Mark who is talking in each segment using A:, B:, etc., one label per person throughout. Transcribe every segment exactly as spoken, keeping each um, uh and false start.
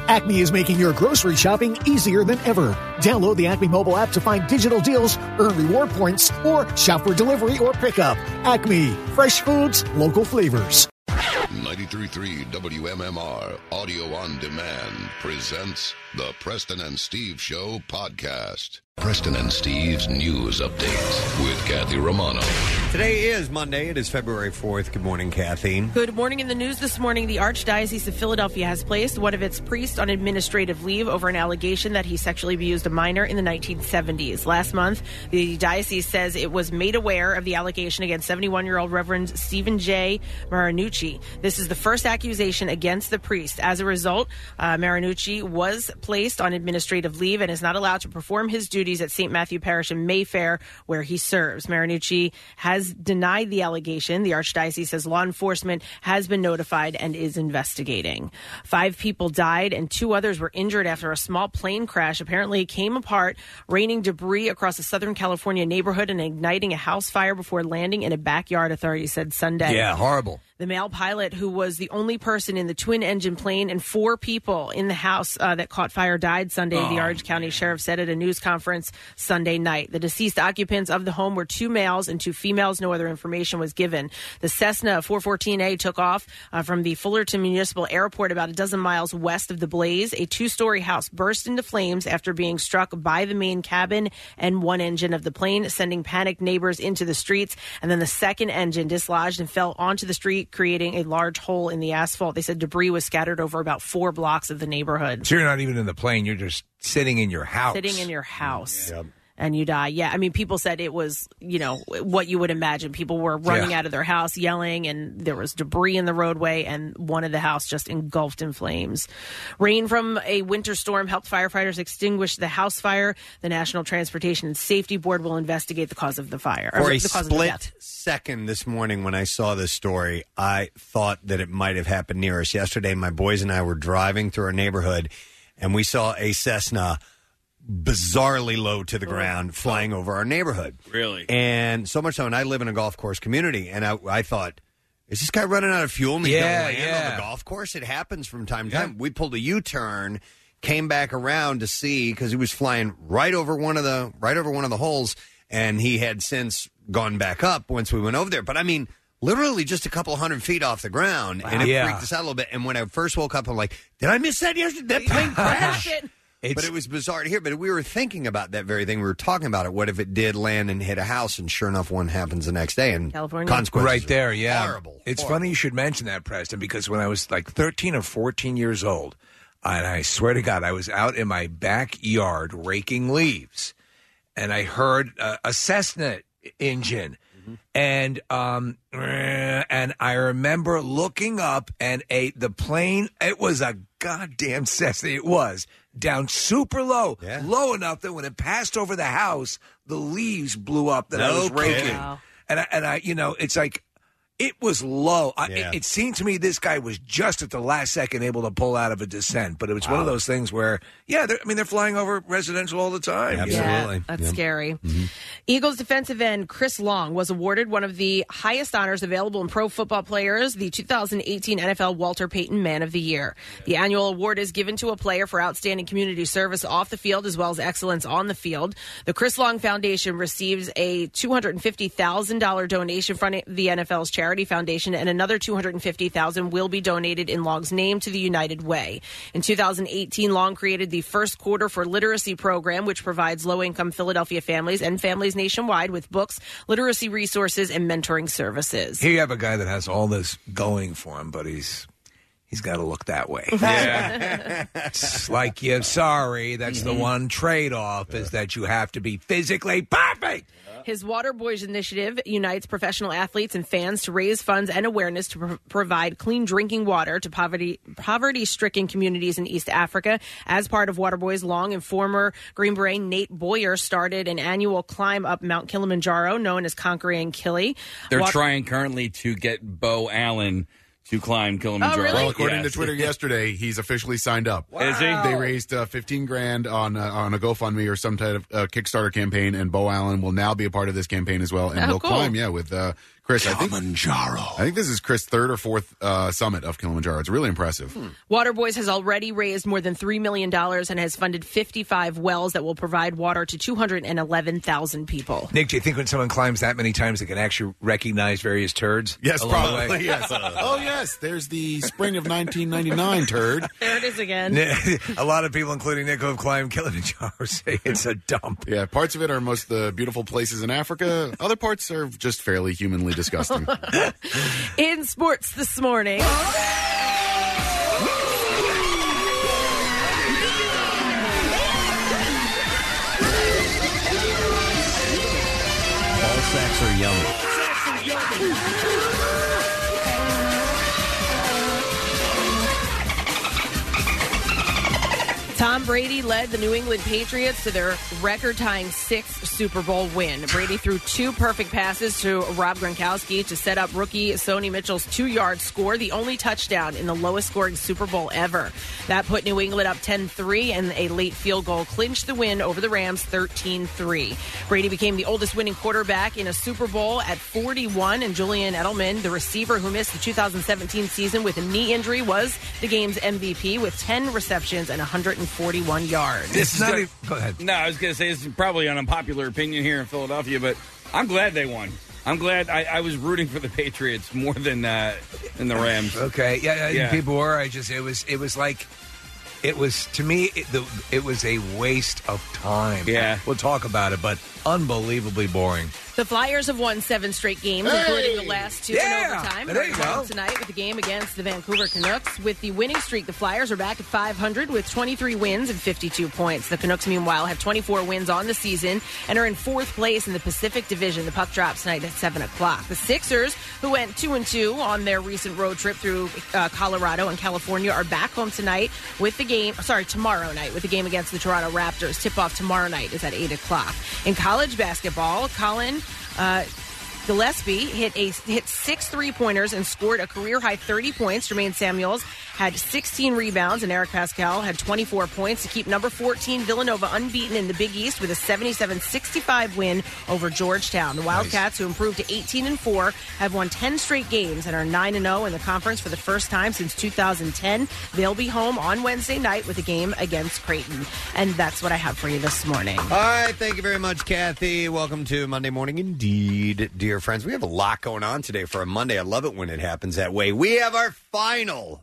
A: Acme is making your grocery shopping easier than ever. Download the Acme mobile app to find digital deals, earn reward points, or shop for delivery or pickup. Acme, fresh foods, local flavors.
B: ninety-three point three W M M R Audio on Demand presents the Preston and Steve Show podcast. Preston and Steve's News Update with Kathy Romano.
C: Today is Monday. It is February fourth. Good morning, Kathy.
D: Good morning. In the news this morning, the Archdiocese of Philadelphia has placed one of its priests on administrative leave over an allegation that he sexually abused a minor in the nineteen seventies. Last month, the diocese says it was made aware of the allegation against seventy-one-year-old Reverend Stephen J. Marinucci. This is the first accusation against the priest. As a result, uh, Marinucci was placed on administrative leave and is not allowed to perform his duties at Saint Matthew Parish in Mayfair, where he serves. Marinucci has denied the allegation. The Archdiocese says law enforcement has been notified and is investigating. Five people died and two others were injured after a small plane crash apparently came apart, raining debris across a Southern California neighborhood and igniting a house fire before landing in a backyard, authorities said Sunday.
C: Yeah, horrible.
D: The male pilot, who was the only person in the twin-engine plane, and four people in the house uh, that caught fire died Sunday, oh, the Orange County Sheriff said at a news conference Sunday night. The deceased occupants of the home were two males and two females. No other information was given. The Cessna four fourteen A took off uh, from the Fullerton Municipal Airport about a dozen miles west of the blaze. A two-story house burst into flames after being struck by the main cabin and one engine of the plane, sending panicked neighbors into the streets. And then the second engine dislodged and fell onto the street, creating a large hole in the asphalt. They said debris was scattered over about four blocks of the neighborhood.
E: So you're not even in the plane. You're just sitting in your house.
D: Sitting in your house.
C: Yep.
D: And you die. Yeah, I mean, people said it was, you know, what you would imagine. People were running
E: Yeah.
D: out of their house, yelling, and there was debris in the roadway, and one of the house just engulfed in flames. Rain from a winter storm helped firefighters extinguish the house fire. The National Transportation and Safety Board will investigate the cause of the fire.
C: For
D: or
C: a
D: the cause of the
C: split
D: death.
C: second this morning when I saw this story, I thought that it might have happened near us. Yesterday, my boys and I were driving through our neighborhood, and we saw a Cessna bizarrely low to the ground flying over our neighborhood.
F: Really?
C: And so much so, and I live in a golf course community, and I, I thought, is this guy running out of fuel and he's
E: Yeah,
C: going to land
E: yeah.
C: on the golf course? It happens from time to time. We pulled a U-turn, came back around to see, because he was flying right over one of the right over one of the holes, and he had since gone back up once we went over there. But I mean, literally just a couple hundred feet off the ground, and it
E: Yeah.
C: freaked us out a little bit. And when I first woke up, I'm like, did I miss that yesterday? That plane crashed?
E: It's,
C: But it was bizarre to hear. But we were thinking about that very thing. We were talking about it. What if it did land and hit a house, and sure enough, one happens the next day, and
D: California.
C: consequences
E: right there,
C: are
E: yeah.
C: horrible.
E: It's
C: horrible.
E: funny you should mention that, Preston, because when I was like thirteen or fourteen years old, and I swear to God, I was out in my backyard raking leaves, and I heard uh, a Cessna engine. And um, and I remember looking up, and a the plane. It was a goddamn Cessna. It was down super low,
C: Yeah.
E: low enough that when it passed over the house, the leaves blew up that I
C: No
E: was raking.
C: kidding.
D: Wow.
E: And I, and I, you know, it's like. It was low. I,
C: Yeah.
E: it, it seemed to me this guy was just at the last second able to pull out of a descent. But it was one of those things where, yeah, they're- I mean, they're flying over residential all the time.
C: Absolutely.
D: Yeah, that's
C: Yep.
D: scary. Eagles defensive end Chris Long was awarded one of the highest honors available in pro football players, the two thousand eighteen N F L Walter Payton Man of the Year. The annual award is given to a player for outstanding community service off the field as well as excellence on the field. The Chris Long Foundation receives a two hundred fifty thousand dollars donation from the N F L's Charity Foundation, and another two hundred fifty thousand dollars will be donated in Long's name to the United Way. In two thousand eighteen, Long created the First Quarter for Literacy program, which provides low-income Philadelphia families and families nationwide with books, literacy resources, and mentoring services.
E: Here you have a guy that has all this going for him, but he's he's got to look that way.
F: Yeah.
E: It's like, you're sorry, that's the one trade-off is that you have to be physically perfect.
D: His Water Boys initiative unites professional athletes and fans to raise funds and awareness to pro- provide clean drinking water to poverty poverty-stricken communities in East Africa. As part of Water Boys, Long and former Green Beret Nate Boyer started an annual climb up Mount Kilimanjaro known as Conquering Kili.
F: They're
D: Wa-
F: trying currently to get Bo Allen to climb Kilimanjaro.
D: Oh, really?
G: Well, according
F: Yes.
G: to Twitter yesterday, he's officially signed up.
F: Is he?
G: They raised uh, fifteen grand on uh, on a GoFundMe or some type of uh, Kickstarter campaign, and Bo Allen will now be a part of this campaign as well, and
D: Oh,
G: he'll
D: cool.
G: climb, yeah, with uh, Chris, I think
E: Kilimanjaro.
G: I think this is Chris' third or fourth uh, summit of Kilimanjaro. It's really impressive.
D: Hmm. Waterboys has already raised more than three million dollars and has funded fifty-five wells that will provide water to two hundred eleven thousand people.
E: Nick, do you think when someone climbs that many times they can actually recognize various turds?
G: Yes,
E: along the way?
G: probably. Yes. Oh, yes. There's the spring of nineteen ninety-nine turd.
D: There it is again.
E: A lot of people, including Nick, who have climbed Kilimanjaro, say it's a dump.
G: Yeah, parts of it are most of the beautiful places in Africa. Other parts are just fairly humanly disgusting.
D: In sports this morning.
A: All
C: sacks are yummy.
D: Tom Brady led the New England Patriots to their record-tying sixth Super Bowl win. Brady threw two perfect passes to Rob Gronkowski to set up rookie Sony Mitchell's two-yard score, the only touchdown in the lowest-scoring Super Bowl ever. That put New England up ten three, and a late field goal clinched the win over the Rams thirteen three. Brady became the oldest winning quarterback in a Super Bowl at forty-one, and Julian Edelman, the receiver who missed the two thousand seventeen season with a knee injury, was the game's M V P with ten receptions and one hundred forty-one yards.
E: It's not even, go ahead.
F: No, I was going to say, this is probably an unpopular opinion here in Philadelphia, but I'm glad they won. I'm glad I, I was rooting for the Patriots more than uh, than the Rams.
E: Okay, yeah,
F: Yeah.
E: people were. I just it was it was like it was to me it, the, it was a waste of time.
F: Yeah,
E: we'll talk about it, but unbelievably boring.
D: The Flyers have won seven straight games,
E: Hey!
D: including the last two
E: Yeah!
D: in overtime.
E: There you go.
D: Tonight with the game against the Vancouver Canucks. With the winning streak, the Flyers are back at five hundred with twenty-three wins and fifty-two points. The Canucks, meanwhile, have twenty-four wins on the season and are in fourth place in the Pacific Division. The puck drops tonight at seven o'clock. The Sixers, who went two and two on their recent road trip through uh, Colorado and California, are back home tonight with the game, sorry, tomorrow night with the game against the Toronto Raptors. Tip-off tomorrow night is at eight o'clock. In college basketball, Colin Uh, Gillespie hit a hit six three-pointers and scored a career-high thirty points. Jermaine Samuels had sixteen rebounds, and Eric Pascal had twenty-four points to keep number fourteen Villanova unbeaten in the Big East with a seventy-seven sixty-five win over Georgetown. The Wildcats, who improved to eighteen and four, have won ten straight games and are nine and oh in the conference for the first time since two thousand ten. They'll be home on Wednesday night with a game against Creighton. And that's what I have for you this morning.
C: All right, thank you very much, Kathy. Welcome to Monday Morning Indeed, dear friends. We have a lot going on today for a Monday. I love it when it happens that way. We have our final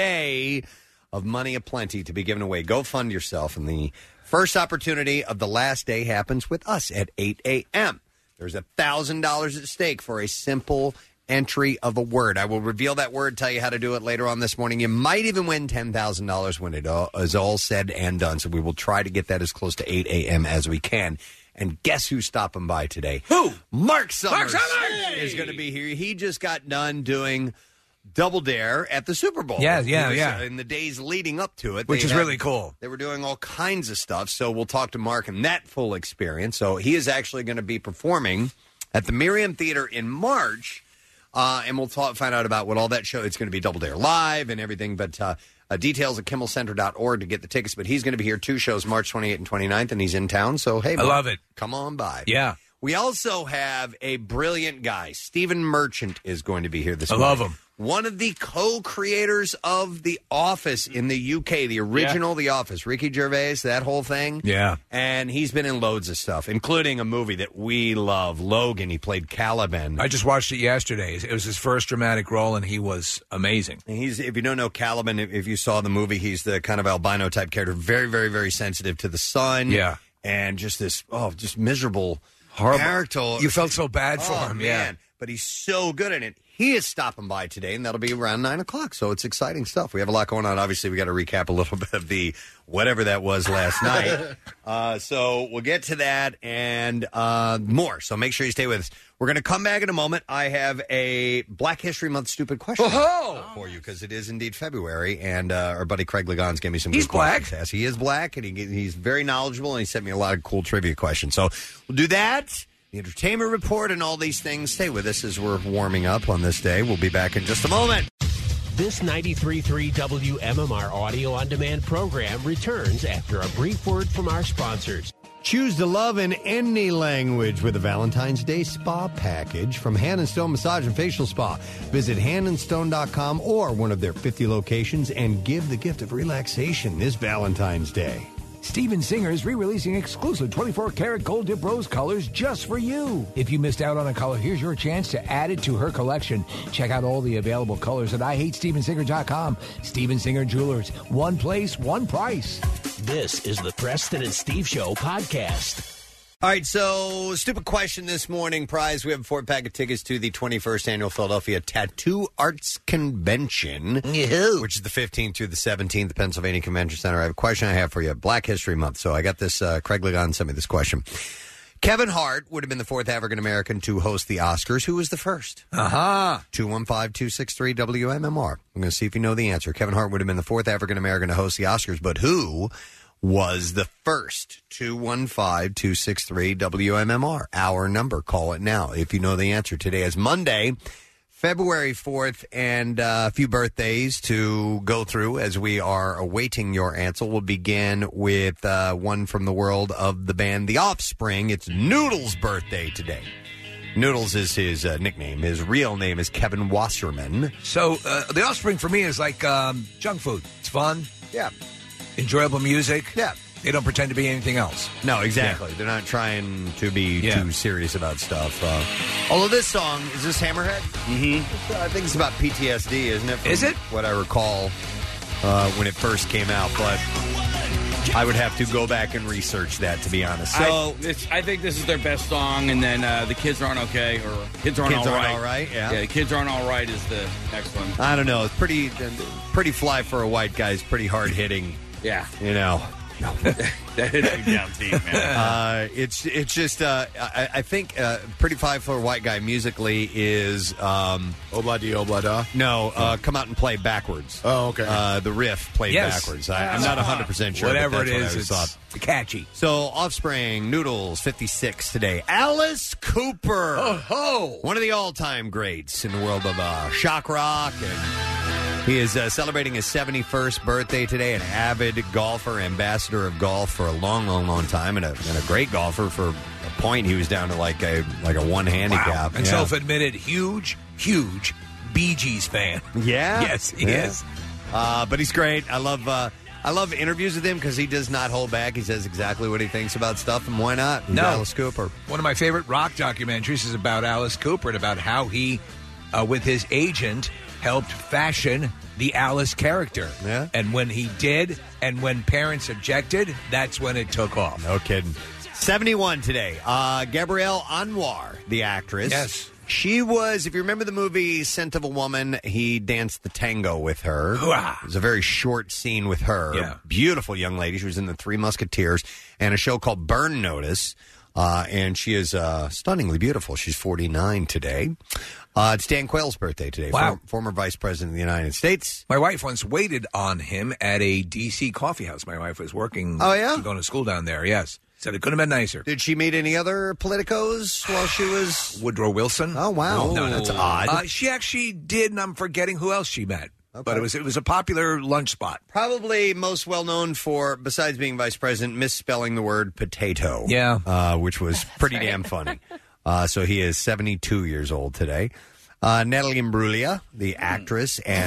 C: day of Money Aplenty to be given away. Go fund yourself, and the first opportunity of the last day happens with us at eight a.m. There's one thousand dollars at stake for a simple entry of a word. I will reveal that word, tell you how to do it later on this morning. You might even win ten thousand dollars when it all, is all said and done. So we will try to get that as close to eight a.m. as we can. And guess who's stopping by today?
E: Who?
C: Mark Summers,
E: Mark Summers!
C: is going to be here. He just got done doing Double Dare at the Super Bowl.
E: Yeah, yeah,
C: was,
E: yeah.
C: uh, in the days leading up to it.
E: Which
C: they
E: is
C: had-
E: really cool.
C: They were doing all kinds of stuff. So we'll talk to Mark and that full experience. So he is actually going to be performing at the Miriam Theater in March. Uh, and we'll talk, find out about what all that show. It's going to be Double Dare Live and everything. But uh, uh, details at kimmel center dot org to get the tickets. But he's going to be here two shows, March twenty-eighth and twenty-ninth, and he's in town. So, hey,
E: I
C: Mark,
E: love it.
C: Come on by.
E: Yeah.
C: We also have a brilliant guy. Stephen Merchant is going to be here this
E: I
C: morning.
E: love him.
C: One of the co-creators of The Office in the U K, the original The Office. Ricky Gervais, that whole thing.
E: Yeah.
C: And he's been in loads of stuff, including a movie that we love, Logan. He played Caliban.
E: I just watched it yesterday. It was his first dramatic role, and he was amazing.
C: And he's, if you don't know Caliban, if, if you saw the movie, he's the kind of albino type character, very, very, very sensitive to the sun.
E: Yeah.
C: And just this, oh, just miserable
E: Horrible.
C: character.
E: You felt so bad for
C: Oh,
E: him,
C: man.
E: yeah.
C: But he's so good at it. He is stopping by today, and that'll be around nine o'clock. So it's exciting stuff. We have a lot going on. Obviously, we got to recap a little bit of the whatever that was last night. Uh, so we'll get to that and uh, more. So make sure you stay with us. We're going to come back in a moment. I have a Black History Month stupid question
E: Oh!
C: for you because it is indeed February, and uh, our buddy Craig Ligon's gave me some
E: He's
C: good
E: black.
C: questions. Yes, he is black, and he, he's very knowledgeable, and he sent me a lot of cool trivia questions. So we'll do that. The entertainment report and all these things. Stay with us as we're warming up on this day. We'll be back in just a moment.
H: This ninety-three point three W M M R audio on demand program returns after a brief word from our sponsors.
C: Choose to love in any language with a Valentine's Day spa package from Hand and Stone Massage and Facial Spa. Visit hand and stone dot com or one of their fifty locations and give the gift of relaxation this Valentine's Day.
I: Steven Singer is re-releasing exclusive twenty-four karat gold dip rose colors just for you. If you missed out on a color, here's your chance to add it to her collection. Check out all the available colors at I hate steven singer dot com. Steven Singer Jewelers. One place, one price.
H: This is the Preston and Steve Show podcast.
C: All right, so stupid question this morning. Prize, we have a four-pack of tickets to the twenty-first Annual Philadelphia Tattoo Arts Convention, Yahoo. Which is the fifteenth through the seventeenth, the Pennsylvania Convention Center. I have a question I have for you. Black History Month. So I got this, uh, Craig Ligon sent me this question. Kevin Hart would have been the fourth African-American to host the Oscars. Who was the first?
E: Aha. Uh-huh.
C: two one five, two six three, W M M R. I'm going to see if you know the answer. Kevin Hart would have been the fourth African-American to host the Oscars, but who was the first? two one five, two six three, W M M R. Our number. Call it now if you know the answer. Today is Monday, February fourth, and uh, a few birthdays to go through as we are awaiting your answer. We'll begin with uh, one from the world of the band The Offspring. It's Noodles' birthday today. Noodles is his uh, nickname. His real name is Kevin Wasserman.
E: So uh, The Offspring for me is like um, junk food. It's fun.
C: Yeah.
E: Enjoyable music.
C: Yeah.
E: They don't pretend to be anything else.
C: No, exactly. Yeah. They're not trying to be
E: yeah.
C: too serious about stuff. Uh, although this song, is this Hammerhead?
F: Mm-hmm.
C: I think it's about P T S D, isn't it? From
E: is it?
C: What I recall uh, when it first came out, but I would have to go back and research that, to be honest. So
F: I, this, I think this is their best song, and then uh, The Kids Aren't Okay, or Kids Aren't
C: Kids
F: All
C: Aren't
F: Right.
C: All Right, yeah.
F: Yeah, The Kids Aren't All Right is the next one.
C: I don't know. It's pretty, pretty fly for a white guy. It's pretty hard hitting.
F: Yeah.
C: You know.
F: That hits me down deep, man.
C: Uh, it's it's just uh, I, I think uh, Pretty Fly for a White Guy musically is um,
G: Obla di Obla da.
C: No, uh, come out and play backwards.
G: Oh, okay.
C: Uh, the riff played
E: yes.
C: backwards. I, I'm not one hundred percent sure.
E: Whatever
C: but
E: it
C: that's
E: is,
C: what I
E: it's
C: thought.
E: catchy.
C: So Offspring, Noodles, fifty-six today. Alice Cooper,
E: oh, ho.
C: one of the all-time greats in the world of uh, shock rock, and he is uh, celebrating his seventy-first birthday today. An avid golfer, ambassador of golf for a long, long, long time, and a, and a great golfer. For a point, he was down to like a like a one handicap.
E: Wow. And
C: yeah.
E: self-admitted huge, huge Bee Gees fan.
C: Yeah,
E: yes, he
C: yeah.
E: is.
C: Uh, but he's great. I love. Uh, I love interviews with him because he does not hold back. He says exactly what he thinks about stuff, and why not? He's
E: no,
C: Alice Cooper.
E: One of my favorite rock documentaries is about Alice Cooper and about how he, uh, with his agent, helped fashion the Alice character.
C: Yeah.
E: And when he did, and when parents objected, that's when it took off.
C: No kidding. seventy-one today. Uh, Gabrielle Anwar, the actress.
E: Yes.
C: She was, if you remember the movie Scent of a Woman, he danced the tango with her.
E: Hooah.
C: It was a very short scene with her.
E: Yeah.
C: Beautiful young lady. She was in The Three Musketeers and a show called Burn Notice. Uh, and she is uh, stunningly beautiful. She's forty-nine today. Uh, it's Dan Quayle's birthday today.
E: Wow.
C: Former, former Vice President of the United States.
E: My wife once waited on him at a D C coffee house. My wife was working.
C: Oh, yeah?
E: Going to school down there, yes. Said it couldn't have been nicer.
C: Did she meet any other politicos while she was...
E: Woodrow Wilson.
C: Oh, wow.
E: No,
C: That's odd.
E: Uh, she actually did, and I'm forgetting who else she met. Okay. But it was it was a popular lunch spot.
C: Probably most well known for, besides being vice president, misspelling the word potato.
E: Yeah.
C: Uh, which was pretty damn funny. Uh, so he is seventy-two years old today. Uh, Natalie Imbruglia, the actress and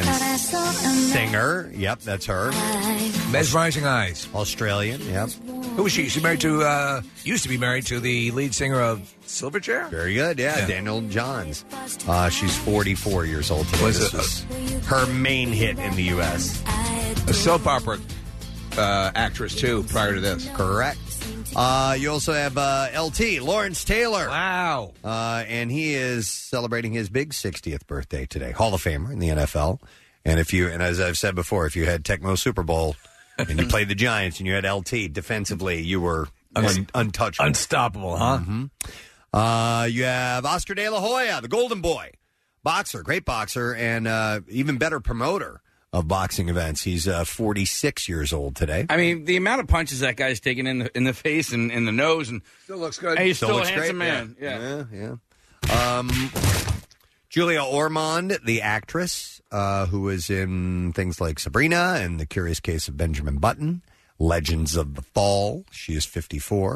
C: singer. Yep, that's her.
E: Mesmerizing Eyes.
C: Australian, yep.
E: Who was she? She's married to, uh, used to be married to the lead singer of Silverchair?
C: Very good, yeah,
E: Yeah.
C: Daniel Johns. Uh, she's forty-four years old today.
E: Was
C: this
E: it-
C: was her main hit in the U S
E: A soap opera uh, actress, too, prior to this.
C: Correct. Uh, you also have uh, L T, Lawrence Taylor.
E: Wow.
C: Uh, and he is celebrating his big sixtieth birthday today. Hall of Famer in the N F L. And if you, and as I've said before, if you had Tecmo Super Bowl and you played the Giants and you had L T defensively, you were un- untouchable.
E: Unstoppable, huh?
C: Mm-hmm. Uh, you have Oscar De La Hoya, the Golden Boy, boxer, great boxer, and uh, even better promoter of boxing events. He's uh, forty-six years old today.
F: I mean, the amount of punches that guy's taken in the in the face and in the nose, and
E: Still looks good.
F: and he's still, a
C: looks
F: handsome
C: great,
F: man. Yeah.
C: Yeah, yeah. Um, Julia Ormond, the actress, uh, who was in things like Sabrina and The Curious Case of Benjamin Button, Legends of the Fall. She is fifty-four.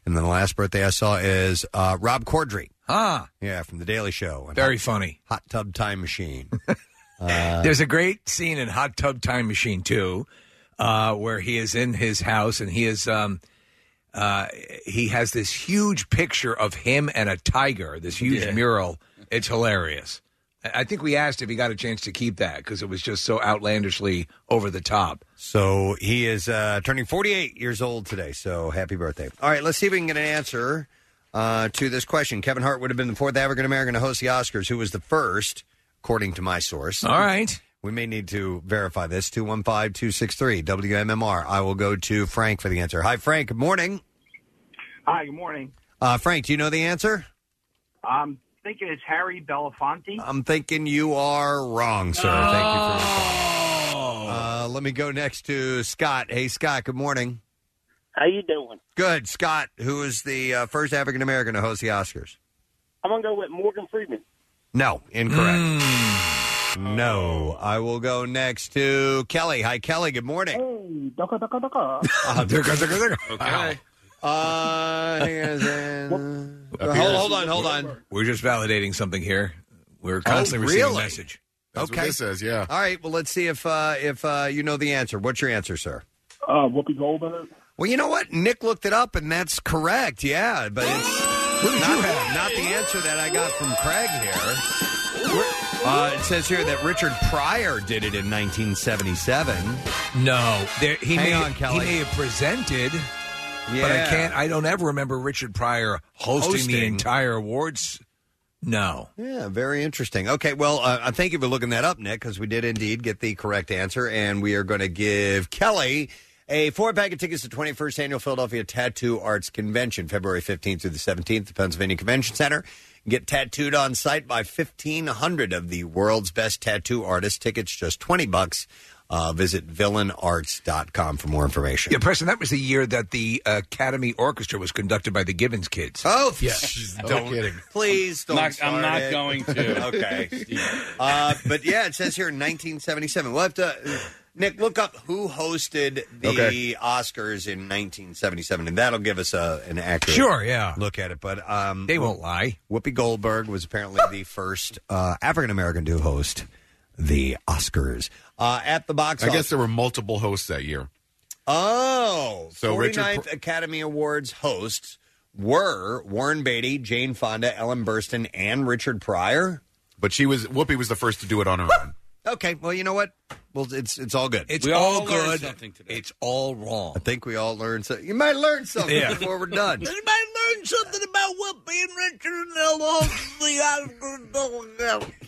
C: And then the last birthday I saw is uh, Rob Corddry.
E: Ah.
C: Yeah, from The Daily Show. And
E: Very
C: hot,
E: funny.
C: Hot Tub Time Machine. uh,
E: There's a great scene in Hot Tub Time Machine, too, uh, where he is in his house and he is um, uh, he has this huge picture of him and a tiger, this huge
F: Yeah.
E: mural. It's hilarious. I think we asked if he got a chance to keep that because it was just so outlandishly over the top.
C: So he is uh, turning forty-eight years old today. So happy birthday. All right, let's see if we can get an answer uh, to this question. Kevin Hart would have been the fourth African-American to host the Oscars. Who was the first, according to my source?
E: All right.
C: We may need to verify this. two one five, two six three, W M M R. I will go to Frank for the answer. Hi, Frank. Good morning.
J: Hi, good morning.
C: Uh, Frank, do you know the answer?
J: I'm thinking it's Harry Belafonte.
C: I'm thinking you are wrong, sir.
J: Oh.
C: Thank you for your call. Uh, let me go next to Scott. Hey, Scott, good morning.
K: How you doing?
C: Good. Scott, who is the uh, first African-American to host the Oscars?
K: I'm going to go with Morgan Freeman.
C: No, incorrect. No. I will go next to Kelly. Hi, Kelly. Good morning.
K: Hey, daka, daka, daka.
C: Okay. Uh, hang on a second. Uh, hold, hold on, hold on.
E: We're just validating something here. We're constantly
C: Oh,
E: receiving
C: really?
E: a message.
G: That's
C: okay.
G: what this says, yeah.
C: All right. Well, let's see if uh, if uh, you know the answer. What's your answer, sir?
K: Uh, Whoopi Goldberg.
C: Well, you know what? Nick looked it up, and that's correct. Yeah, but it's not, not the answer that I got from Craig here. Uh, it says here that Richard Pryor did it in nineteen seventy-seven.
E: No, there, he
C: Hang
E: may
C: on, Kelly.
E: he may have presented,
C: Yeah.
E: but I can't. I don't ever remember Richard Pryor hosting, the
C: Hosting.
E: entire awards. No.
C: Yeah, very interesting. Okay, well, uh, thank you for looking that up, Nick, because we did indeed get the correct answer, and we are going to give Kelly a four-pack of tickets to the twenty-first Annual Philadelphia Tattoo Arts Convention, February fifteenth through the seventeenth at the Pennsylvania Convention Center. Get tattooed on site by fifteen hundred of the world's best tattoo artists. Tickets just twenty bucks. Uh, visit villain arts dot com for more information.
E: Yeah, Preston, that was the year that the Academy Orchestra was conducted by the Givens Kids.
C: Oh,
E: yeah.
C: Don't,
G: kidding.
C: Please don't
F: Not-
C: start
F: I'm not
C: it.
F: going to.
C: Okay. Uh, but yeah, it says here nineteen seventy-seven. We'll have to, Nick, look up who hosted the
G: Okay.
C: Oscars in nineteen seventy-seven, and that'll give us a, an accurate
E: Sure, yeah.
C: look at it. But um,
E: They won't lie.
C: Whoopi Goldberg was apparently the first uh, African-American to host the Oscars. Uh, at the box
G: I
C: office.
G: guess there were multiple hosts that year.
C: Oh,
G: So Richard
C: forty-ninth
G: Pr-
C: Academy Awards hosts were Warren Beatty, Jane Fonda, Ellen Burstyn, and Richard Pryor.
G: But she was Whoopi was the first to do it on her own.
C: Okay, well, you know what? Well, it's it's all good.
E: It's
F: We
E: all
F: all learned
E: good.
F: something today.
E: It's all wrong.
C: I think we all learned something. You might learn something
E: Yeah.
C: before we're done.
E: You might learn something about Whoopi and Richard and they'll all the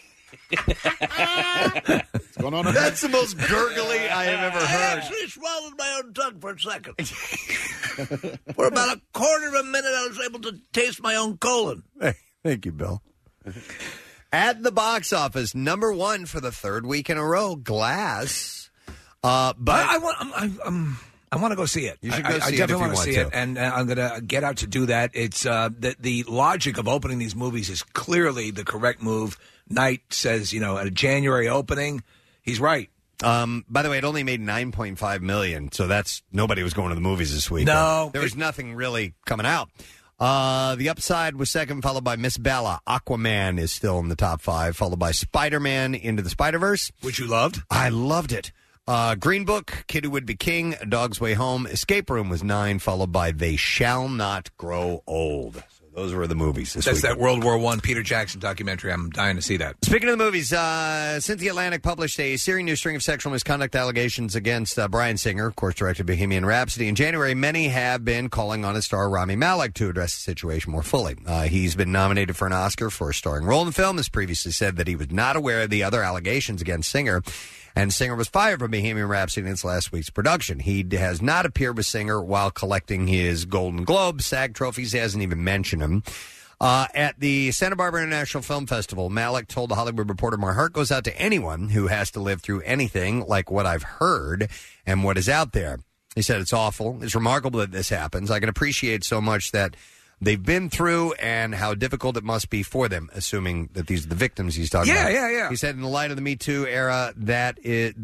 G: What's going on?
C: That's the most gurgly I have ever heard.
E: actually swallowed my own tongue for a second. For about a quarter of a minute, I was able to taste my own colon.
C: Hey, thank you, Bill. At the box office, number one for the third week in a row, Glass. Uh, but
E: I, I want. I'm, I'm, I'm, I want to go see it.
C: You should
E: I,
C: go
E: I,
C: see
E: I
C: it
E: definitely
C: if you
E: want to
C: want
E: see
C: to.
E: it, and uh, I'm going to get out to do that. It's uh, the the logic of opening these movies is clearly the correct move. Knight says, you know, at a January opening, he's right.
C: Um, by the way, it only made nine point five million dollars, so that's nobody was going to the movies this week.
E: No.
C: There was nothing really coming out. Uh, the Upside was second, followed by Miss Bella. Aquaman is still in the top five, followed by Spider-Man Into the Spider-Verse.
E: Which you loved?
C: I loved it. Uh, Green Book, Kid Who Would Be King, A Dog's Way Home, Escape Room was nine, followed by They Shall Not Grow Old. So those were the movies this
E: That's
C: week.
E: that World War One Peter Jackson documentary. I'm dying to see that.
C: Speaking of the movies, uh, since The Atlantic published a searing new string of sexual misconduct allegations against uh, Bryan Singer, of course, directed Bohemian Rhapsody, in January, many have been calling on his star Rami Malek to address the situation more fully. Uh, he's been nominated for an Oscar for a starring role in the film, has previously said that he was not aware of the other allegations against Singer, and Singer was fired from Bohemian Rhapsody in its last week's production. He has not appeared with Singer while collecting his Golden Globe, SAG trophies. He hasn't even mentioned him. Uh, at the Santa Barbara International Film Festival, Malik told The Hollywood Reporter, "My heart goes out to anyone who has to live through anything like what I've heard and what is out there." He said, "It's awful. It's remarkable that this happens. I can appreciate so much that they've been through and how difficult it must be for them," assuming that these are the victims he's talking
E: Yeah,
C: about.
E: yeah, yeah.
C: He said, "In the light of the Me Too era, that is, that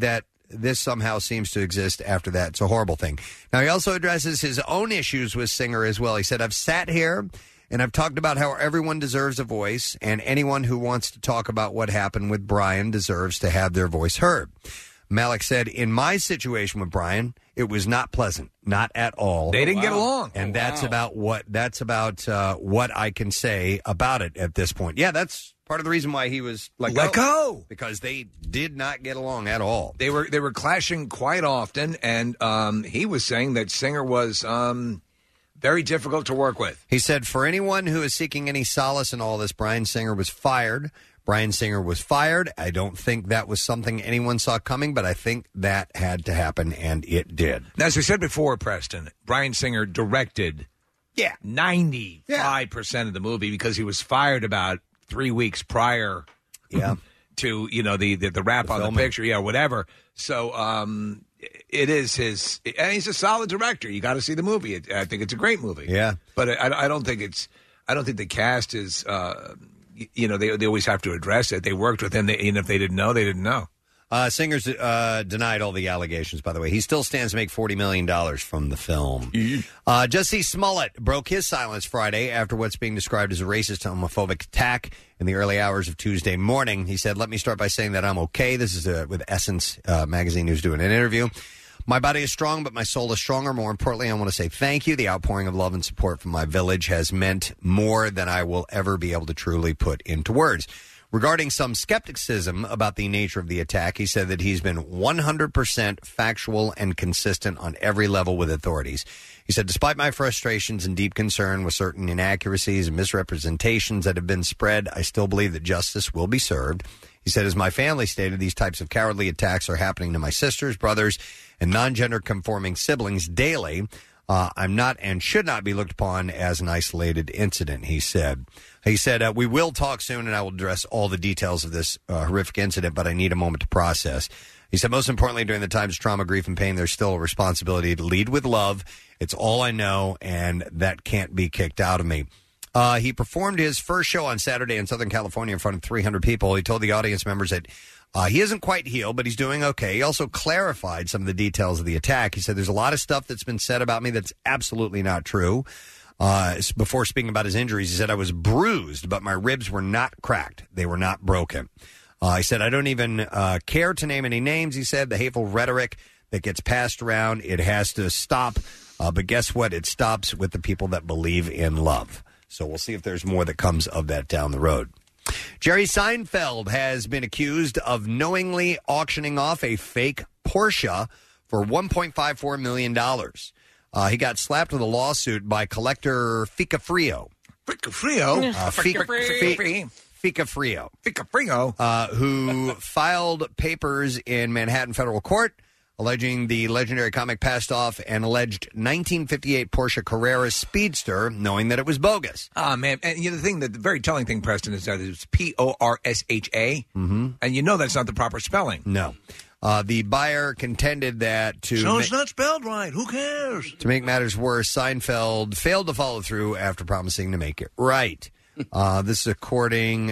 C: this somehow seems to exist after that. It's a horrible thing. Now, he also addresses his own issues with Singer as well. He said, I've sat here and I've talked about how everyone deserves a voice, and anyone who wants to talk about what happened with Brian deserves to have their voice heard. Malick said, in my situation with Brian, it was not pleasant, not at all.
E: They didn't
C: Oh,
E: get
C: wow.
E: along.
C: And
E: Oh,
C: that's
E: wow.
C: about what that's about uh, what I can say about it at this point. Yeah, that's part of the reason why he was let,
E: Let go.
C: because they did not get along at all.
E: They were they were clashing quite often, and um, he was saying that Singer was um, very difficult to work with.
C: He said, for anyone who is seeking any solace in all this, Brian Singer was fired. Brian Singer was fired. I don't think that was something anyone saw coming, but I think that had to happen, and it did.
E: Now, as I said before, Preston, Brian Singer directed
C: yeah.
E: ninety-five percent of the movie because he was fired about three weeks prior
C: yeah.
E: to, you know, the, the, the wrap
C: The
E: on
C: filming.
E: the picture, yeah, whatever. So um, it is his, and he's a solid director. You got to see the movie. It, I think it's a great movie.
C: Yeah.
E: But I, I don't think it's, I don't think the cast is, uh, y- you know, they they always have to address it. They worked with him, they, and if they didn't know, they didn't know.
C: Uh, Singer's uh, denied all the allegations, by the way. He still stands to make forty million dollars from the film. Uh, Jussie Smollett broke his silence Friday after what's being described as a racist, homophobic attack in the early hours of Tuesday morning. He said, let me start by saying that I'm okay. This is uh, with Essence uh, magazine, who's doing an interview. My body is strong, but my soul is stronger. More importantly, I want to say thank you. The outpouring of love and support from my village has meant more than I will ever be able to truly put into words. Regarding some skepticism about the nature of the attack, he said that he's been one hundred percent factual and consistent on every level with authorities. He said, despite my frustrations and deep concern with certain inaccuracies and misrepresentations that have been spread, I still believe that justice will be served. He said, as my family stated, these types of cowardly attacks are happening to my sisters, brothers, and non-gender conforming siblings daily. Uh, I'm not and should not be looked upon as an isolated incident, he said. He said, uh, we will talk soon, and I will address all the details of this uh, horrific incident, but I need a moment to process. He said, most importantly, during the times of trauma, grief, and pain, there's still a responsibility to lead with love. It's all I know, and that can't be kicked out of me. Uh, he performed his first show on Saturday in Southern California in front of three hundred people. He told the audience members that uh, he isn't quite healed, but he's doing okay. He also clarified some of the details of the attack. He said, there's a lot of stuff that's been said about me that's absolutely not true. Uh, before speaking about his injuries, he said, I was bruised, but my ribs were not cracked. They were not broken. Uh, he said, I don't even uh, care to name any names. He said, the hateful rhetoric that gets passed around, it has to stop. Uh, but guess what? It stops with the people that believe in love. So we'll see if there's more that comes of that down the road. Jerry Seinfeld has been accused of knowingly auctioning off a fake Porsche for one point five four million dollars. Uh, he got slapped with a lawsuit by collector Fika Frio.
E: Fika Frio?
C: Uh, Fika, Fika, Fika Frio.
E: Fika Frio.
C: Uh, who filed papers in Manhattan federal court alleging the legendary comic passed off an alleged nineteen fifty-eight Porsche Carrera Speedster, knowing that it was bogus.
E: Ah, man. And you know, the thing, that the very telling thing, Preston, is that it's P O R S H A.
C: Mm-hmm.
E: And you know that's not the proper spelling.
C: No. Uh, the buyer contended that to
E: So it's
C: ma-
E: not spelled right. Who cares?
C: to make matters worse, Seinfeld failed to follow through after promising to make it right. Uh, this is according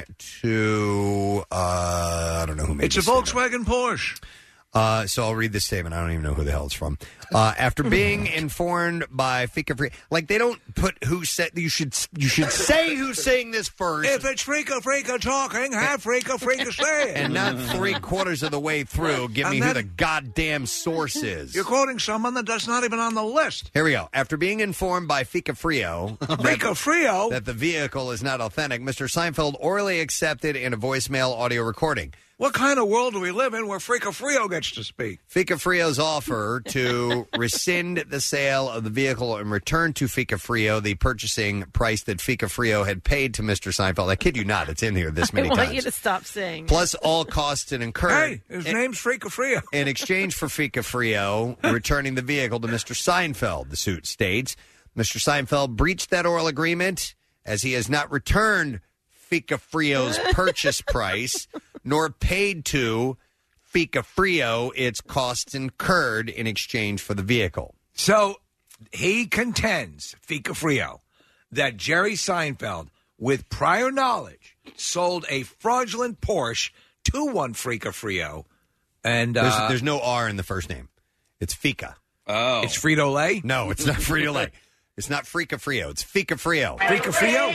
C: to, uh, I don't know who made
E: It's a
C: this statement.
E: Volkswagen Porsche.
C: Uh, so I'll read this statement. I don't even know who the hell it's from. Uh, after being informed by Fika Free, like they don't put who said you should you should say who's saying this first,
E: If it's Frika Frika talking, have Frika Frika say it.
C: and not three quarters of the way through give me
E: And
C: who
E: then-
C: the goddamn source is.
E: You're quoting someone that that's not even on the list.
C: Here we go. After being informed by Fika Frio
E: Frika Frio?
C: that the vehicle is not authentic, Mister Seinfeld orally accepted in a voicemail audio recording.
E: What kind of world do we live in where Frika Frio gets to speak?
C: Fika Frio's offer to rescind the sale of the vehicle and return to Fika Frio the purchasing price that Fika Frio had paid to Mister Seinfeld. I kid you not, it's in here this many
D: I want
C: times.
D: you to stop saying.
C: Plus all costs and incurred.
E: Hey, his
C: in,
E: name's Frika Frio.
C: in exchange for Fika Frio returning the vehicle to Mister Seinfeld, the suit states. Mister Seinfeld breached that oral agreement as he has not returned Fika Frio's purchase price, nor paid to Fika Frio its costs incurred in exchange for the vehicle.
E: So he contends, Fika Frio, that Jerry Seinfeld, with prior knowledge, sold a fraudulent Porsche to one Frika Frio And
C: there's,
E: uh,
C: there's no R in the first name. It's Fika.
F: Oh.
E: It's Frito-Lay?
C: No, it's not Frito-Lay. It's not Freaka Frio. It's Fika Frio.
E: Fika Frio?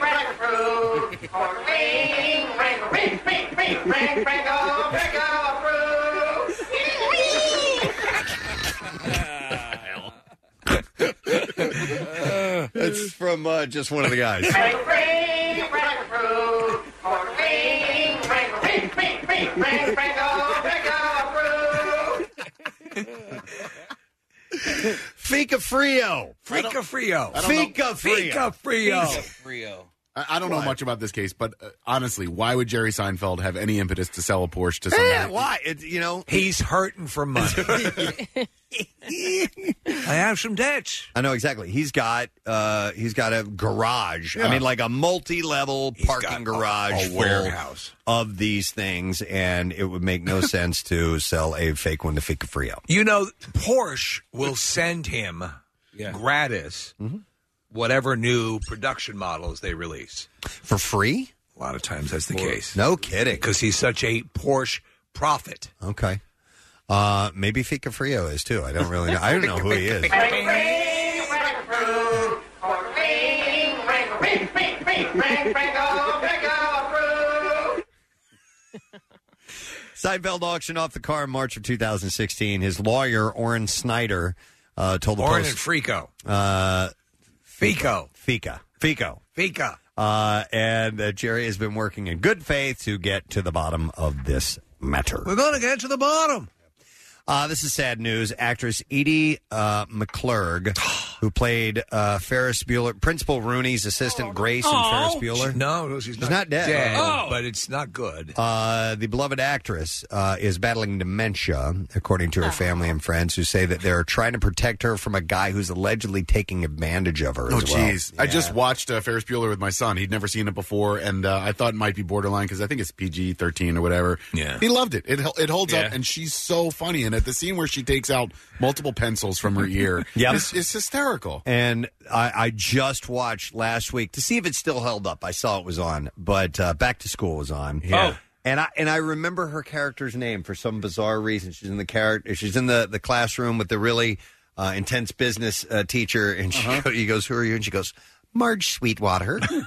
C: It's from uh, just one of the guys. Fika Frio.
E: Fika Frio.
C: Fika Frio.
E: Fika Frio.
F: Frio.
G: I, I don't know
C: What?
G: much about this case, but uh, honestly, why would Jerry Seinfeld have any impetus to sell a Porsche to somebody?
C: Yeah, why? It, you know,
E: He's hurting for money. I have some debts.
C: I know exactly. He's got uh, he's got a garage. I
G: Yeah.
C: mean, like a multi-level
E: He's
C: parking
E: got a-
C: garage
E: a
C: full
E: warehouse.
C: of these things, and it would make no sense to sell a fake one to Fika Frio.
E: You know, Porsche will send him
F: Yeah.
E: gratis whatever new production models they release.
C: For free?
E: A lot of times that's the case.
C: No kidding.
E: Because he's such a Porsche prophet.
C: Okay. Uh, maybe Fika Frio is too. I don't really know. I don't know who he is. Seinfeld auctioned off the car in March of two thousand sixteen. His lawyer, Orrin Snyder, uh, told the
E: Orrin
C: Post...
E: and Frico.
C: Uh,
E: Fico.
C: Fika. Fico.
E: Fika.
C: Uh, and uh, Jerry has been working in good faith to get to the bottom of this matter.
E: We're going to get to the bottom.
C: Uh, this is sad news. Actress Edie uh, McClurg, who played uh, Ferris Bueller, Principal Rooney's assistant Grace in Ferris Bueller.
E: No, no, she's,
C: She's not dead.
E: dead,
F: Oh.
E: but it's not good.
C: Uh, the beloved actress uh, is battling dementia, according to her family and friends, who say that they're trying to protect her from a guy who's allegedly taking advantage of her.
G: Oh,
C: as well.
G: jeez. I just watched uh, Ferris Bueller with my son. He'd never seen it before, and uh, I thought it might be borderline because I think it's P G thirteen or whatever.
E: Yeah.
G: He loved it. It, it holds
F: Yeah.
G: up, and she's so funny. And at the scene where she takes out multiple pencils from her ear,
C: Yep.
G: it's, it's hysterical.
C: And I, I just watched last week to see if it still held up. I saw it was on, but uh, Back to School was on.
F: Yeah. Oh.
C: And I and I remember her character's name for some bizarre reason. She's in the character. She's in the, the classroom with the really uh, intense business uh, teacher, and she
F: Uh-huh.
C: go, he goes, "Who are you?" And she goes, "Marge Sweetwater." uh,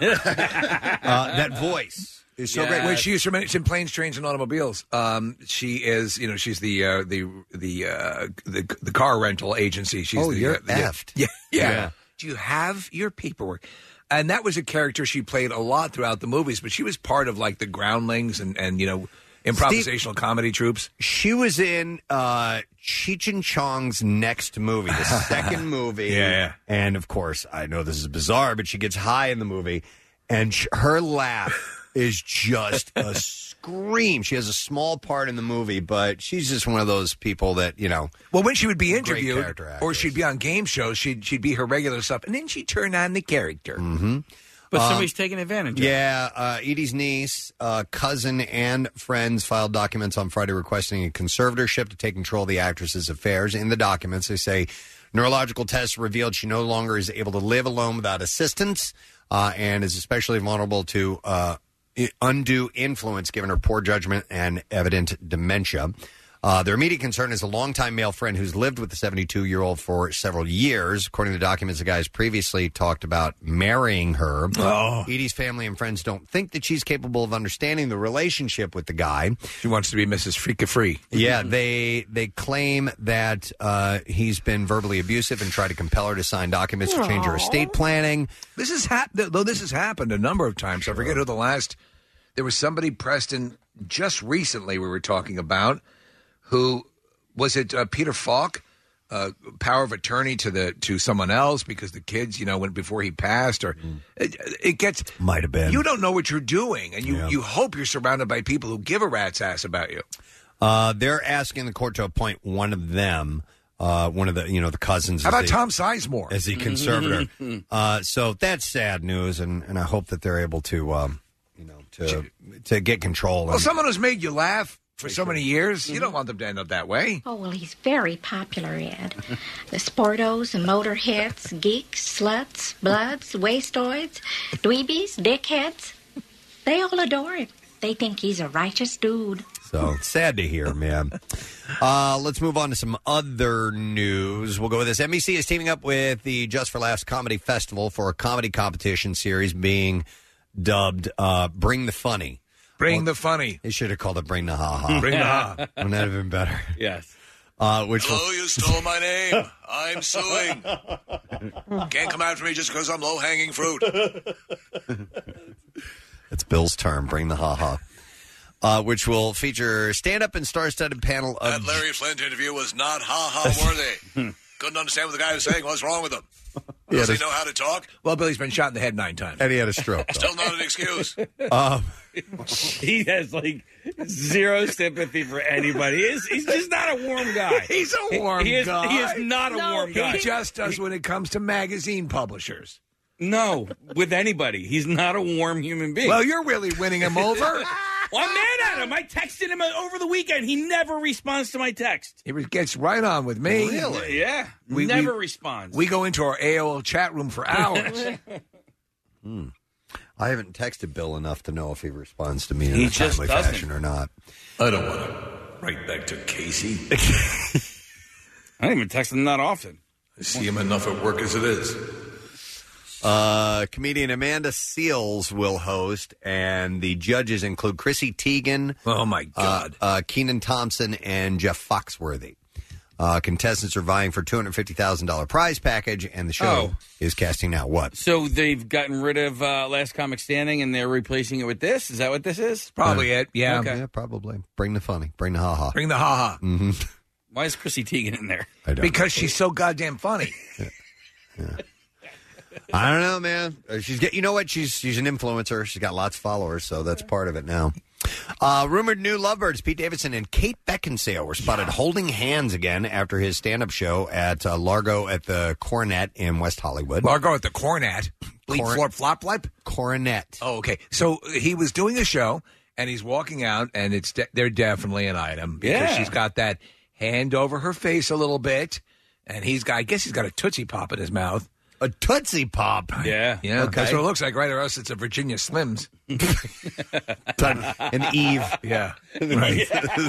C: that voice is so
F: Yeah.
C: great.
E: When she used to mention in Planes, Trains, and Automobiles, um, she is, you know, she's the uh, the the, uh, the the car rental agency. She's
C: Oh,
E: the,
C: you're
E: uh, the,
C: effed.
E: Yeah, yeah,
C: Yeah.
E: Do you have your paperwork? And that was a character she played a lot throughout the movies, but she was part of like the Groundlings and and you know improvisational comedy troops.
C: She was in uh, Cheech and Chong's next movie, the second movie.
E: Yeah, yeah.
C: And of course, I know this is bizarre, but she gets high in the movie, and sh- her laugh is just a scream. She has a small part in the movie, but she's just one of those people that, you know.
E: Well, when she would be
C: Great
E: interviewed
C: character actress.
E: or she'd be on game shows, she'd she'd be her regular stuff, and then she'd turn on the character.
C: Mm-hmm.
F: But
C: Um,
F: somebody's taking advantage of it.
C: Yeah, uh, Edie's niece, uh, cousin, and friends filed documents on Friday requesting a conservatorship to take control of the actress's affairs. In the documents, they say neurological tests revealed she no longer is able to live alone without assistance uh, and is especially vulnerable to uh, undue influence given her poor judgment and evident dementia. Uh, their immediate concern is a longtime male friend who's lived with the seventy-two-year-old for several years. According to the documents, the guys previously talked about marrying her.
E: Oh.
C: Edie's family and friends don't think that she's capable of understanding the relationship with the guy.
E: She wants to be Missus Freaka Free.
C: Yeah, they they claim that uh, he's been verbally abusive and tried to compel her to sign documents to change her estate planning.
E: This has hap- though. This has happened a number of times. I forget who the last. There was somebody, Preston, just recently we were talking about. Who was it? Uh, Peter Falk, uh, power of attorney to the to someone else because the kids, you know, went before he passed, or it, it gets
C: might have been.
E: You don't know what you're doing, and you
C: Yeah.
E: you hope you're surrounded by people who give a rat's ass about you.
C: Uh, they're asking the court to appoint one of them, uh, one of the you know the cousins.
E: How
C: as
E: about
C: the-
E: Tom Sizemore
C: as the conservator? uh, so that's sad news, and, and I hope that they're able to, um, you know, to to get control.
E: Well,
C: and-
E: someone who's made you laugh for so many years, you don't want them to end up that way.
L: Oh, well, he's very popular, Ed. The sportos and motorheads, geeks, sluts, bloods, wastoids, dweebies, dickheads, they all adore him. They think he's a righteous dude.
C: So sad to hear, man. Uh, let's move on to some other news. We'll go with this. N B C is teaming up with the Just for Laughs Comedy Festival for a comedy competition series being dubbed uh, Bring the Funny.
E: Bring
C: well,
E: the Funny.
C: They should have called it Bring the Ha Ha.
E: Bring the Ha.
C: Wouldn't that have been better?
F: Yes.
C: Uh, which
M: Hello,
C: will...
M: you stole my name. I'm suing. Can't come after me just because I'm low-hanging fruit.
C: It's Bill's term, Bring the Ha Ha. Uh, which will feature stand-up and star-studded panel of...
M: That Larry Flint interview was not ha-ha worthy. Couldn't understand what the guy was saying. What's wrong with him? Does
C: Yeah,
M: he know how to talk?
E: Well, Billy's been shot in the head nine times.
C: And he had a stroke.
M: Still not an excuse.
C: Um,
F: he has like zero sympathy for anybody. He's, he's just not a warm guy.
E: He's a warm
F: he, he is,
E: guy.
F: He is not a
E: No,
F: warm guy.
E: He just does when it comes to magazine publishers.
F: No, with anybody. He's not a warm human being.
E: Well, you're really winning him over.
F: Well, I'm mad at him. I texted him over the weekend. He never responds to my text.
E: He gets right on with me.
F: Really? Yeah.
E: We,
F: never
E: we,
F: responds.
E: We go into our A O L chat room for hours.
C: hmm. I haven't texted Bill enough to know if he responds to me in
F: He
C: a
F: just
C: timely
F: doesn't.
C: fashion or not.
M: I don't want to write back to Casey.
F: I don't even text him that often.
M: I see him enough at work as it is.
C: Uh, comedian Amanda Seales will host, and the judges include Chrissy Teigen.
E: Oh, my God.
C: Uh, uh, Kenan Thompson and Jeff Foxworthy. Uh, contestants are vying for two hundred fifty thousand dollars prize package, and the show
F: Oh.
C: is casting out what?
F: So they've gotten rid of uh, Last Comic Standing, and they're replacing it with this? Is that what this is?
E: Probably it, yeah.
F: Okay.
C: Yeah, probably. Bring the funny. Bring the ha-ha.
E: Bring the ha-ha.
C: Mm-hmm.
F: Why is Chrissy Teigen in there?
C: I don't
E: Because she's so goddamn funny.
C: I don't know, man. Uh, She's get, you know what? She's she's an influencer. She's got lots of followers, so that's part of it now. Uh, rumored new lovebirds, Pete Davidson and Kate Beckinsale were spotted holding hands again after his stand-up show at uh, Largo at the Coronet in West Hollywood.
E: Largo at the Coronet. Bleep,
C: Cor-
E: flop, flop, flop.
C: Coronet.
E: Oh, okay. So he was doing a show, and he's walking out, and it's de- they're definitely an item because
F: Yeah.
E: she's got that hand over her face a little bit, and he's got, I guess he's got a Tootsie Pop in his mouth.
C: A Tootsie Pop?
F: Yeah.
E: Yeah,
C: Okay.
E: that's what it looks like, right? Or else it's a Virginia Slims.
C: An Eve.
E: Yeah. Right.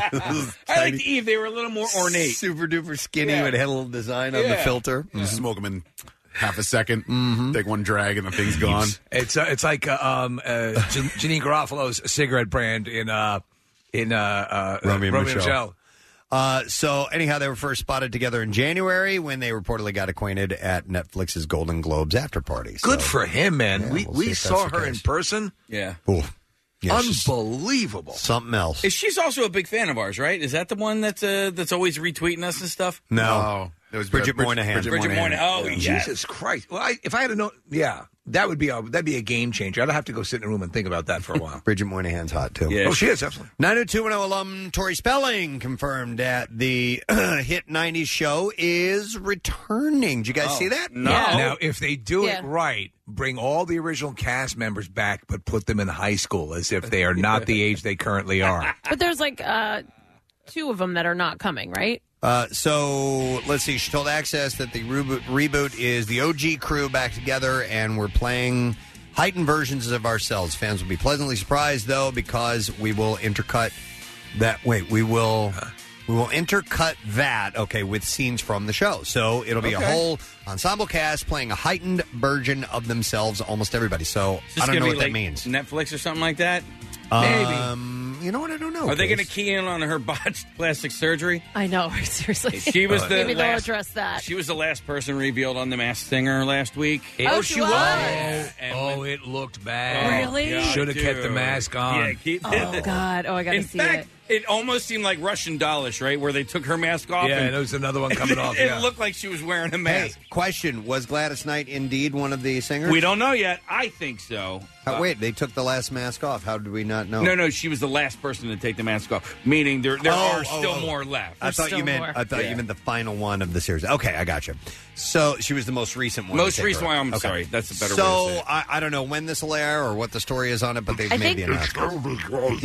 F: I like the Eve. They were a little more ornate.
C: Super duper skinny,
F: Yeah.
C: but had a little design on the
F: Yeah.
C: filter.
G: You smoke them in half a second,
C: Mm-hmm.
G: take one drag, and the thing's gone.
E: It's uh, it's like uh, um, uh, Jan- Janine Garofalo's cigarette brand in uh, in uh, uh,
C: Romeo and
E: Romeo and
C: Michelle.
E: Michelle.
C: Uh, so anyhow, they were first spotted together in January when they reportedly got acquainted at Netflix's Golden Globes after party.
E: Good
C: So-
E: for him, man.
C: Yeah,
E: we
C: we'll see
E: we
C: if
E: saw
C: that's the
E: her in
C: case.
E: person.
F: Yeah.
C: Ooh. Yeah, she's
E: Unbelievable.
C: something else.
F: Is She's also a big fan of ours, right? Is that the one that's uh, that's always retweeting us and stuff?
C: No.
G: Oh, it was
C: Bridget
G: Brid-
C: Moynihan.
G: Bridget,
F: Bridget
G: Moynihan.
F: Moynihan. Oh, yeah.
E: Jesus Christ! Well, I, if I had to know, yeah, that would be a that'd be a game changer. I'd have to go sit in a room and think about that for a while.
C: Bridget Moynihan's hot, too.
F: Yeah.
E: Oh, she is absolutely.
C: nine oh two one oh alum Tori Spelling confirmed that the hit nineties show is returning. Did you guys
F: Oh,
C: see that?
F: no.
D: Yeah.
E: Now, if they do
D: Yeah.
E: it right, bring all the original cast members back, but put them in high school as if they are not the age they currently are.
D: But there's like uh, two of them that are not coming, right?
C: Uh, so let's see. She told Access that the reboot, reboot is the O G crew back together, and we're playing heightened versions of ourselves. Fans will be pleasantly surprised, though, because we will intercut that. Wait, we will we will intercut that. Okay, with scenes from the show. So it'll be
F: Okay.
C: a whole ensemble cast playing a heightened version of themselves. Almost everybody. So
F: Is this
C: I don't
F: gonna
C: know
F: be
C: what that
F: like
C: means.
F: Netflix or something like that?
E: Maybe.
C: Um, you know what? I don't know.
F: Are they going to
C: Case.
F: key in on her botched plastic surgery?
D: I know, seriously.
F: She was the
D: Maybe they'll
F: last,
D: address that.
F: She was the last person revealed on The Masked Singer last week.
D: Oh, she was?
F: And
E: Oh,
F: when-
E: it looked bad.
D: Really?
F: God,
E: Should have kept the
F: dude.
E: mask on.
F: Yeah, keep
D: Oh, God. Oh, I got to
F: In
D: see
F: fact,
D: it.
F: it almost seemed like Russian dollish, right? Where they took her mask off.
E: Yeah,
F: and
E: and there was another one coming off.
F: It
E: Yeah.
F: looked like she was wearing a
C: Hey,
F: mask.
C: question: was Gladys Knight indeed one of the singers?
F: We don't know yet. I think so.
C: How,
F: Uh,
C: wait, they took the last mask off. How did we not know?
F: No, no, she was the last person to take the mask off. Meaning there, there
C: Oh,
F: are
C: oh,
F: still
C: oh.
F: more left.
C: I thought you
D: still
C: meant.
D: more.
C: I thought
F: Yeah.
C: you meant the final one of the series. Okay, I got you. So she was the most recent one.
F: Most
C: to take
F: recent
C: her
F: one.
C: off.
F: I'm
C: Okay.
F: sorry, that's a better
C: So
F: way to say it.
C: I, I don't know when this will air or what the story is on it, but they've
D: I
C: made
D: think-
C: the announcement.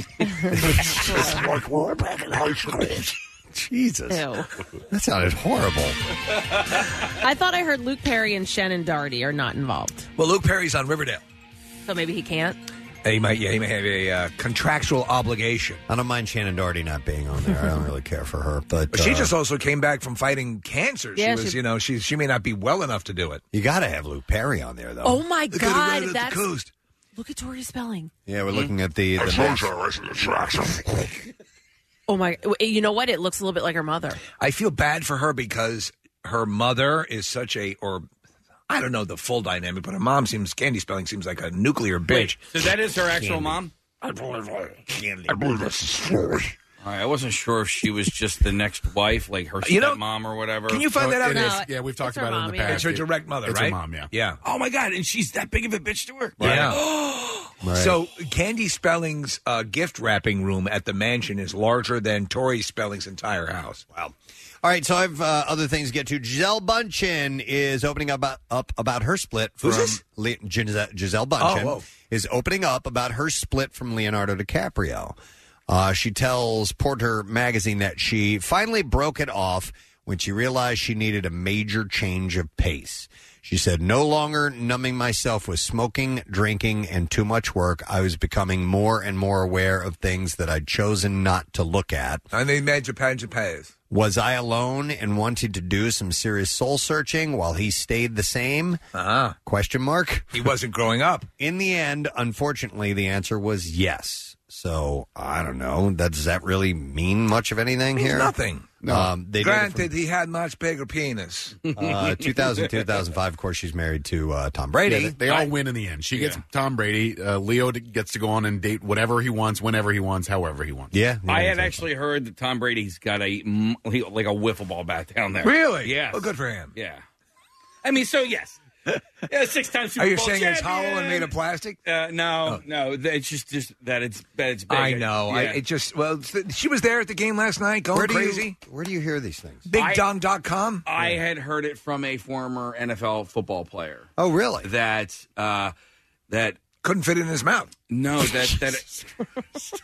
K: like we're back in high school.
C: Jesus,
D: Ew.
C: that sounded horrible.
D: I thought I heard Luke Perry and Shannon Doherty are not involved.
E: Well, Luke Perry's on Riverdale.
D: So maybe he can't.
E: He might, yeah, he may have a uh, contractual obligation.
C: I don't mind Shannon Doherty not being on there. I don't really care for her, but,
E: But she
C: uh,
E: just also came back from fighting cancer.
D: Yeah,
E: she was,
D: she-
E: you know, she she may not be well enough to do it.
C: You got to have Luke Perry on there, though.
D: Oh my
E: Look at her right
D: God,
E: at the
D: that's
E: coast.
D: look at Tori Spelling.
C: Yeah, we're looking at the. the match.
D: Oh my! You know what? It looks a little bit like her mother.
E: I feel bad for her because her mother is such a, or I don't know the full dynamic, but her mom seems, Candy Spelling seems like a nuclear bitch.
F: So that is her actual mom?
E: I believe, I believe that's the story.
F: All right, I wasn't sure if she was just the next wife, like her
E: You know,
F: stepmom or whatever.
E: Can you find that out?
G: It is.
D: No,
G: Yeah, we've talked
D: it's her
G: about it in
D: mom,
G: the
D: yeah.
G: past.
E: It's her direct mother,
G: It's
E: right?
G: her mom, yeah.
E: Yeah.
F: Oh my God! And she's that big of a bitch to her.
E: Yeah.
C: Right.
E: So Candy Spelling's uh, gift wrapping room at the mansion is larger than Tori Spelling's entire house.
C: Wow. All right, so I've uh, other things to get to. Giselle Bundchen is opening up, up about her split from
E: Who's this?
C: Le- Giselle, Giselle Bundchen
E: Oh, whoa.
C: is opening up about her split from Leonardo DiCaprio. Uh, she tells Porter magazine that she finally broke it off when she realized she needed a major change of pace. She said, no longer numbing myself with smoking, drinking, and too much work. I was becoming more and more aware of things that I'd chosen not to look at.
E: And they made Japan Japan.
C: Was I alone and wanted to do some serious soul searching while he stayed the same?
E: Uh-huh.
C: Question mark.
E: He wasn't growing up.
C: In the end, unfortunately, the answer was yes. So, I don't know. That, does that really mean much of anything
E: Means
C: here?
E: nothing.
C: No. Um, they did it
E: Granted, he had much bigger penis.
C: from, uh, two thousand, two thousand five, of course, she's married to uh, Tom Brady.
G: Yeah, they, they all win in the end. She gets Tom Brady. Uh, Leo d- gets to go on and date whatever he wants, whenever he wants, however he wants.
C: Yeah.
F: I had actually heard that Tom Brady's got a m- he- like a wiffle ball bat down there.
E: Really?
F: Yeah.
E: Well, good for him.
F: Yeah. I mean, so yes. Yeah, six times Super
E: Are you
F: Bowl
E: saying it's
F: champion.
E: hollow and made of plastic?
F: Uh, no, no. th- It's just, just that it's that it's big.
E: I know. I,
F: Yeah.
E: it just, well, th- she was there at the game last night going
C: Where do
E: crazy.
C: You, where do you hear these things?
E: Big Dong dot com.
F: I had heard it from a former N F L football player.
C: Oh, really?
F: That uh, that
E: couldn't fit in his mouth.
F: No, that that.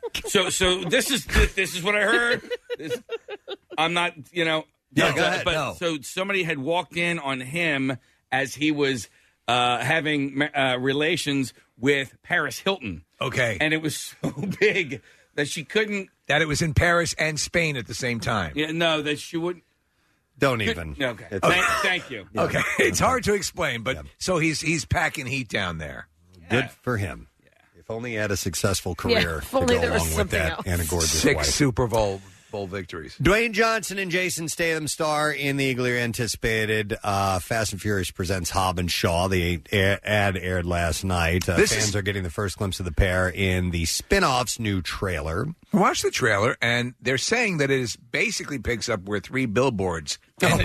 F: so so this is this is what I heard. This, I'm not, you know.
C: Yeah,
F: but,
C: go ahead.
F: But
C: No.
F: so somebody had walked in on him as he was uh, having uh, relations with Paris Hilton.
E: Okay.
F: And it was so big that she couldn't.
E: That it was in Paris and Spain at the same time.
F: Yeah, no, that she wouldn't.
C: Don't even.
F: Okay.
C: It's-
F: Thank, thank you.
E: Okay, it's hard to explain, but so he's he's packing heat down there.
C: Good for him. If only he had a successful career
E: if
C: to
E: only
C: go
E: there was
C: along with
E: something
C: that
E: else.
C: and a gorgeous
E: Six
C: wife.
E: Super Bowl Bowl victories.
C: Dwayne Johnson and Jason Statham star in the eagerly anticipated uh, Fast and Furious presents Hobb and Shaw. The a- ad aired last night. Uh,
E: This
C: fans
E: is-
C: are getting the first glimpse of the pair in the spin-off's new trailer.
E: Watch the trailer, and they're saying that it is basically picks up where three billboards.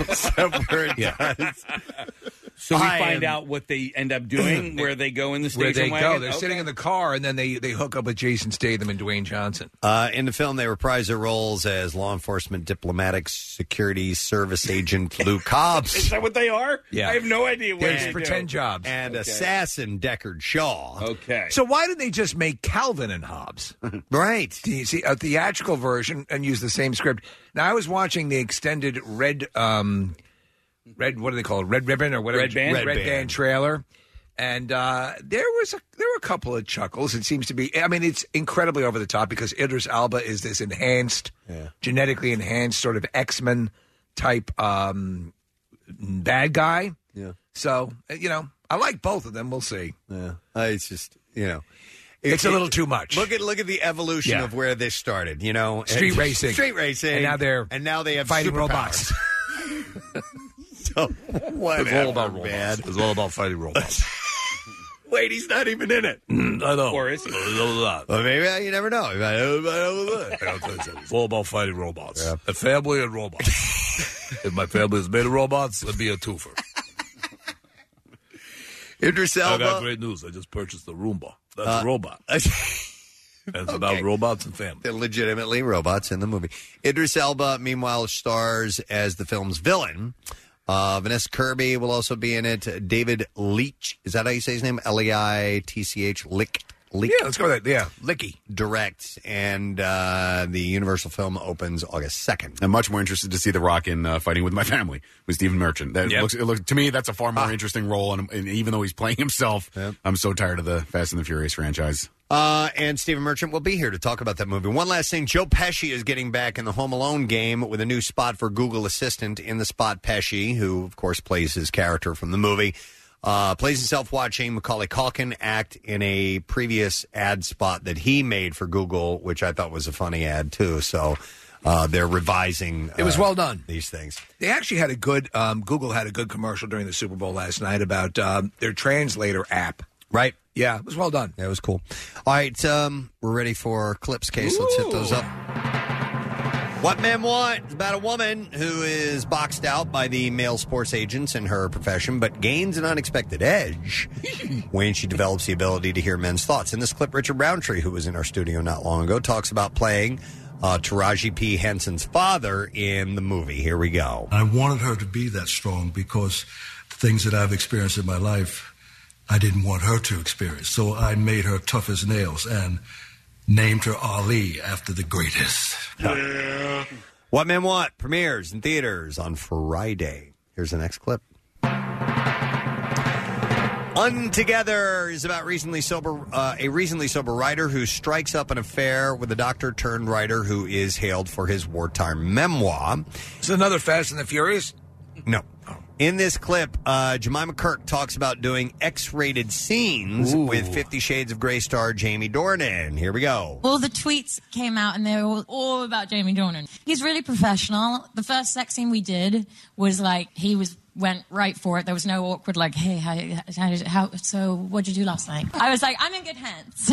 C: yeah.
F: So we
C: I
F: find
C: am-
F: out what they end up doing, where they go in the
E: Where
F: station
E: they
F: wagon.
E: go, they're
F: Okay.
E: sitting in the car, and then they, they hook up with Jason Statham and Dwayne Johnson.
C: Uh, in the film, they reprise their roles as law enforcement, diplomatic, security service agent Luke Hobbs.
F: Is that what they are?
C: Yeah.
F: I have no idea what
E: There's
F: they
E: pretend
F: do.
E: jobs.
C: And
F: Okay.
C: assassin Deckard Shaw.
F: Okay.
E: So why did they just make Calvin and Hobbes?
C: Right.
E: You see a theatrical version and use the same script. Now I was watching the extended red, um, red. What do they call it? Red ribbon or whatever?
F: Red band?
E: Red,
F: Red
E: band.
F: band.
E: trailer. And uh, there was a, there were a couple of chuckles. It seems to be. I mean, it's incredibly over the top because Idris Elba is this enhanced, genetically enhanced sort of X-Men type um, bad guy.
C: Yeah.
E: So you know, I like both of them. We'll see.
C: Yeah. Uh, it's just, you know.
E: It's a little too much.
C: Look at look at the evolution
E: Yeah.
C: of where this started. You know,
E: Street
C: And-
E: racing.
C: street racing,
E: And now they're
C: and now they have
E: fighting
C: superpowers.
E: robots.
C: so whatever,
E: It's all about robots.
C: man.
E: It's all about fighting robots.
C: Wait, he's not even in it.
E: I know.
F: Or is he?
C: Well, maybe uh, you never know.
E: It's all about fighting robots. A family and robots. If my family is made of robots, it'd be a twofer.
C: Idris
E: I got
C: Elba.
E: great news. I just purchased a Roomba. That's
C: Uh,
E: a robot. And it's about
C: Okay.
E: robots and family.
C: They're legitimately robots in the movie. Idris Elba, meanwhile, stars as the film's villain. Uh, Vanessa Kirby will also be in it. David Leitch, is that how you say his name? L E I T C H, Licht, Leak.
E: Yeah, let's go with that. Yeah, Licky.
C: Direct, and uh, the Universal film opens August second.
G: I'm much more interested to see The Rock in uh, Fighting with My Family with Stephen Merchant. That
C: Yep.
G: looks, it looks to me that's a far more interesting role, and, and even though he's playing himself,
C: Yep.
G: I'm so tired of the Fast and the Furious franchise.
C: Uh, and Stephen Merchant will be here to talk about that movie. One last thing, Joe Pesci is getting back in the Home Alone game with a new spot for Google Assistant. In the spot, Pesci, who, of course, plays his character from the movie, uh, plays himself watching Macaulay Culkin act in a previous ad spot that he made for Google, which I thought was a funny ad, too. So uh, they're revising uh,
E: It was well done.
C: these things.
E: They actually had a good, um, Google had a good commercial during the Super Bowl last night about um, their translator app.
C: Right.
E: Yeah, it was well done.
C: That was cool. All right, um, we're ready for Clips Case. Let's hit those up. What Men Want? It's about a woman who is boxed out by the male sports agents in her profession, but gains an unexpected edge when she develops the ability to hear men's thoughts. In this clip, Richard Roundtree, who was in our studio not long ago, talks about playing uh, Taraji P. Henson's father in the movie. Here we go.
N: I wanted her to be that strong because the things that I've experienced in my life, I didn't want her to experience. So I made her tough as nails and named her Ali after the greatest.
C: Yeah. What Men Want premieres in theaters on Friday. Here's the next clip. Untogether is about recently sober uh, a recently sober writer who strikes up an affair with a doctor turned writer who is hailed for his wartime memoir.
E: Is it another Fast and the Furious?
C: No. In this clip, uh, Jemima Kirk talks about doing X-rated scenes
O: Ooh.
C: with Fifty Shades of Grey star Jamie Dornan. Here we go.
O: All the tweets came out and they were all, all about Jamie Dornan. He's really professional. The first sex scene we did was like, he was went right for it. There was no awkward like, hey, how, how, did, how so what'd you do last night? I was like, I'm in good hands.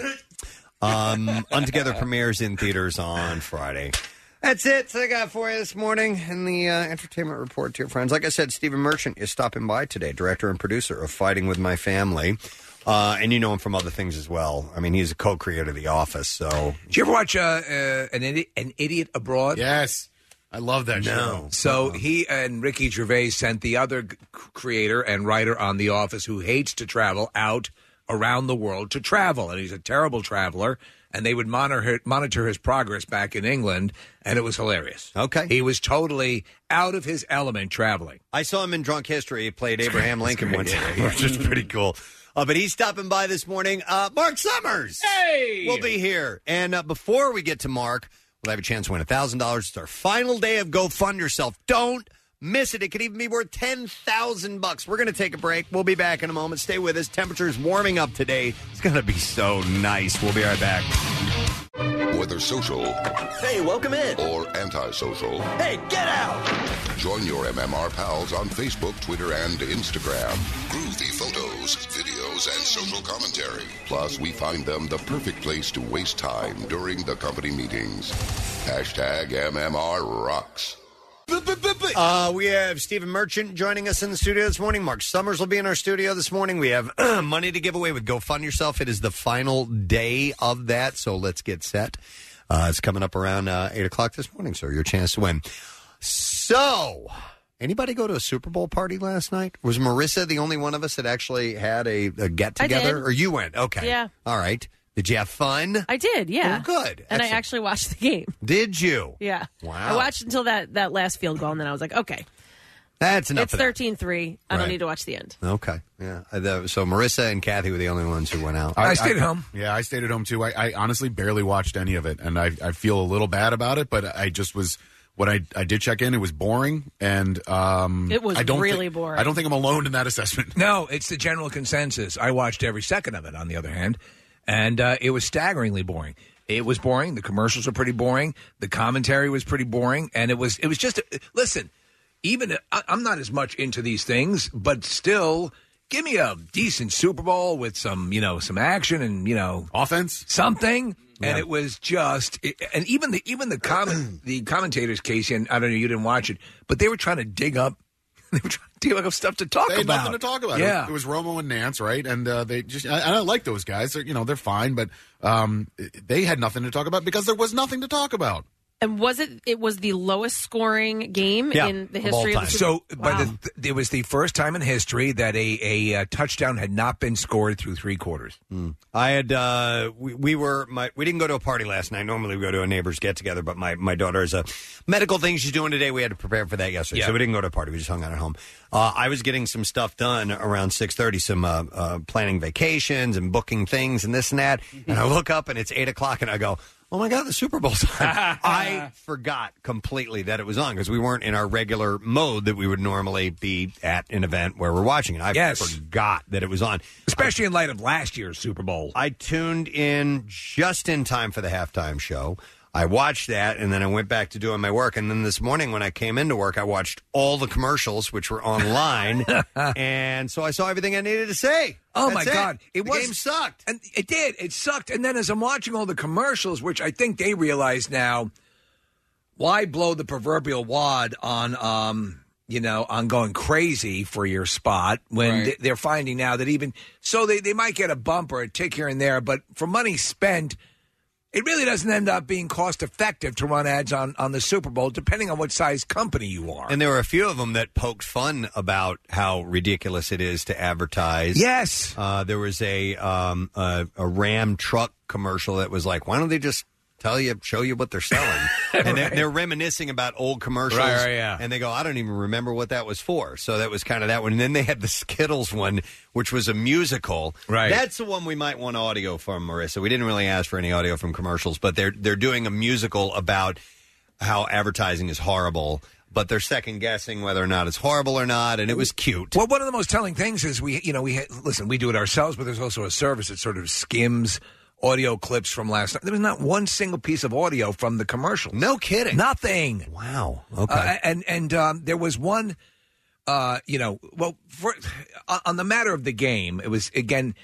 C: Um, Untogether premieres in theaters on Friday. That's it. So I got for you this morning in the uh, entertainment report to your friends. Like I said, Stephen Merchant is stopping by today, director and producer of Fighting with My Family. Uh, and you know him from other things as well. I mean, he's a co-creator of The Office. So,
E: Did you ever watch uh, uh, an, Idi- an Idiot Abroad?
G: Yes. I love that
C: No.
G: show.
E: So he and Ricky Gervais sent the other g- creator and writer on The Office who hates to travel out around the world to travel. And he's a terrible traveler. And they would monitor monitor his progress back in England, and it was hilarious.
C: Okay.
E: He was totally out of his element traveling.
C: I saw him in Drunk History. He played Abraham Lincoln once,
E: Yeah.
C: which is pretty cool. Uh, but he's stopping by this morning. Uh, Mark Summers
F: Hey!
C: will be here. And uh, before we get to Mark, we'll have a chance to win one thousand dollars. It's our final day of Go Fund Yourself. Don't miss it. It could even be worth ten thousand bucks. We're going to take a break. We'll be back in a moment. Stay with us. Temperature's warming up today. It's going to be so nice. We'll be right back.
B: Whether social
P: Hey, welcome in.
B: or antisocial,
P: Hey, get out.
B: join your M M R pals on Facebook, Twitter, and Instagram. Groovy photos, videos, and social commentary. Plus, we find them the perfect place to waste time during the company meetings. Hashtag M M R rocks.
C: Uh, we have Stephen Merchant joining us in the studio this morning. Mark Summers will be in our studio this morning. We have money to give away with Go Fund Yourself. It is the final day of that, so let's get set. Uh, it's coming up around uh, eight o'clock this morning, so your chance to win. So, anybody go to a Super Bowl party last night? Was Marissa the only one of us that actually had a, a get-together?
D: I did.
C: Or you went? Okay.
D: Yeah.
C: All right. Did you have fun?
D: I did, yeah.
C: Oh, good.
D: And
C: Excellent.
D: I actually watched the game.
C: Did you?
D: Yeah.
C: Wow.
D: I watched until that, that last field goal, and then I was like, okay.
C: That's enough
D: It's
C: of that.
D: thirteen three. I don't
C: Right.
D: need to watch the end.
C: Okay. Yeah. Uh, the- So Marissa and Kathy were the only ones who went out.
E: I stayed at home.
G: Yeah, I stayed at home too. I, I honestly barely watched any of it, and I, I feel a little bad about it. But I just was what I I did check in. It was boring, and um,
D: It was
G: I don't
D: really
G: think-
D: boring.
G: I don't think I'm alone in that assessment.
E: No, it's the general consensus. I watched every second of it, on the other hand, and uh, it was staggeringly boring. It was boring. The commercials were pretty boring. The commentary was pretty boring, and it was it was just listen. Even I, I'm not as much into these things, but still, give me a decent Super Bowl with some you know some action and you know
G: offense,
E: something.
C: Yeah.
E: And it was just, it, and even the even the comment the commentators, Casey, and I don't know, you didn't watch it, but they were trying to dig up. They were trying to dig up stuff to talk
G: They had
E: about.
G: nothing to talk about.
E: Yeah.
G: It was, it was Romo and Nance, right? And uh, they just, I, I like those guys. They're, you know, they're fine, but um, they had nothing to talk about because there was nothing to talk about.
D: And was it? It was the lowest scoring game
E: Yeah,
D: in the history of, the Super
E: So,
D: Bowl.
E: but the, it was the first time in history that a, a, uh touchdown had not been scored through three quarters.
C: Mm. I had uh, we, we were my we didn't go to a party last night. Normally we go to a neighbor's get together, but my my daughter has a medical thing she's doing today. We had to prepare for that yesterday,
E: Yeah.
C: so we didn't go to a party. We just hung out at home. Uh, I was getting some stuff done around six thirty, some uh, uh, planning vacations and booking things and this and that. And I look up and it's eight o'clock, and I go, oh, my God, the Super Bowl's on. I forgot completely that it was on because we weren't in our regular mode that we would normally be at an event where we're watching it. I
E: Yes.
C: forgot that it was on.
E: Especially in light of last year's Super Bowl.
C: I tuned in just in time for the halftime show. I watched that, and then I went back to doing my work. And then this morning when I came into work, I watched all the commercials, which were online. And so I saw everything I needed to say.
E: Oh,
C: That's
E: my
C: it.
E: God. It
C: the
E: was,
C: game sucked.
E: And it did. It sucked. And then as I'm watching all the commercials, which I think they realize now, why blow the proverbial wad on, um, you know, on going crazy for your spot when
F: Right.
E: th- they're finding now that even, so they, they might get a bump or a tick here and there, but for money spent, it really doesn't end up being cost effective to run ads on, on the Super Bowl, depending on what size company you are.
C: And there were a few of them that poked fun about how ridiculous it is to advertise.
E: Yes.
C: Uh, there was a, um, a a Ram truck commercial that was like, why don't they just tell you, show you what they're selling? And they're, they're reminiscing about old commercials.
E: Right, right, yeah.
C: And they go, I don't even remember what that was for. So that was kind of that one. And then they had the Skittles one, which was a musical.
E: Right.
C: That's the one we might want audio from, Marissa. We didn't really ask for any audio from commercials, but they're they're doing a musical about how advertising is horrible. But they're second guessing whether or not it's horrible or not, and it was cute.
E: Well, one of the most telling things is we, you know, we listen. We do it ourselves, but there's also a service that sort of skims audio clips from last night. There was not one single piece of audio from the commercial.
C: No kidding.
E: Nothing.
C: Wow. Okay.
E: Uh, and and um, there was one. Uh, you know, well, for, on the matter of the game, it was again.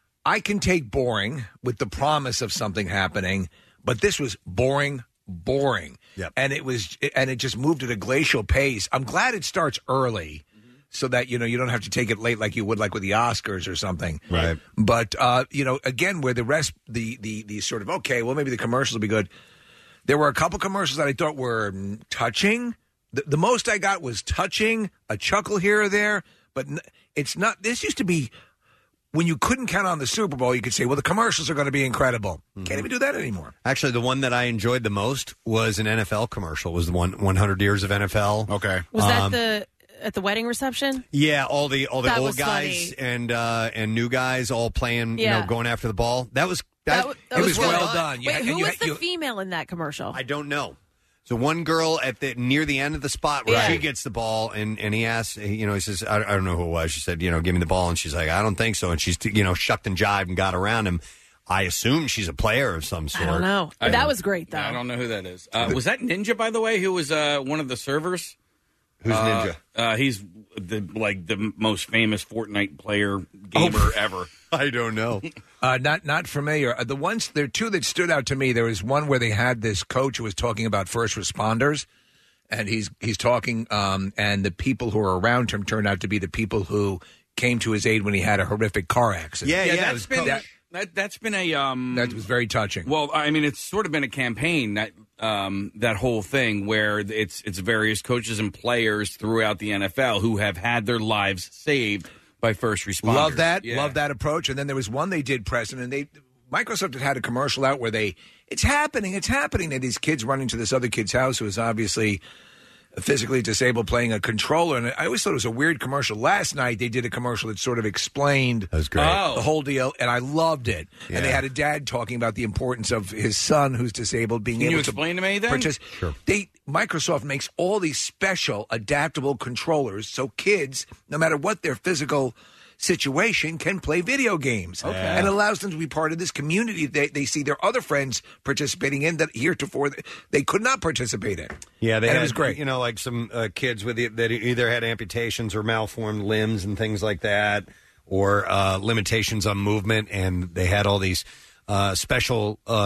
E: I can take boring with the promise of something happening, but this was boring. Boring.
C: Yep.
E: And it was, and it just moved at a glacial pace. I'm glad it starts early, so that you know you don't have to take it late like you would like with the Oscars or something.
C: Right.
E: But uh, you know, again, where the rest, the the the sort of okay, well, maybe the commercials will be good. There were a couple commercials that I thought were mm, touching. The, the most I got was touching, a chuckle here or there, but n- it's not. This used to be. When you couldn't count on the Super Bowl, you could say, well, the commercials are going to be incredible. Can't even do that anymore.
C: Actually, the one that I enjoyed the most was an N F L commercial. Was the one one hundred years of N F L.
G: Okay.
D: Was that
C: Um,
D: the at the wedding reception?
C: Yeah, all the all the
D: That
C: old
D: was
C: guys
D: funny.
C: and uh, and new guys all playing, you
D: Yeah.
C: know, going after the ball. That was that,
D: That, wa- that
C: it
D: was,
C: was
D: well,
C: well
D: done.
C: done. You
D: Wait,
C: had-
D: who
C: and you
D: was
C: had-
D: the
C: you-
D: female in that commercial?
C: I don't know. So one girl at the near the end of the spot where
D: Yeah.
C: she gets the ball, and, and he asks, you know, he says, I, I don't know who it was. She said, you know, give me the ball, and she's like, I don't think so. And she's, you know, shucked and jived and got around him. I assume she's a player of some sort.
D: I don't know.
F: I
D: that
F: don't-
D: was great, though.
F: I don't know who that is. Uh, was that Ninja, by the way, who was uh, one of the servers?
C: Who's
F: Uh,
C: Ninja?
F: Uh, he's the like the most famous Fortnite player gamer ever.
C: I don't know.
E: Uh, not not familiar. Uh, the ones there are two that stood out to me. There was one where they had this coach who was talking about first responders, and he's he's talking, um, and the people who were around him turned out to be the people who came to his aid when he had a horrific car accident.
C: Yeah, yeah. it
F: that's
C: was
F: been
C: cool.
F: that, that's been a um.
E: That was very touching.
F: Well, I mean, it's sort of been a campaign that um that whole thing where it's it's various coaches and players throughout the N F L who have had their lives saved by first responders.
E: Love that.
F: Yeah.
E: Love that approach. And then there was one they did, Preston, and they Microsoft had had a commercial out where they it's happening, it's happening. And these kids running to this other kid's house who is obviously physically disabled playing a controller. And I always thought it was a weird commercial. Last night they did a commercial that sort of explained
C: That was great.
F: Oh.
E: the whole deal, and I loved it.
C: Yeah.
E: And they had a dad talking about the importance of his son who's disabled being
F: Can
E: able
F: you explain to me then?
E: purchase.
C: Sure.
E: They Microsoft makes all these special adaptable controllers so kids, no matter what their physical situation, can play video games.
F: Okay.
E: And allows them to be part of this community they, they see their other friends participating in that heretofore they could not participate in.
C: Yeah, they
E: And
C: had,
E: it was great.
C: You know, like some uh, kids with the, that either had amputations or malformed limbs and things like that, or uh, limitations on movement, and they had all these uh, special um,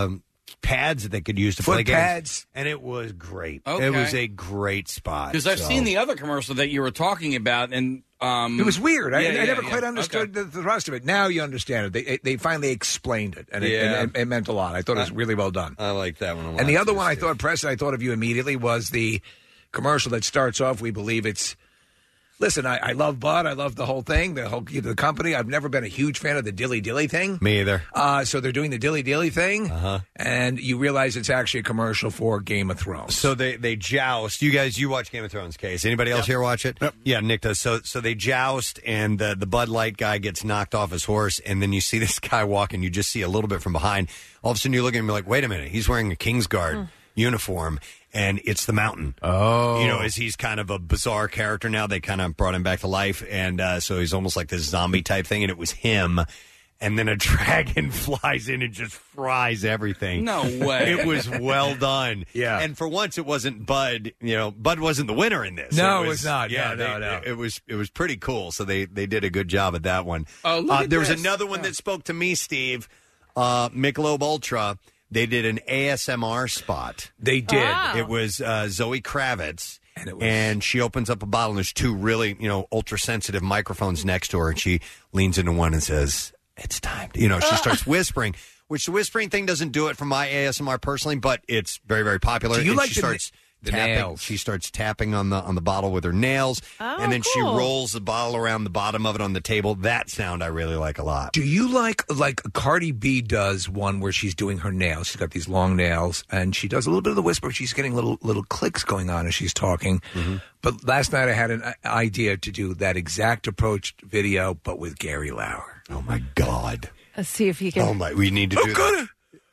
C: pads that they could use to
E: Foot
C: play games.
E: pads.
C: And it was great.
F: Okay.
C: It was a great spot.
F: Because I've
C: So-
F: seen the other commercial that you were talking about, and um,
E: It was weird. I,
F: yeah,
E: I
F: yeah,
E: never
F: yeah.
E: quite understood
F: Okay.
E: the, the rest of it. Now you understand it. They they finally explained it, and it,
C: Yeah.
E: and it, it meant a lot. I thought it was really well done.
C: I like that one a lot.
E: And the other
C: too,
E: one I
C: Steve.
E: thought, Preston, I thought of you immediately was the commercial that starts off. We believe it's. Listen, I, I love Bud. I love the whole thing, the whole the company. I've never been a huge fan of the dilly dilly thing.
C: Me either.
E: Uh, so they're doing the dilly dilly thing,
C: Uh-huh.
E: and you realize it's actually a commercial for Game of Thrones.
C: So they, they joust. You guys, you watch Game of Thrones, Case. Anybody else here watch it? Yep. Yeah, Nick does. So so they joust, and the, the Bud Light guy gets knocked off his horse, and then you see this guy walking. You just see a little bit from behind. All of a sudden, you look at him and you're like, wait a minute. He's wearing a Kingsguard uniform, and it's the Mountain.
G: Oh.
C: You know, as he's kind of a bizarre character now. They kind of brought him back to life, and uh, so he's almost like this zombie type thing, and it was him. And then a dragon flies in and just fries everything.
F: No way.
C: It was well done.
E: Yeah.
C: And for once, it wasn't Bud. You know, Bud wasn't the winner in this.
E: No, it was not.
C: Yeah,
E: No,
C: they-
E: no, no.
C: It was it was pretty cool. So they they did a good job at that one.
F: Oh, look
C: uh,
F: at
C: there was
F: this.
C: another one that spoke to me, Steve. Uh, Michelob Ultra. They did an A S M R spot.
E: They did.
D: Wow.
C: It was uh, Zoe Kravitz.
E: And it was-
C: And she opens up a bottle, and there's two really, you know, ultra sensitive microphones next to her, and she leans into one and says, "It's time." To, you know, she starts whispering, which the whispering thing doesn't do it for my A S M R personally, but it's very, very popular.
E: Do you
C: and
E: like
C: she
E: the
C: starts
E: na- the
C: tapping.
E: nails?
C: She starts tapping on the on the bottle with her nails,
D: Oh,
C: and then she
D: cool.
C: rolls the bottle around the bottom of it on the table. That sound I really like a lot.
E: Do you like like Cardi B does one where she's doing her nails? She's got these long nails, and she does a little bit of the whisper. She's getting little little clicks going on as she's talking.
C: Mm-hmm.
E: But last night I had an i- idea to do that exact approach video, but with Gary Lauer.
C: Oh my God!
D: Let's see if he can.
C: Oh my! We need to do that.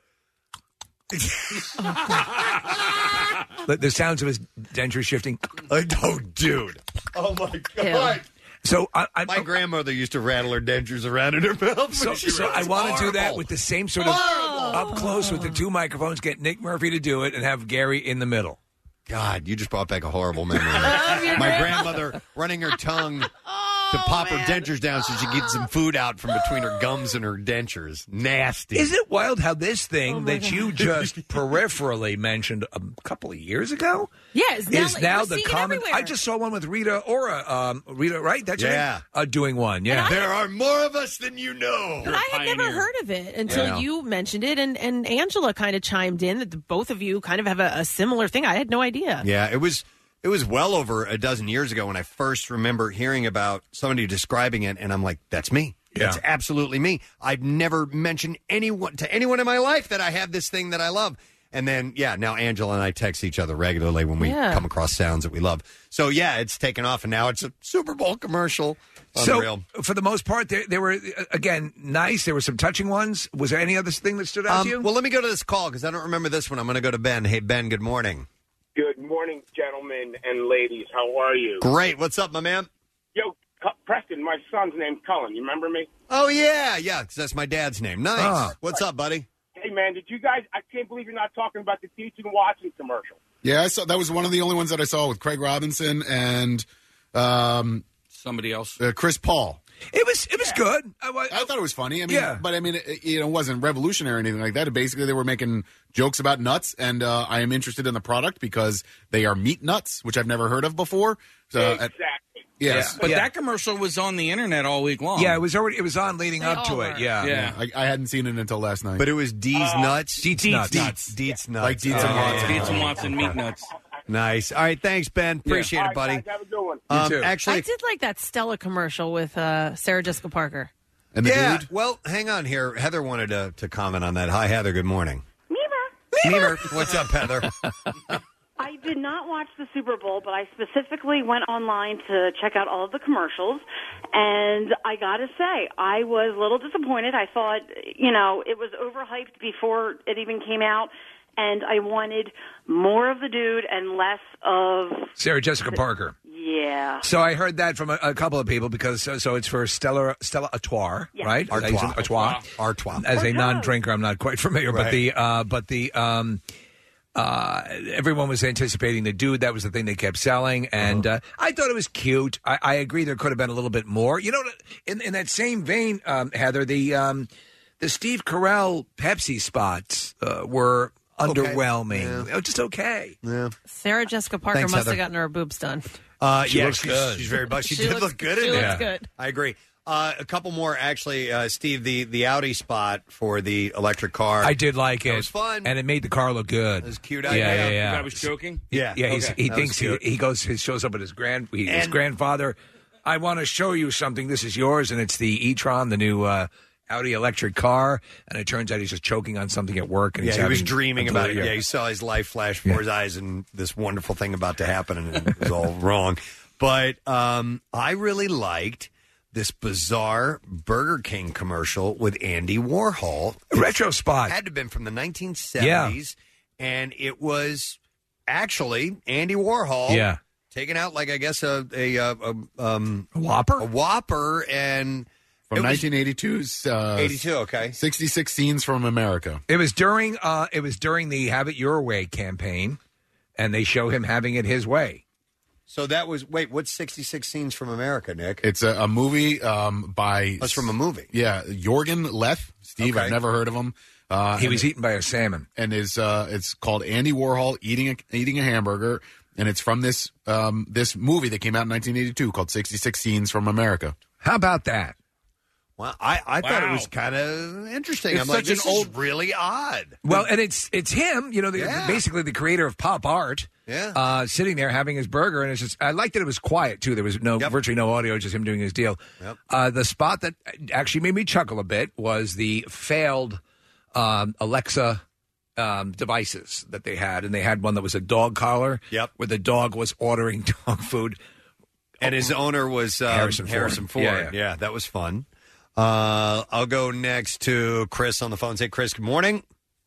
E: The, the sounds of his denture shifting.
C: Oh, dude! Oh my God!
E: So I, I,
C: My grandmother used to rattle her dentures around in her mouth.
E: So,
C: when she
E: so
C: wrote.
E: I
C: It's
E: want to do that
C: horrible.
E: with the same sort of up close with the two microphones. Get Nick Murphy to do it, and have Gary in the middle.
C: God, you just brought back a horrible memory. My grandmother running her tongue to pop her dentures down so she could get some food out from between her gums and her dentures. Nasty.
E: Isn't it wild how this thing
D: Oh, my
E: that
D: God.
E: you just peripherally mentioned a couple of years ago
D: Yeah, it's now,
E: is
D: like,
E: now
D: we're
E: the
D: seeing it
E: common?
D: everywhere.
E: I just saw one with Rita Ora. Um, Rita, right? That's your
C: Yeah.
E: name? Uh, doing one. Yeah.
C: There are more of us than you know.
D: And I had never
F: pioneer.
D: heard of it until
C: Yeah.
D: you mentioned it, and, and Angela kind of chimed in that the, both of you kind of have a, a similar thing. I had no idea.
C: Yeah, it was it was well over a dozen years ago when I first remember hearing about somebody describing it, and I'm like, that's me. That's
E: Yeah.
C: absolutely me. I've never mentioned anyone to anyone in my life that I have this thing that I love. And then, yeah, now Angela and I text each other regularly when we
D: Yeah.
C: come across sounds that we love. So, yeah, it's taken off, and now it's a Super Bowl commercial. Unreal.
E: So, for the most part, they, they were, uh, again, nice. There were some touching ones. Was there any other thing that stood out
C: Um,
E: to you?
C: well, let me go to this call because I don't remember this one. I'm going to go to Ben. Hey, Ben, good morning.
K: Good morning, gentlemen and ladies. How are you?
C: Great. What's up, my man?
K: Yo, Cu- Preston, my son's name's Cullen. You remember me?
C: Oh, yeah, yeah, 'cause that's my dad's name. Nice.
E: Ah.
C: What's up, buddy?
K: Hey, man, did you guys? I can't believe you're not talking about the Teach and Watson commercial.
G: Yeah, I saw that was one of the only ones that I saw with Craig Robinson and um,
F: Somebody else.
G: uh, Chris Paul.
E: it was it was good. I, wa-
G: I thought it was funny. I mean,
E: Yeah.
G: but I mean, it, you know, it wasn't revolutionary or anything like that. Basically, they were making jokes about nuts, and uh, I am interested in the product because they are meat nuts, which I've never heard of before. So, uh,
K: exactly.
G: yes,
F: But
E: Yeah.
F: that commercial was on the internet all week long.
E: yeah, it was already it was on leading
D: They
E: up to
D: all
E: it.
D: were.
E: Yeah.
F: Yeah.
G: I, I hadn't seen it until last night.
C: But it was D's nuts.
E: Dietz nuts.
C: Dietz, Dietz nuts.
G: Like Dietz and
C: Oh,
G: Watson.
F: Dietz and Watson meat nuts.
C: Nice. All right, thanks, Ben. Appreciate
K: All
C: it,
K: right,
C: buddy.
K: guys, have a good one.
C: Um,
E: too.
C: actually,
D: I did like that Stella commercial with uh, Sarah Jessica Parker.
G: and the
C: yeah.
G: dude.
C: Well, hang on here. Heather wanted to, to comment on that. Hi, Heather. Good morning.
Q: Memer.
C: Memer, what's up, Heather?
Q: I did not watch the Super Bowl, but I specifically went online to check out all of the commercials, and I got to say, I was a little disappointed. I thought, you know, it was overhyped before it even came out, and I wanted more of the dude and less of,
E: Sarah Jessica Parker.
Q: yeah.
E: So I heard that from a, a couple of people because so, so it's for Stella Stella Artois,
Q: Yes.
E: right?
C: Artois.
E: Artois.
C: Artois.
E: As a
Q: Artois.
E: non-drinker, I'm not quite familiar, but
C: Right.
E: the uh, but the um, uh, everyone was anticipating the dude. That was the thing they kept selling, and uh, I thought it was cute. I, I agree there could have been a little bit more. You know, in in that same vein, um, Heather, the um, the Steve Carell Pepsi spots uh, were
C: Okay.
E: underwhelming.
C: Yeah.
E: Oh, just okay.
C: Yeah.
D: Sarah Jessica Parker
C: Thanks,
D: must
C: Heather.
D: have gotten her boobs done.
C: Uh,
E: She
C: yeah,
E: looks
C: she's,
E: good.
C: she's very much. She,
D: She
C: did
D: looks-
C: look good
D: she
C: in
D: looks
C: there.
D: good.
C: I agree. Uh, a couple more, actually, uh, Steve. The the Audi spot for the electric car.
E: I did like it.
C: It was fun.
E: And it made the car look good. It
C: was cute.
E: Yeah,
C: idea.
E: yeah, yeah.
F: The guy was joking?
C: Yeah,
E: Yeah, he's,
C: Okay.
E: he
C: That
E: thinks
C: was
E: he,
C: cute.
E: he goes, he shows up with his grand, his
C: And-
E: grandfather. I want to show you something. This is yours, and it's the e-tron, the new uh, Audi electric car. And it turns out he's just choking on something at work. And
C: Yeah,
E: he's
C: he was
E: having
C: dreaming
E: a
C: about it.
E: delirium.
C: Yeah, he saw his life flash before his eyes, and this wonderful thing about to happen, and it was all wrong. But um, I really liked this bizarre Burger King commercial with Andy Warhol.
E: Retro spot.
C: Had to have been from the nineteen seventies, and it was actually Andy Warhol.
E: Yeah.
C: taking out like I guess a a, a, a, um,
E: a Whopper,
C: a Whopper, and
G: From
C: it was-
G: nineteen eighty-two's uh,
C: eighty-two, okay.
G: sixty-six scenes from America.
E: It was during uh, it was during the Have It Your Way campaign, and they show him having it his way.
C: So that was wait, what's sixty-six scenes from America, Nick?
G: It's a, a movie um, by.
C: That's from a movie.
G: Yeah, Jorgen Leth. Steve,
C: Okay.
G: I've never heard of him. Uh,
E: He
G: and
E: was eaten by a salmon,
G: and is uh, it's called Andy Warhol eating a, eating a hamburger, and it's from this um, this movie that came out in nineteen eighty-two called sixty-six Scenes from America.
E: How about that?
C: Well, I, I thought it
F: Wow.
C: was kind of interesting.
E: It's
C: I'm like,
E: such an
C: this
E: old-
C: is really odd.
E: Well, and it's it's him, you know, the,
C: Yeah.
E: basically the creator of pop art.
C: Yeah.
E: Uh, sitting there having his burger, and it's just I liked that it was quiet too. There was no
C: Yep.
E: virtually no audio, just him doing his deal.
C: Yep.
E: Uh, the spot that actually made me chuckle a bit was the failed um, Alexa um, devices that they had, and they had one that was a dog collar.
C: Yep.
E: Where the dog was ordering dog food,
C: And his owner was um,
E: Harrison
C: Harrison
E: Ford.
C: Ford.
E: Yeah, yeah.
C: that was fun. Uh, I'll go next to Chris on the phone. Say, Chris, good morning.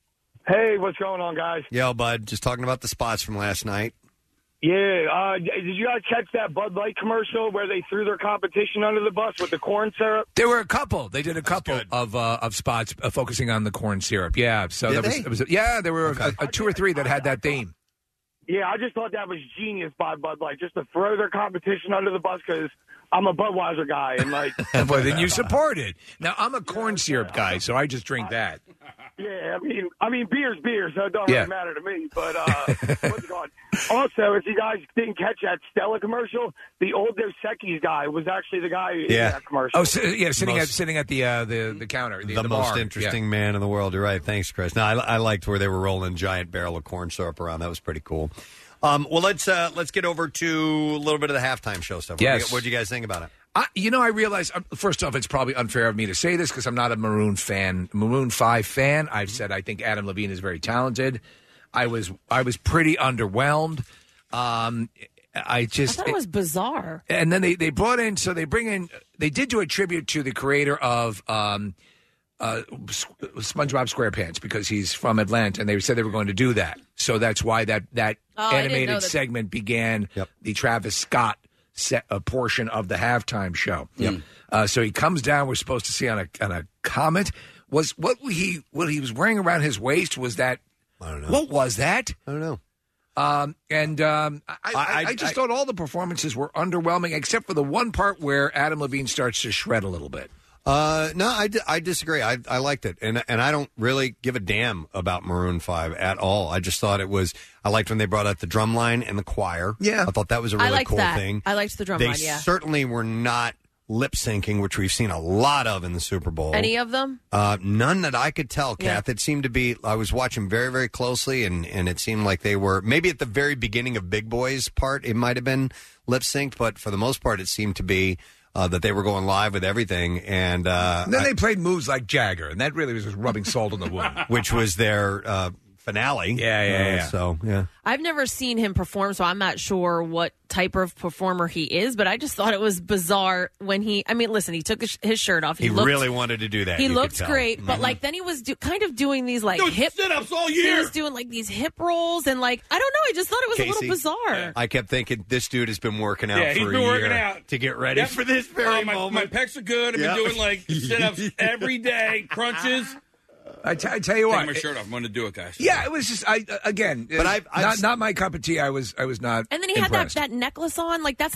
K: Hey, what's going on, guys?
C: Yo, bud, just talking about the spots from last night.
K: Yeah, uh, did you guys catch that Bud Light commercial where they threw their competition under the bus with the corn syrup?
E: There were a couple. They did a couple of uh, of spots uh, focusing on the corn syrup. Yeah, so
K: Did
E: that was,
K: they?
E: it was yeah. There were a, a two or three that had that theme.
K: Yeah, I just thought that was genius by Bud Light, just to throw their competition under the bus because I'm a Budweiser guy, and like,
E: Well, then you support it. Now I'm a corn syrup guy, so I just drink that.
K: yeah, I mean, I mean, beer's beer, so it don't
E: Yeah.
K: really matter to me. But uh, what's going? Also, if you guys didn't catch that Stella commercial, the old Dos Equis guy was actually the guy in that commercial.
E: Oh, si- yeah, sitting
C: Most-
E: at sitting at the uh, the the counter, the,
C: The,
E: the
C: most
E: bar.
C: interesting
E: Yeah.
C: man in the world. You're right. Thanks, Chris. No, I, I liked where they were rolling a giant barrel of corn syrup around. That was pretty cool. Um, well, let's uh, let's get over to a little bit of the halftime show stuff.
E: Yes.
C: What did you guys think about it?
E: I, you know, I realize, um, first off, it's probably unfair of me to say this because I'm not a Maroon fan, Maroon five fan. I've said I think Adam Levine is very talented. I was I was pretty underwhelmed. Um, I
D: I
E: just
D: thought it was bizarre.
E: and then they, they brought in, so they bring in, they did do a tribute to the creator of um, uh, S- SpongeBob SquarePants because he's from Atlanta, and they said they were going to do that. So that's why that that
D: Oh, I didn't know
E: animated
D: that-
E: segment began the Travis Scott set, a portion of the halftime show.
C: Yep.
E: Uh, so he comes down. We're supposed to see on a on a comet. Was what he what he was wearing around his waist? Was that?
C: I don't know.
E: What was that?
C: I don't know.
E: Um, and um, I, I,
C: I-
E: I just
C: I-
E: thought all the performances were underwhelming, except for the one part where Adam Levine starts to shred a little bit.
C: Uh, no, I, di- I disagree. I, I liked it, and and I don't really give a damn about Maroon Five at all. I just thought it was. I liked when they brought out the drum line and the choir.
E: Yeah,
C: I thought that was a
D: I
C: really
D: liked
C: cool
D: that.
C: thing.
D: I liked the drum
C: they
D: line, yeah.
C: certainly were not lip syncing, which we've seen a lot of in the Super Bowl.
D: Any of them?
C: Uh, none that I could tell,
D: Yeah.
C: Kath. It seemed to be, I was watching very, very closely, and, and it seemed like they were, maybe at the very beginning of Big Boy's part, it might have been lip synced, but for the most part, it seemed to be uh, that they were going live with everything. And, uh,
E: And then
C: I-
E: they played moves like Jagger, and that really was just rubbing salt in the wound.
C: which was their uh, finale.
E: Yeah, yeah,
C: Uh,
E: yeah.
C: So, yeah.
D: I've never seen him perform, so I'm not sure what type of performer he is, but I just thought it was bizarre when he, I mean, listen, he took his, his shirt off.
C: He,
D: looked,
C: really wanted to do that.
D: He
C: you could
D: looked
C: tell.
D: great, but
C: Mhm.
D: like then he was do, kind of doing these like
F: Doing
D: hip
F: sit-ups all
D: He
F: year.
D: was doing like these hip rolls and like I don't know. I just thought it was a
C: Casey,
D: little bizarre.
C: I kept thinking this dude has been working out
F: Yeah,
C: for
F: he's
C: a
F: been
C: year
F: working out
C: to get ready
F: Yep.
C: for this very
F: Oh, my,
C: moment.
F: My pecs are good. I've
C: Yep.
F: been doing like sit-ups every day, crunches.
E: I, t- I tell you
F: Take
E: what,
F: my shirt off. I'm going to do it, guys.
E: yeah, it was just I again,
C: But
E: uh,
C: I've- I've
E: not
C: s-
E: not my cup of tea. I was I was not.
D: And then he
E: impressed.
D: had that, that necklace on. Like that's not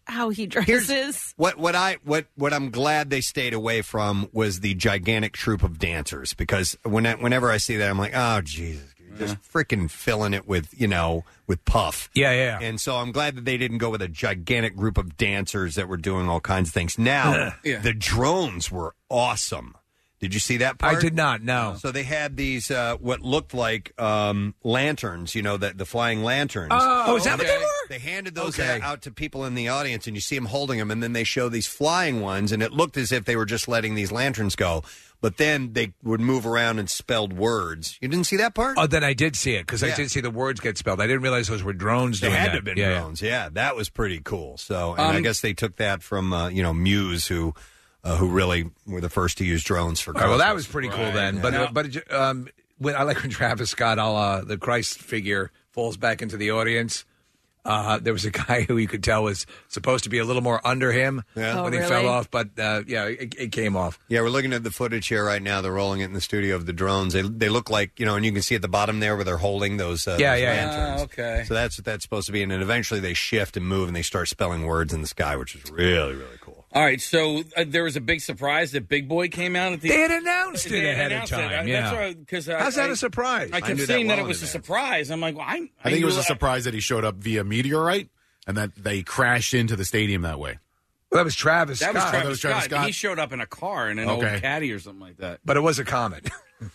D: how he
C: Here's-
D: dresses.
C: What what I what what I'm glad they stayed away from was the gigantic troop of dancers, because when I, whenever I see that, I'm like, oh Jesus, you're just freaking filling it with you know with puff.
E: Yeah, yeah.
C: And so I'm glad that they didn't go with a gigantic group of dancers that were doing all kinds of things. Now
E: Yeah.
C: the drones were awesome. Did you see that part?
E: I did not, no.
C: So they had these uh, what looked like um, lanterns, you know, the, the flying lanterns.
E: Oh, Oh, is that what they were?
C: They handed those
E: Okay.
C: out to people in the audience, and you see them holding them, and then they show these flying ones, and it looked as if they were just letting these lanterns go. But then they would move around and spelled words. You didn't see that part?
E: Oh, then I did see it because I
C: Yeah.
E: did see the words get spelled. I didn't realize those were drones
C: They
E: doing
C: had
E: that.
C: to have been
E: yeah, yeah.
C: drones. Yeah. that was pretty cool. So, and I
E: Um,
C: guess they took that from uh, you know Muse, who uh, who really were the first to use drones for.
E: All right, well, that
C: concerts.
E: was pretty cool
C: Right.
E: then.
C: Yeah.
E: But
C: Now-
E: but um, when I like when Travis Scott, all uh, the Christ figure, falls back into the audience. Uh, there was a guy who you could tell was supposed to be a little more under him
C: Yeah.
E: when
C: Oh,
E: he fell
C: really?
E: off, but uh, yeah, it, it came off.
C: Yeah, we're looking at the footage here right now. They're rolling it in the studio of the drones. They they look like, you know, and you can see at the bottom there where they're holding those, uh,
E: Yeah,
C: those
E: yeah, yeah.
C: lanterns.
F: Ah, okay.
C: So that's what that's supposed to be. And then eventually they shift and move and they start spelling words in the sky, which is really, really cool.
F: All right, so uh, there was a big surprise that Big Boy came out at the.
E: They had announced it
F: They had
E: ahead of
F: announced it.
E: time,
F: I-
E: yeah.
F: That's right, because uh,
E: How's that
F: I-
E: a surprise?
F: I
E: I
F: kept
E: knew that
F: seeing that,
E: well
F: it was
E: in
F: a surprise. I'm like, well, I,
G: I think it was
F: knew-
G: a surprise that he showed up via meteorite and that they crashed into the stadium that way.
E: Well, that was Travis
F: That
E: Scott.
F: was
G: Oh,
F: Travis,
G: that was Travis
F: Scott.
G: Scott?
F: He showed up in a car in an
G: Okay.
F: old caddy or something like that.
E: But it was a comet.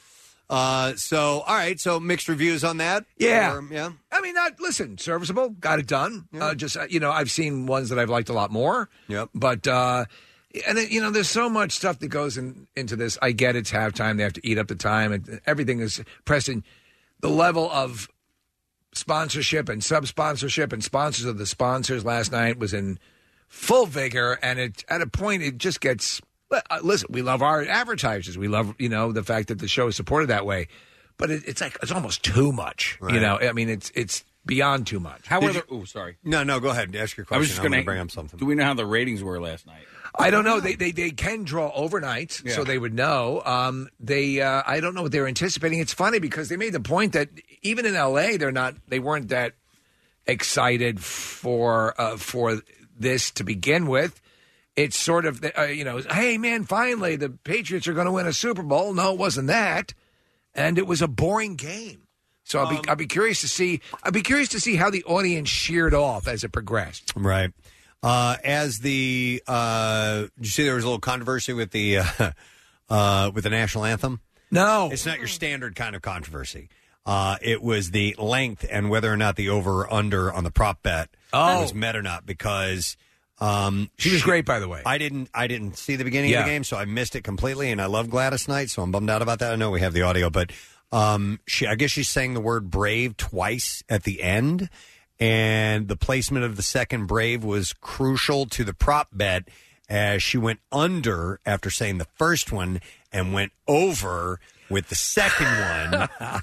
C: Uh, so, all right. So mixed reviews on that.
E: Yeah.
C: Or, yeah.
E: I mean, not listen, serviceable, got it done. Uh, just uh, you know, I've seen ones that I've liked a lot more.
C: Yep.
E: But uh, and it, you know, there's so much stuff that goes in, into this. I get it's halftime; they have to eat up the time, and everything is Preston. The level of sponsorship and sub-sponsorship and sponsors of the sponsors last night was in full vigor, and it at a point it just gets. Uh, listen, we love our advertisers. We love, you know, the fact that the show is supported that way. But it, it's like it's almost too much. You
C: Right.
E: know, I mean, it's it's beyond too much.
F: How
C: Did
F: were
C: you-
F: the? Oh, sorry.
C: No, no, go ahead. Ask your question.
F: I was just
C: I'm
F: going
C: gonna bring up something.
F: Do we know how the ratings were last night?
E: I don't know. They they, they can draw overnight,
F: Yeah.
E: so they would know. Um, they uh, I don't know what they're anticipating. It's funny because they made the point that even in L A, they're not they weren't that excited for uh, for this to begin with. It's sort of uh, you know, hey man, finally the Patriots are going to win a Super Bowl. No, it wasn't that, and it was a boring game. So I'll be I'll be curious to see I'll be curious to see how the audience sheared off as it progressed.
C: Right. Uh, as the uh, did you see there was a little controversy with the uh, uh, with the national anthem?
E: No,
C: it's not your standard kind of controversy. Uh, it was the length and whether or not the over or under on the prop bet
E: Oh.
C: was met or not, because um,
E: She was great, by the way.
C: I didn't I didn't see the beginning of
E: Yeah.
C: the game, so I missed it completely. And I love Gladys Knight, so I'm bummed out about that. I know we have the audio, but um, she I guess she's saying the word brave twice at the end. And the placement of the second brave was crucial to the prop bet, as she went under after saying the first one and went over with the second one.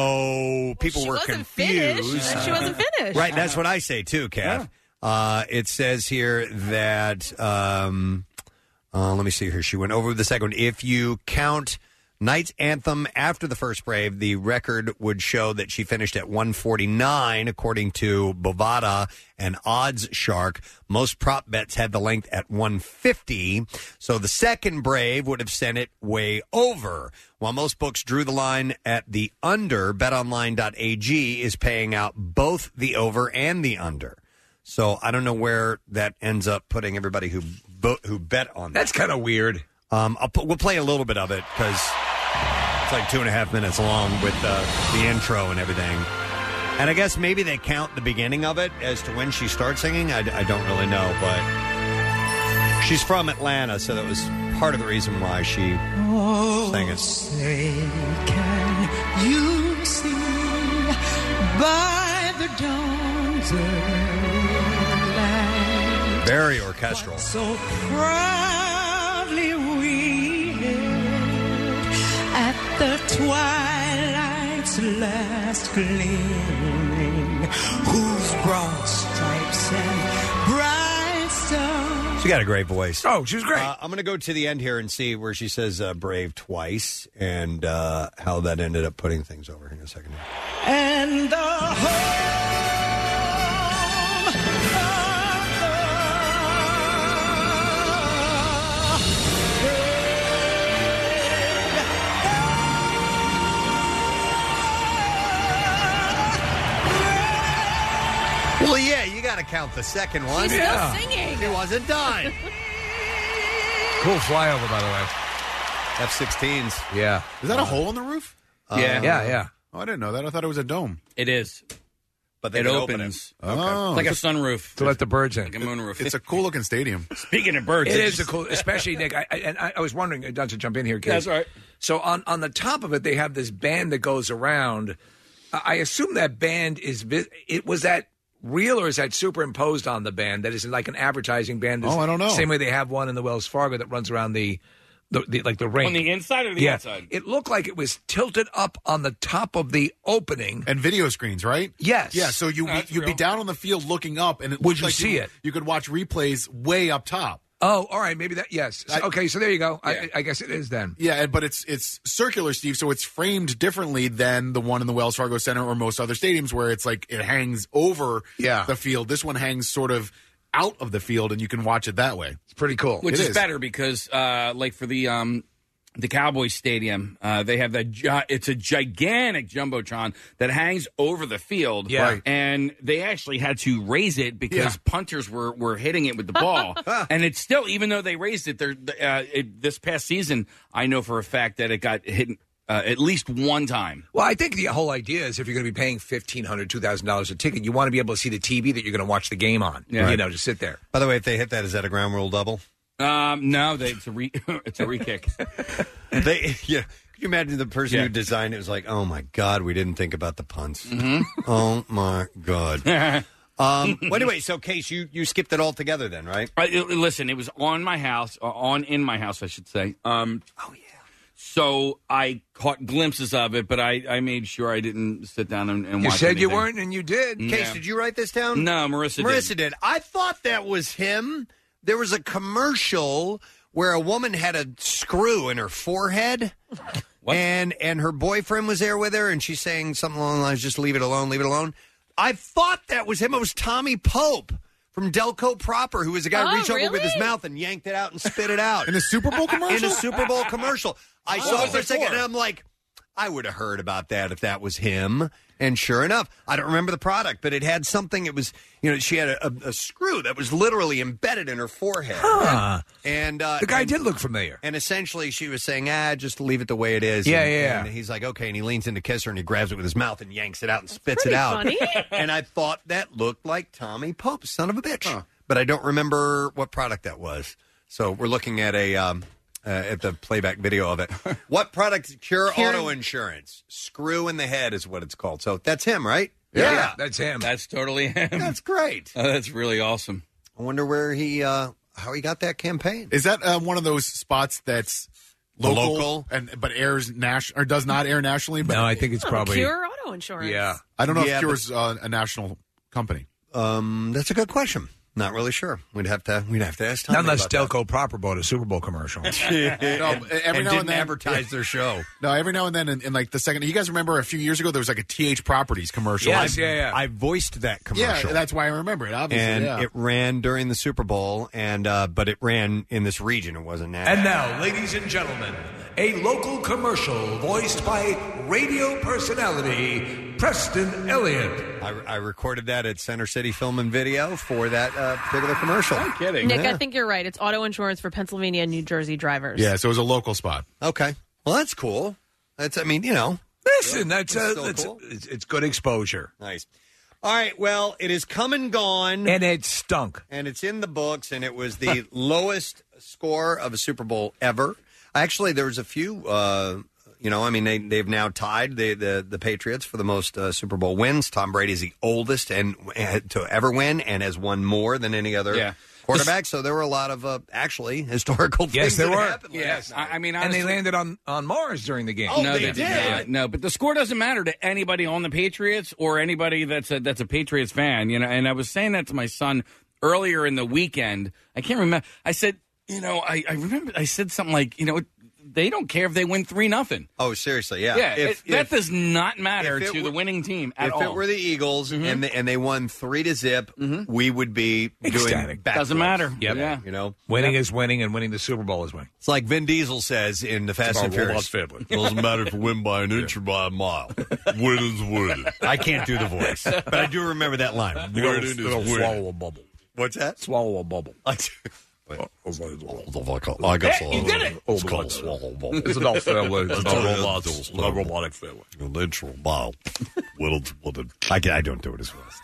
C: So people
D: she
C: were
D: wasn't
C: confused.
D: finished. She wasn't finished.
C: Right, that's what I say too, Kath. Uh, it says here that, um, uh, let me see here. She went over with the second one. If you count Knight's anthem after the first brave, the record would show that she finished at one forty-nine, according to Bovada and Odds Shark. Most prop bets had the length at one fifty, so the second brave would have sent it way over. While most books drew the line at the under, bet online dot a g is paying out both the over and the under. So I don't know where that ends up putting everybody who bo- who bet on that.
E: That's kind of weird.
C: Um, I'll put, we'll play a little bit of it because it's like two and a half minutes long with uh, the intro and everything. And I guess maybe they count the beginning of it as to when she starts singing. I, I don't really know, but she's from Atlanta, so that was part of the reason why she sang it.
R: Say, can you see by the dawn's early light
C: Very orchestral.
R: so proudly we hailed at the twilight's last gleaming, whose broad stripes and bright stars.
C: She got a great voice.
E: Oh, she was great.
C: Uh, I'm going to go to the end here and see where she says uh, brave twice and uh, how that ended up putting things over here in a second.
R: And the home of
C: count the second one.
D: She's
C: Yeah.
D: still singing.
C: She wasn't done.
E: Cool flyover, by the way.
C: F sixteens.
E: Yeah.
G: Is that a hole in the roof?
F: Yeah.
E: Yeah, yeah.
G: Oh, I didn't know that. I thought it was a dome.
F: It is.
C: But they
F: it
C: can open
F: opens.
G: it. Oh.
F: It's like a sunroof.
E: To let the birds in.
F: Like a moonroof.
G: It's a cool looking stadium.
F: Speaking of birds.
E: It
F: it
E: is
F: just-
E: a cool, especially Nick. I, I, and I, I was wondering, not to jump in here,
F: That's
E: kids.
F: all right.
E: So on on the top of it, they have this band that goes around. I I assume that band is. vi- It was that real or is that superimposed on the band? That is like an advertising band.
G: Oh, I don't know.
E: Same way they have one in the Wells Fargo that runs around the, the, the like the ring
F: On the inside or the
E: yeah.
F: outside?
E: It looked like it was tilted up on the top of the opening.
G: And video screens, right?
E: Yes.
G: Yeah, so you,
F: That's
G: you'd be
F: real.
G: down on the field looking up, and it
E: Would
G: looked
E: you
G: like
E: see
G: you,
E: it?
G: You could watch replays way up top.
E: Oh, all right, maybe that. Yes. So-
G: I-
E: okay, so there you go.
F: Yeah.
E: I, I guess it is then.
G: Yeah, but it's it's circular, Steve, so it's framed differently than the one in the Wells Fargo Center or most other stadiums where it's like it hangs over
E: Yeah.
G: the field. This one hangs sort of out of the field, and you can watch it that way.
E: It's pretty cool.
F: Which
G: It
F: is,
G: is.
F: better because, uh, like for the um, the Cowboys Stadium, uh, they have that. Gi- it's a gigantic jumbotron that hangs over the field.
E: Yeah. Right.
F: And they actually had to raise it because
G: Yeah.
F: punters were, were hitting it with the ball, and it's still, even though they raised it, they're uh, it, this past season, I know for a fact that it got hit uh, at least one time.
E: Well, I think the whole idea is if you're going to be paying fifteen hundred dollars, two thousand dollars a ticket, you want to be able to see the T V that you're going to watch the game on.
F: Yeah.
E: You know, just sit there.
C: By the way, if they hit that, is that a ground rule double?
F: Um, no, they, it's a re, it's a re-kick.
C: They, yeah. Could you imagine the person
F: Yeah.
C: who designed it was like, "Oh my God, we didn't think about the punts."
F: Mm-hmm.
C: Oh my God. um. Well, anyway, so Case, you you skipped it all together then, right?
F: Uh, it- listen, it was on my house, uh, on in my house, I should say. Um, oh yeah. So I caught glimpses of it, but I, I made sure I didn't sit down and, and
E: You
F: watch.
E: said you
F: anything.
E: weren't, and you did.
F: Yeah.
C: Case, did you write this down?
F: No, Marissa.
C: Marissa
F: did.
C: did. I thought that was him. There was a commercial where a woman had a screw in her forehead.
F: What?
C: And and her boyfriend was there with her, and she's saying something along the lines, just leave it alone, leave it alone. I thought that was him. It was Tommy Pope from Delco proper, who was the guy who
D: Oh,
C: reached over with his
D: really?
C: mouth and yanked it out and spit it out.
G: In a Super Bowl commercial?
C: In a Super Bowl commercial. I
G: Oh,
C: saw
G: what
C: it for a
G: was it
C: second,
G: for?
C: and I'm like, I would have heard about that if that was him. And sure enough, I don't remember the product, but it had something. It was, you know, she had a, a, a screw that was literally embedded in her forehead.
E: Huh.
C: And uh,
E: The guy
C: and,
E: did look familiar.
C: And essentially, she was saying, "Ah, just leave it the way it is."
E: Yeah,
C: and,
E: yeah, yeah.
C: And he's like, "Okay," and he leans in to kiss her, and he grabs it with his mouth and yanks it out and spits
D: pretty
C: it out.
D: funny.
C: And I thought that looked like Tommy Pope, son of a bitch. But I don't remember what product that was. So we're looking at a um, uh, at the playback video of it. What product? Cure
D: Cure-
C: Auto Insurance. Screw in the head is what it's called. So that's him, right?
E: Yeah, that's him.
F: That's totally him.
C: That's great.
F: Oh, that's really awesome.
C: I wonder where he uh, how he got that campaign.
G: Is that uh, one of those spots that's
C: The
G: local,
C: local?
G: and but airs national or does not air nationally? But
E: No, I think it's
D: Oh,
E: probably.
D: Cure Auto Insurance.
E: Yeah.
G: I don't know
C: Yeah,
G: if Cure's uh, a national company.
C: Um, that's a good question. Not really sure. We'd have to we'd have to ask Tommy
E: Not unless
C: about that.
E: Delco proper bought a Super Bowl commercial.
G: No,
C: and,
G: every
C: and
G: now
C: didn't
G: and then
C: advertise their show.
G: No, every now and then, in, in like the second, you guys remember a few years ago there was like a T H Properties commercial.
E: Yes,
G: I-
E: yeah, yeah.
C: I voiced that commercial.
G: yeah, that's why I remember it. Obviously,
C: and
G: yeah.
C: it ran during the Super Bowl, and uh, but it ran in this region. It wasn't national.
I: And now, ladies and gentlemen, a local commercial voiced by radio personality Preston Elliott.
C: I, I recorded that at Center City Film and Video for that uh, particular commercial.
F: No kidding.
D: Nick,
C: Yeah.
D: I think you're right. It's auto insurance for Pennsylvania and New Jersey drivers.
G: yeah, so it was a local spot.
C: Okay, well that's cool. That's I mean you know
E: Listen, that's,
C: It's
E: uh,
C: still
E: that's
C: cool.
E: it's, it's good exposure.
C: nice. All right, well it is come and gone,
E: And it stunk.
C: and it's in the books, and it was the lowest score of a Super Bowl ever. Actually, there was a few. Uh, you know, I mean, they they've now tied the the, the Patriots for the most uh, Super Bowl wins. Tom Brady is the oldest and uh, to ever win, and has won more than any other
F: Yeah.
C: quarterback. So there were a lot of uh, actually historical things.
E: Yes, there
C: that
E: were.
C: happened last
F: Yes,
C: night.
F: I, I mean,
E: And they
F: honestly-
E: landed on, on Mars during the game.
C: Oh,
F: no,
C: they
F: they,
C: did.
F: not. No, but the score doesn't matter to anybody on the Patriots or anybody that's a, that's a Patriots fan. You know, and I was saying that to my son earlier in the weekend. I can't remember. I said, you know, I, I remember I said something like, you know, they don't care if they win three nothing.
C: Oh, seriously, yeah.
F: Yeah,
C: If-
F: it, that
C: if-
F: does not matter
C: if it
F: to
C: were-
F: the winning team at
C: if
F: all.
C: it were the Eagles
F: Mhm.
C: and they, and they won three to zip, we would be doing
E: Ecstatic.
C: backflips.
E: Doesn't matter.
C: Yep.
E: Yeah.
C: You know,
E: Winning is winning, and winning the Super Bowl is winning.
C: It's like Vin Diesel says in the Fast
E: It's
C: and
E: about
C: Furious.
E: robots family.
C: Doesn't matter if you win by an inch or by a mile. Win is win. I can't do the voice, but I do remember that line.
E: You gotta-
C: Win is
E: you gotta
C: win.
E: swallow a bubble.
C: What's that?
E: Swallow a bubble.
C: I do.
E: I
C: guess
E: Hey,
C: I'll-
E: you did it!
C: It's called swallow bubble.
E: It's an off family. It's
C: It's
E: not
C: a-
E: robots.
C: it's
E: It's
C: a-
E: not robotic family.
C: An inch or a mile. Whittled, whittled. I, I don't do it as well.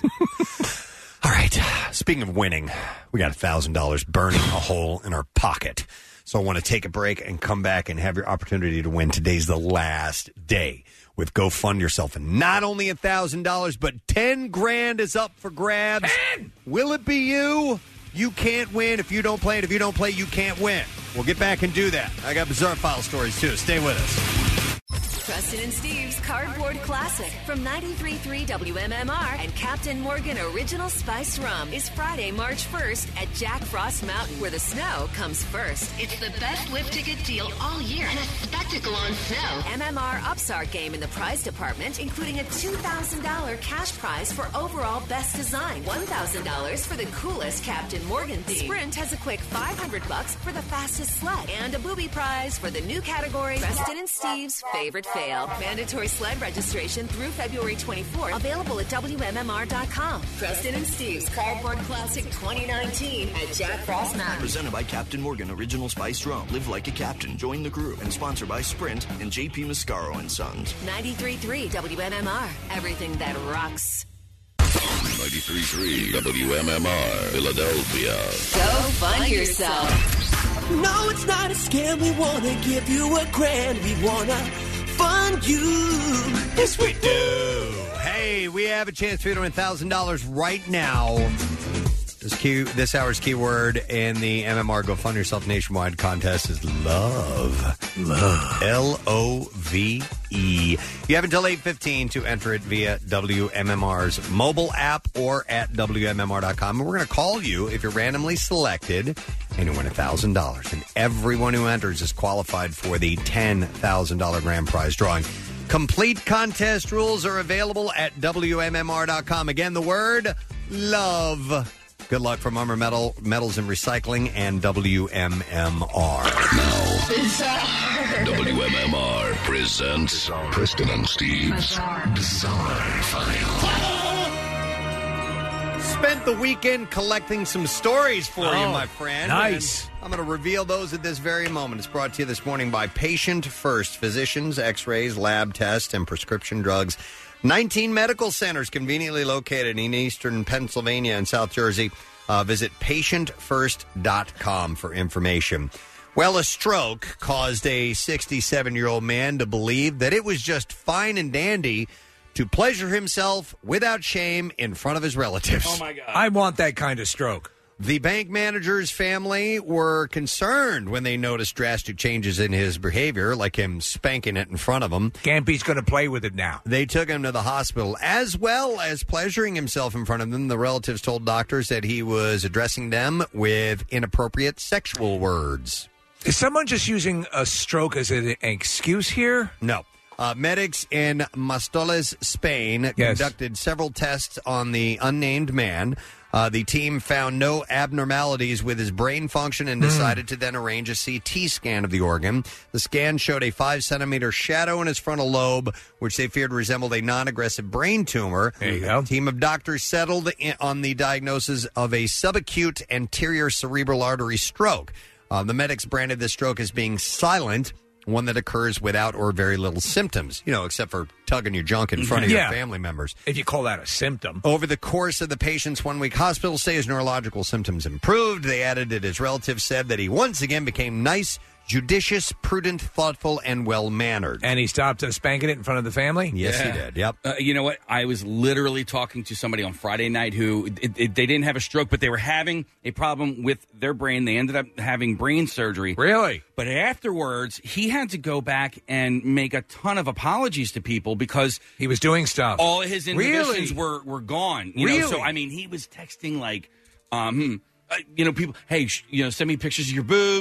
C: Steve. All right. Speaking of winning, we got one thousand dollars burning a hole in our pocket. So I want to take a break and come back and have your opportunity to win. Today's the last day with Go Fund Yourself. And not only one thousand dollars, but ten grand is up for grabs. ten! Will it be you? You can't win if you don't play. And if you don't play, you can't win. We'll get back and do that. I got bizarre file stories, too. Stay with us.
S: Preston and Steve's Cardboard Classic from ninety-three point three W M M R and Captain Morgan Original Spiced Rum is Friday, March first at Jack Frost Mountain, where the snow comes first.
T: It's the best lift ticket deal all year and a spectacle on snow.
S: M M R ups our game in the prize department, including a two thousand dollars cash prize for overall best design, one thousand dollars for the coolest Captain Morgan theme. Sprint has a quick five hundred bucks for the fastest sled and a booby prize for the new category, Preston and Steve's Favorite Fail. Mandatory sled registration through February twenty-fourth. Available at W M M R dot com. Preston and Steve's Cardboard Classic twenty nineteen at Jack Frost Mountain.
U: Presented by Captain Morgan Original Spiced Rum. Live like a captain. Join the crew. And sponsored by Sprint and J P Mascaro and Sons.
S: ninety-three point three W M M R. Everything that rocks.
B: ninety-three point three W M M R, Philadelphia.
S: Go fund yourself.
P: No, it's not a scam. We want to give you a grand. We want to fund you.
C: Yes, we do. Hey, we have a chance to win one thousand dollars right now. This, key, this hour's keyword in the M M R Go Fund Yourself Nationwide contest is love. Love. L O V E. You have until eight fifteen to enter it via W M M R's mobile app or at W M M R dot com. And we're going to call you if you're randomly selected and you win one thousand dollars. And everyone who enters is qualified for the ten thousand dollars grand prize drawing. Complete contest rules are available at W M M R dot com. Again, the word love. Good luck from Armor Metal, Metals and Recycling and W M M R.
B: Now, W M M R presents Preston and Steve's Bizarre, File.
C: Spent the weekend collecting some stories for you,
E: Oh,
C: my friend.
E: nice.
C: And I'm going to reveal those at this very moment. It's brought to you this morning by Patient First. Physicians, x-rays, lab tests, and prescription drugs. nineteen medical centers conveniently located in eastern Pennsylvania and South Jersey. Uh, visit patient first dot com for information. Well, a stroke caused a sixty-seven-year-old man to believe that it was just fine and dandy to pleasure himself without shame in front of his relatives.
E: Oh, my God. I want that kind of stroke.
C: The bank manager's family were concerned when they noticed drastic changes in his behavior, like him spanking it in front of them.
E: Gampy's going to play with it now.
C: They took him to the hospital, as well as pleasuring himself in front of them. The relatives told doctors that he was addressing them with inappropriate sexual words.
E: Is someone just using a stroke as an excuse here?
C: No. Uh, medics in Mostoles, Spain,
E: Yes.
C: conducted several tests on the unnamed man. Uh, the team found no abnormalities with his brain function and decided to then arrange a C T scan of the organ. The scan showed a five centimeter shadow in his frontal lobe, which they feared resembled a non-aggressive brain tumor.
E: There you go.
C: A team of doctors settled in, on the diagnosis of a subacute anterior cerebral artery stroke. Uh, the medics branded this stroke as being silent, one that occurs without or very little symptoms, you know, except for tugging your junk in front of
E: Yeah.
C: your family members.
E: If you call that a symptom.
C: Over the course of the patient's one-week hospital stay, his neurological symptoms improved. They added that his relatives said that he once again became nice, judicious, prudent, thoughtful, and well-mannered.
E: And he stopped uh, spanking it in front of the family?
C: Yes, he did. Yep.
F: Uh, you know what? I was literally talking to somebody on Friday night who it, it, they didn't have a stroke, but they were having a problem with their brain. They ended up having brain surgery.
E: Really?
F: But afterwards, he had to go back and make a ton of apologies to people because
E: he was doing stuff.
F: All his inhibitions
E: Really?
F: were were gone. You
E: Really?
F: know? So I mean, he was texting like, um, uh, you know, people, hey, sh- you know, send me pictures of your boobs.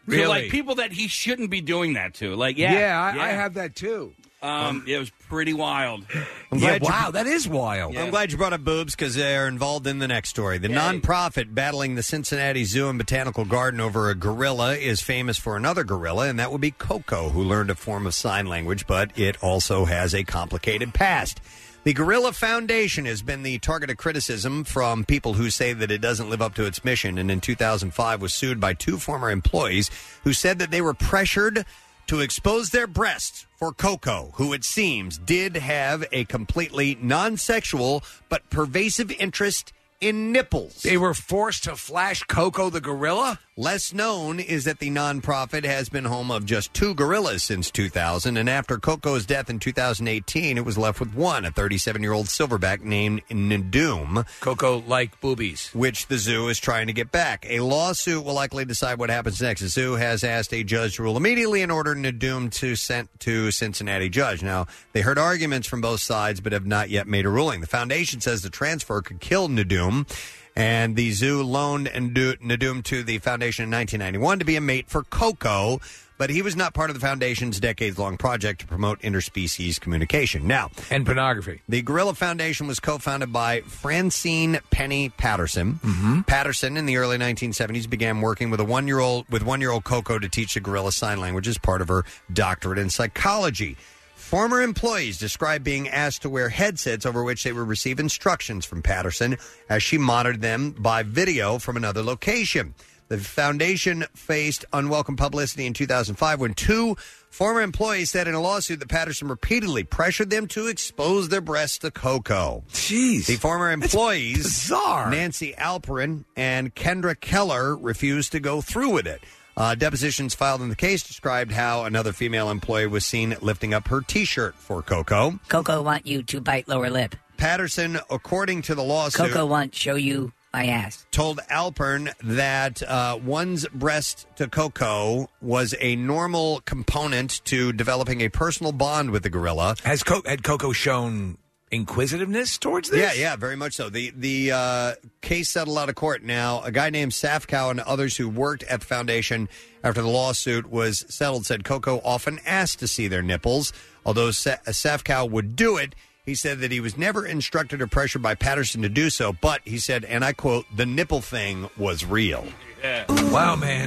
F: To, like, people that he shouldn't be doing that to. Like, yeah.
E: Yeah, I, I have that too.
F: Um, it was pretty wild.
C: I'm
E: Yeah,
C: glad you-
E: wow, that is wild.
C: I'm glad you brought up boobs because they're involved in the next story. The nonprofit battling the Cincinnati Zoo and Botanical Garden over a gorilla is famous for another gorilla, and that would be Coco, who learned a form of sign language, but it also has a complicated past. The Gorilla Foundation has been the target of criticism from people who say that it doesn't live up to its mission, and in two thousand five was sued by two former employees who said that they were pressured to expose their breasts for Coco, who it seems did have a completely non-sexual but pervasive interest in nipples.
E: They were forced to flash Coco the gorilla?
C: Less known is that the nonprofit has been home of just two gorillas since two thousand, and after Coco's death in two thousand eighteen, it was left with one, a thirty-seven-year-old silverback named Nadoom.
E: Coco liked boobies.
C: Which the zoo is trying to get back. A lawsuit will likely decide what happens next. The zoo has asked a judge to rule immediately and ordered Nadoom to sent to Cincinnati judge. Now, they heard arguments from both sides but have not yet made a ruling. The foundation says the transfer could kill Nadoom, and the zoo loaned Nadoom to the foundation in nineteen ninety-one to be a mate for Coco, but he was not part of the foundation's decades-long project to promote interspecies communication. Now,
E: and pornography.
C: The Gorilla Foundation was co-founded by Francine Penny Patterson.
E: Mm-hmm.
C: Patterson, in the early nineteen seventies, began working with a one-year-old with one-year-old Coco to teach the gorilla sign language as part of her doctorate in psychology. Former employees described being asked to wear headsets over which they would receive instructions from Patterson as she monitored them by video from another location. The foundation faced unwelcome publicity in two thousand five when two former employees said in a lawsuit that Patterson repeatedly pressured them to expose their breasts to Coco.
E: Jeez.
C: The former employees,
E: bizarre.
C: Nancy Alperin and Kendra Keller, refused to go through with it. Uh, depositions filed in the case described how another female employee was seen lifting up her T-shirt for Coco.
A: Coco want you to bite lower lip.
C: Patterson, according to the lawsuit,
A: Coco want show you my ass.
C: Told Alpern that uh, one's breast to Coco was a normal component to developing a personal bond with the gorilla.
E: Has Co- had Coco shown inquisitiveness towards this?
C: Yeah, yeah, very much so. The the uh, case settled out of court. Now, a guy named Safkow and others who worked at the foundation after the lawsuit was settled said Coco often asked to see their nipples. Although Sa- Safkow would do it, he said that he was never instructed or pressured by Patterson to do so. But he said, and I quote, the nipple thing was real.
F: Yeah.
E: Wow, man.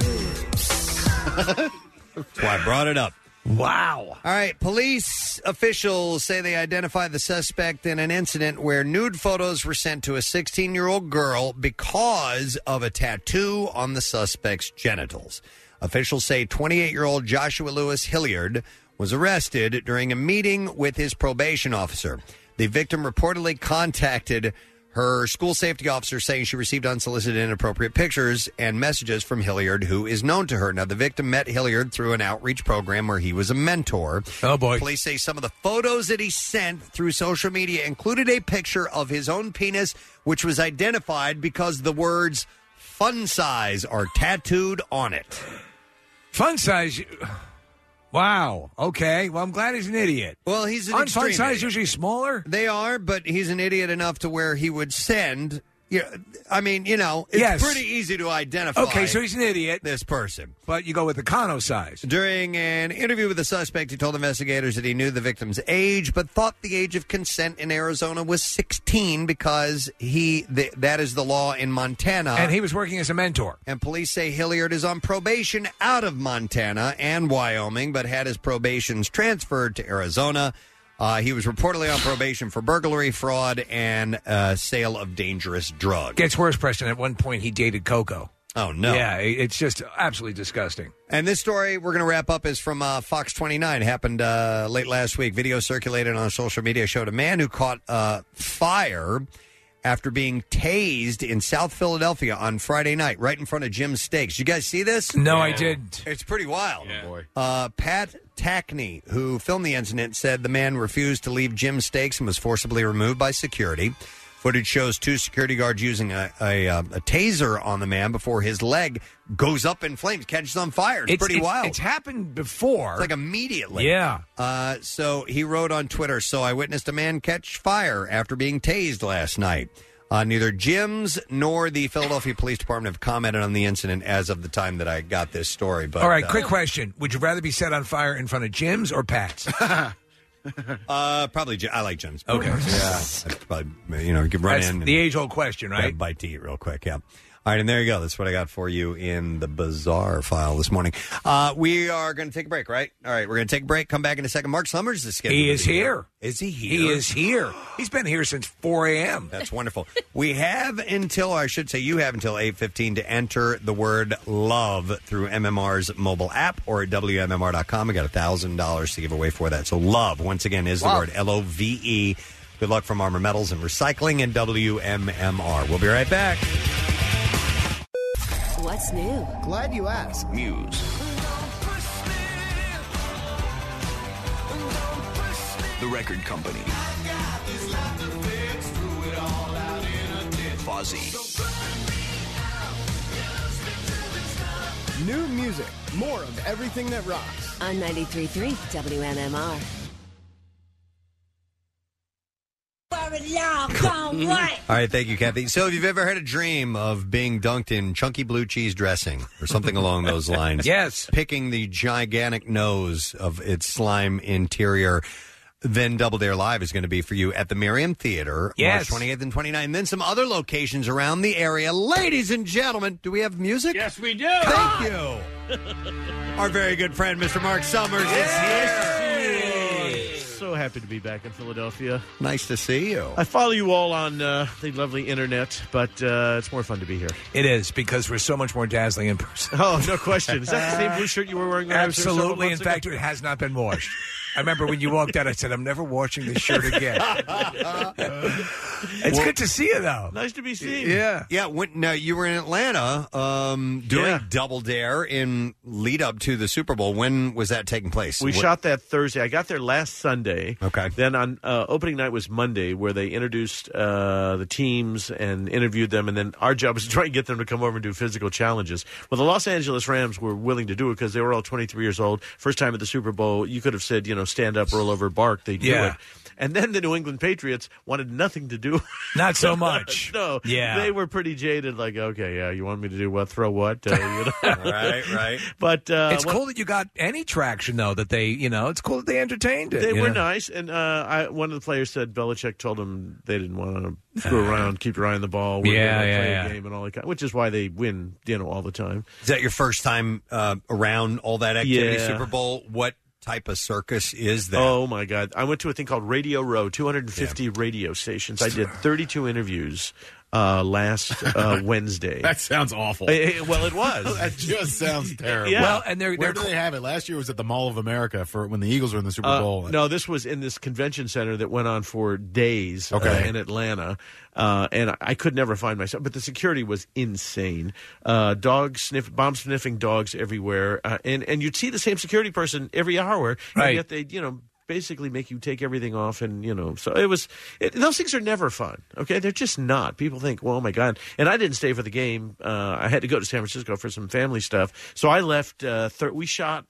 C: That's why I brought it up.
E: Wow.
C: All right. Police officials say they identified the suspect in an incident where nude photos were sent to a sixteen-year-old girl because of a tattoo on the suspect's genitals. Officials say twenty-eight-year-old Joshua Lewis Hilliard was arrested during a meeting with his probation officer. The victim reportedly contacted her school safety officer saying she received unsolicited inappropriate pictures and messages from Hilliard, who is known to her. Now, the victim met Hilliard through an outreach program where he was a mentor.
E: Oh, boy.
C: Police say some of the photos that he sent through social media included a picture of his own penis, which was identified because the words fun size are tattooed on it.
E: Fun size? Wow. Okay. Well, I'm glad he's an idiot.
C: Well, he's an
E: Aren't
C: extreme
E: fun size
C: idiot.
E: usually smaller?
C: They are, but he's an idiot enough to where he would send. You know, I mean, you know, it's
E: Yes.
C: pretty easy to identify.
E: Okay, so he's an idiot.
C: This person.
E: But you go with the Kano size.
C: During an interview with the suspect, he told investigators that he knew the victim's age, but thought the age of consent in Arizona was sixteen because he th- that is the law in Montana.
E: And he was working as a mentor.
C: And police say Hilliard is on probation out of Montana and Wyoming, but had his probations transferred to Arizona. Uh, he was reportedly on probation for burglary, fraud, and uh, sale of dangerous drugs.
E: Gets worse, Preston. At one point, he dated Coco.
C: Oh, no.
E: Yeah, it's just absolutely disgusting.
C: And this story we're going to wrap up is from uh, Fox twenty-nine. It happened uh, late last week. Video circulated on social media showed a man who caught uh, fire after being tased in South Philadelphia on Friday night, right in front of Jim's Steaks. You guys see this?
E: No, I didn't.
C: It's pretty wild.
F: Yeah.
G: Boy.
C: Uh, Pat Tackney, who filmed the incident, said the man refused to leave Jim's Steaks and was forcibly removed by security. Footage shows two security guards using a, a, a, a taser on the man before his leg goes up in flames, catches on fire. It's, pretty
E: it's,
C: wild.
E: It's happened before.
C: It's like immediately.
E: Yeah.
C: Uh, so he wrote on Twitter, so I witnessed a man catch fire after being tased last night. Uh, neither Jim's nor the Philadelphia Police Department have commented on the incident as of the time that I got this story. But
E: All right,
C: uh,
E: quick question. Would you rather be set on fire in front of Jim's or Pat's?
C: uh, probably Jim. I like Jim's.
E: Okay.
C: Yeah. I'd probably, you know, you could run
E: That's
C: in.
E: the age-old question, right?
C: Have a bite to eat real quick, yeah. All right, and there you go. That's what I got for you in the bizarre file this morning. Uh, we are going to take a break, right? All right, we're going to take a break, come back in a second. Mark Summers is scheduled.
E: He is
C: to be
E: here.
C: Is he here?
E: He is here. He's been here since four a.m.
C: That's wonderful. We have until, or I should say you have until eight fifteen to enter the word love through M M R's mobile app or at W M M R dot com. We got one thousand dollars to give away for that. So love, once again, is the
H: Love.
C: word L O V E. Good luck from Armor Metals and Recycling and W M M R. We'll be right back.
S: What's new?
H: Glad you asked.
U: Muse. The Record Company. Fozzy.
H: New music. More of everything that rocks.
S: On ninety-three point three W M M R.
C: All right, thank you, Kathy. So, if you've ever had a dream of being dunked in chunky blue cheese dressing or something along those lines,
E: yes,
C: picking the gigantic nose of its slime interior, then Double Dare Live is going to be for you at the Merriam Theater,
E: Yes.
C: March twenty-eighth and twenty-ninth. And then some other locations around the area. Ladies and gentlemen, do we have music?
F: Yes, we do.
C: Thank you. Our very good friend, Mister Mark Summers, is here.
V: So happy to be back in Philadelphia.
C: Nice to see you.
V: I follow you all on uh, the lovely internet, but uh, it's more fun to be here.
E: It is, because we're so much more dazzling in person.
V: Oh, no question. Is that the same blue shirt you were wearing when I was here several
E: Absolutely. In
V: months ago?
E: fact, it has not been washed. I remember when you walked out, I said, I'm never washing this shirt again. It's
C: Well-
E: good to see you, though.
V: Nice to be seen.
E: Yeah.
C: Yeah, when, now you were in Atlanta um, during
V: Yeah.
C: Double Dare in lead up to the Super Bowl. When was that taking place?
V: We
C: What-
V: shot that Thursday. I got there last Sunday.
C: Okay.
V: Then on uh, opening night was Monday, where they introduced uh, the teams and interviewed them. And then our job was to try and get them to come over and do physical challenges. Well, the Los Angeles Rams were willing to do it because they were all twenty-three years old. First time at the Super Bowl. You could have said, you know, stand up, roll over, bark. They do
E: Yeah.
V: it. And then the New England Patriots wanted nothing to do.
E: Not so much.
V: No.
E: Yeah.
V: They were pretty jaded. Like, okay, yeah, you want me to do what? Throw what? Uh, you know?
C: right, right.
V: But uh,
E: it's
V: what-
E: cool that you got any traction, though, that they, you know, it's cool that they entertained it.
V: They
E: you
V: were
E: know?
V: nice, and uh, I, one of the players said Belichick told them they didn't want to screw around, keep your eye on the ball, we're
E: Yeah,
V: gonna
E: yeah,
V: play
E: yeah.
V: a game and all that kind, which is why they win, you know, all the time.
C: Is that your first time uh, around all that activity,
V: Yeah.
C: Super Bowl? What type of circus is that?
V: Oh my God! I went to a thing called Radio Row, two hundred fifty radio stations. I did thirty-two interviews uh, last uh, Wednesday.
G: That sounds awful.
V: Eh, eh, well, it was.
G: That just sounds terrible.
V: Yeah.
E: Well, and they're,
G: Where
E: they're
G: do they have it? Last year was at the Mall of America for when the Eagles were in the Super
V: Uh,
G: Bowl.
V: no, this was in this convention center that went on for days uh,
G: Okay.
V: in Atlanta. Uh, and I, I could never find myself, but the security was insane. Uh, dog sniff, bomb sniffing dogs everywhere, uh, and and you'd see the same security person every hour, and
E: Right.
V: yet they, you know, basically make you take everything off, and you know, so it was. It, those things are never fun. Okay, they're just not. People think, well, oh my God, and I didn't stay for the game. Uh, I had to go to San Francisco for some family stuff, so I left. Uh, thir- we shot.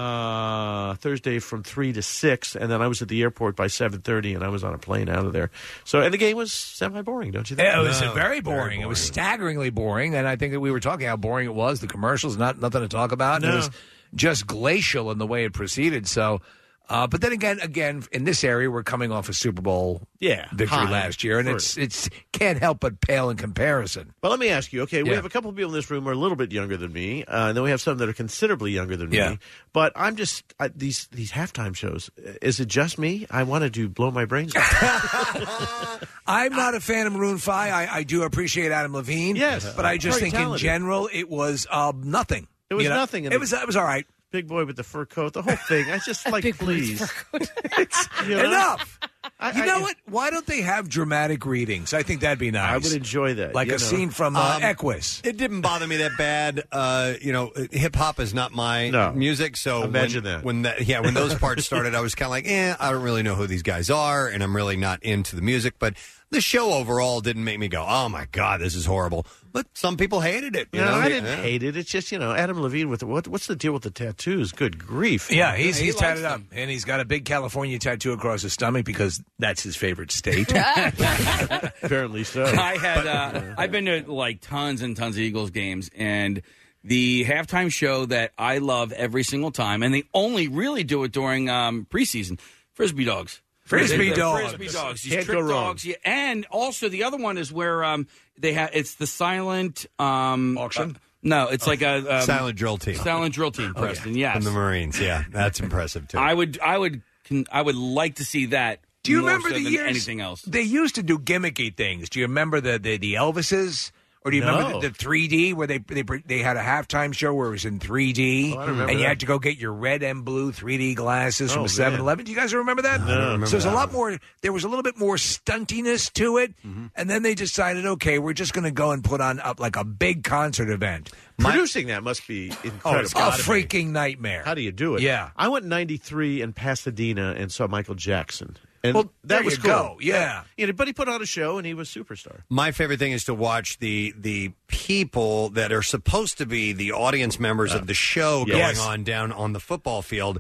V: Uh, Thursday from three to six, and then I was at the airport by seven thirty, and I was on a plane out of there. So, and the game was semi boring, don't you think?
E: It was
C: No,
E: very, boring.
C: very
E: It was
C: boring.
E: staggeringly boring, and I think that we were talking how boring it was. The commercials, not nothing to talk about.
V: No.
E: It was just glacial in the way it proceeded. So, uh, but then again, again in this area, we're coming off a Super Bowl
V: Yeah,
E: victory
V: high.
E: last year, and
V: For-
E: it's it's can't help but pale in comparison.
V: Well, let me ask you. Okay, we
E: Yeah.
V: have a couple of people in this room who are a little bit younger than me, uh, and then we have some that are considerably younger than
E: Yeah.
V: me. But I'm just I, these these halftime shows. Is it just me? I wanted to blow my brains out.
E: I'm not a fan of Maroon five. I, I do appreciate Adam Levine.
V: Yes,
E: but I just
V: very
E: think in
V: talented.
E: general it was uh, nothing.
V: It was
E: You know?
V: nothing. and
E: It was it was all right.
V: Big boy with the fur coat, the whole thing. I just like, please. It's, you know?
E: Enough.
V: I-
E: you
V: I-
E: know what? Why don't they have dramatic readings? I think that'd be nice.
V: I would enjoy that.
E: like
V: you
E: a
V: know.
E: scene from uh,
C: Um,
E: Equus.
C: It didn't bother me that bad. Uh, you know, hip hop is not my
V: No.
C: music, so
V: Imagine
C: when,
V: that.
C: when that yeah when those parts started, I was kind of like, eh, I don't really know who these guys are, and I'm really not into the music. But The show overall didn't make me go, oh, my God, this is horrible. But some people hated it. You
V: no,
C: know?
V: I didn't
C: Yeah.
V: hate it. It's just, you know, Adam Levine with the, what, what's the deal with the tattoos? Good grief.
E: Yeah, he's
V: He
E: he's
V: likes
E: tatted up, and he's got a big California tattoo across his stomach because that's his favorite state.
V: Apparently so.
F: I had uh, I've been to like tons and tons of Eagles games, and the halftime show that I love every single time, and they only really do it during um, preseason. Frisbee dogs.
E: Frisbee
F: The
E: dogs.
F: Frisbee dogs. These
V: Can't
F: trick
V: go wrong.
F: dogs. Yeah. And also the other one is where um, they have it's the silent um,
E: auction.
F: Uh, no, it's like a um,
C: Silent drill team.
F: Silent drill team,
C: Okay.
F: Preston. Yes,
C: From the Marines, yeah. That's impressive, too.
F: I would, I would, can, I would like to see that.
E: Do you
F: more
E: remember
F: so
E: the
F: than
E: years?
F: anything else?
E: They used to do gimmicky things. Do you remember the the, the Elvises? Or do you
V: No.
E: remember the, the three D where they, they they had a halftime show where it was in three D,
V: Oh, I remember
E: and you
V: that.
E: had to go get your red and blue three D glasses
V: Oh,
E: from
V: man.
E: seven eleven. Do you guys remember that?
V: No, I don't remember
E: so there's a
V: that.
E: lot more. There was a little bit more stuntiness to it, and then they decided, okay, we're just going to go and put on up like a big concert event.
V: Producing that must be incredible.
E: Oh, it's a freaking nightmare.
V: How do you do it?
E: Yeah.
V: I went in ninety-three in Pasadena and saw Michael Jackson. And
E: Well,
V: that
E: there
V: was
E: you
V: cool.
E: go. Yeah.
V: You know, but he put on a show and he was superstar.
C: My favorite thing is to watch the the people that are supposed to be the audience members of the show
V: Yes.
C: going on down on the football field.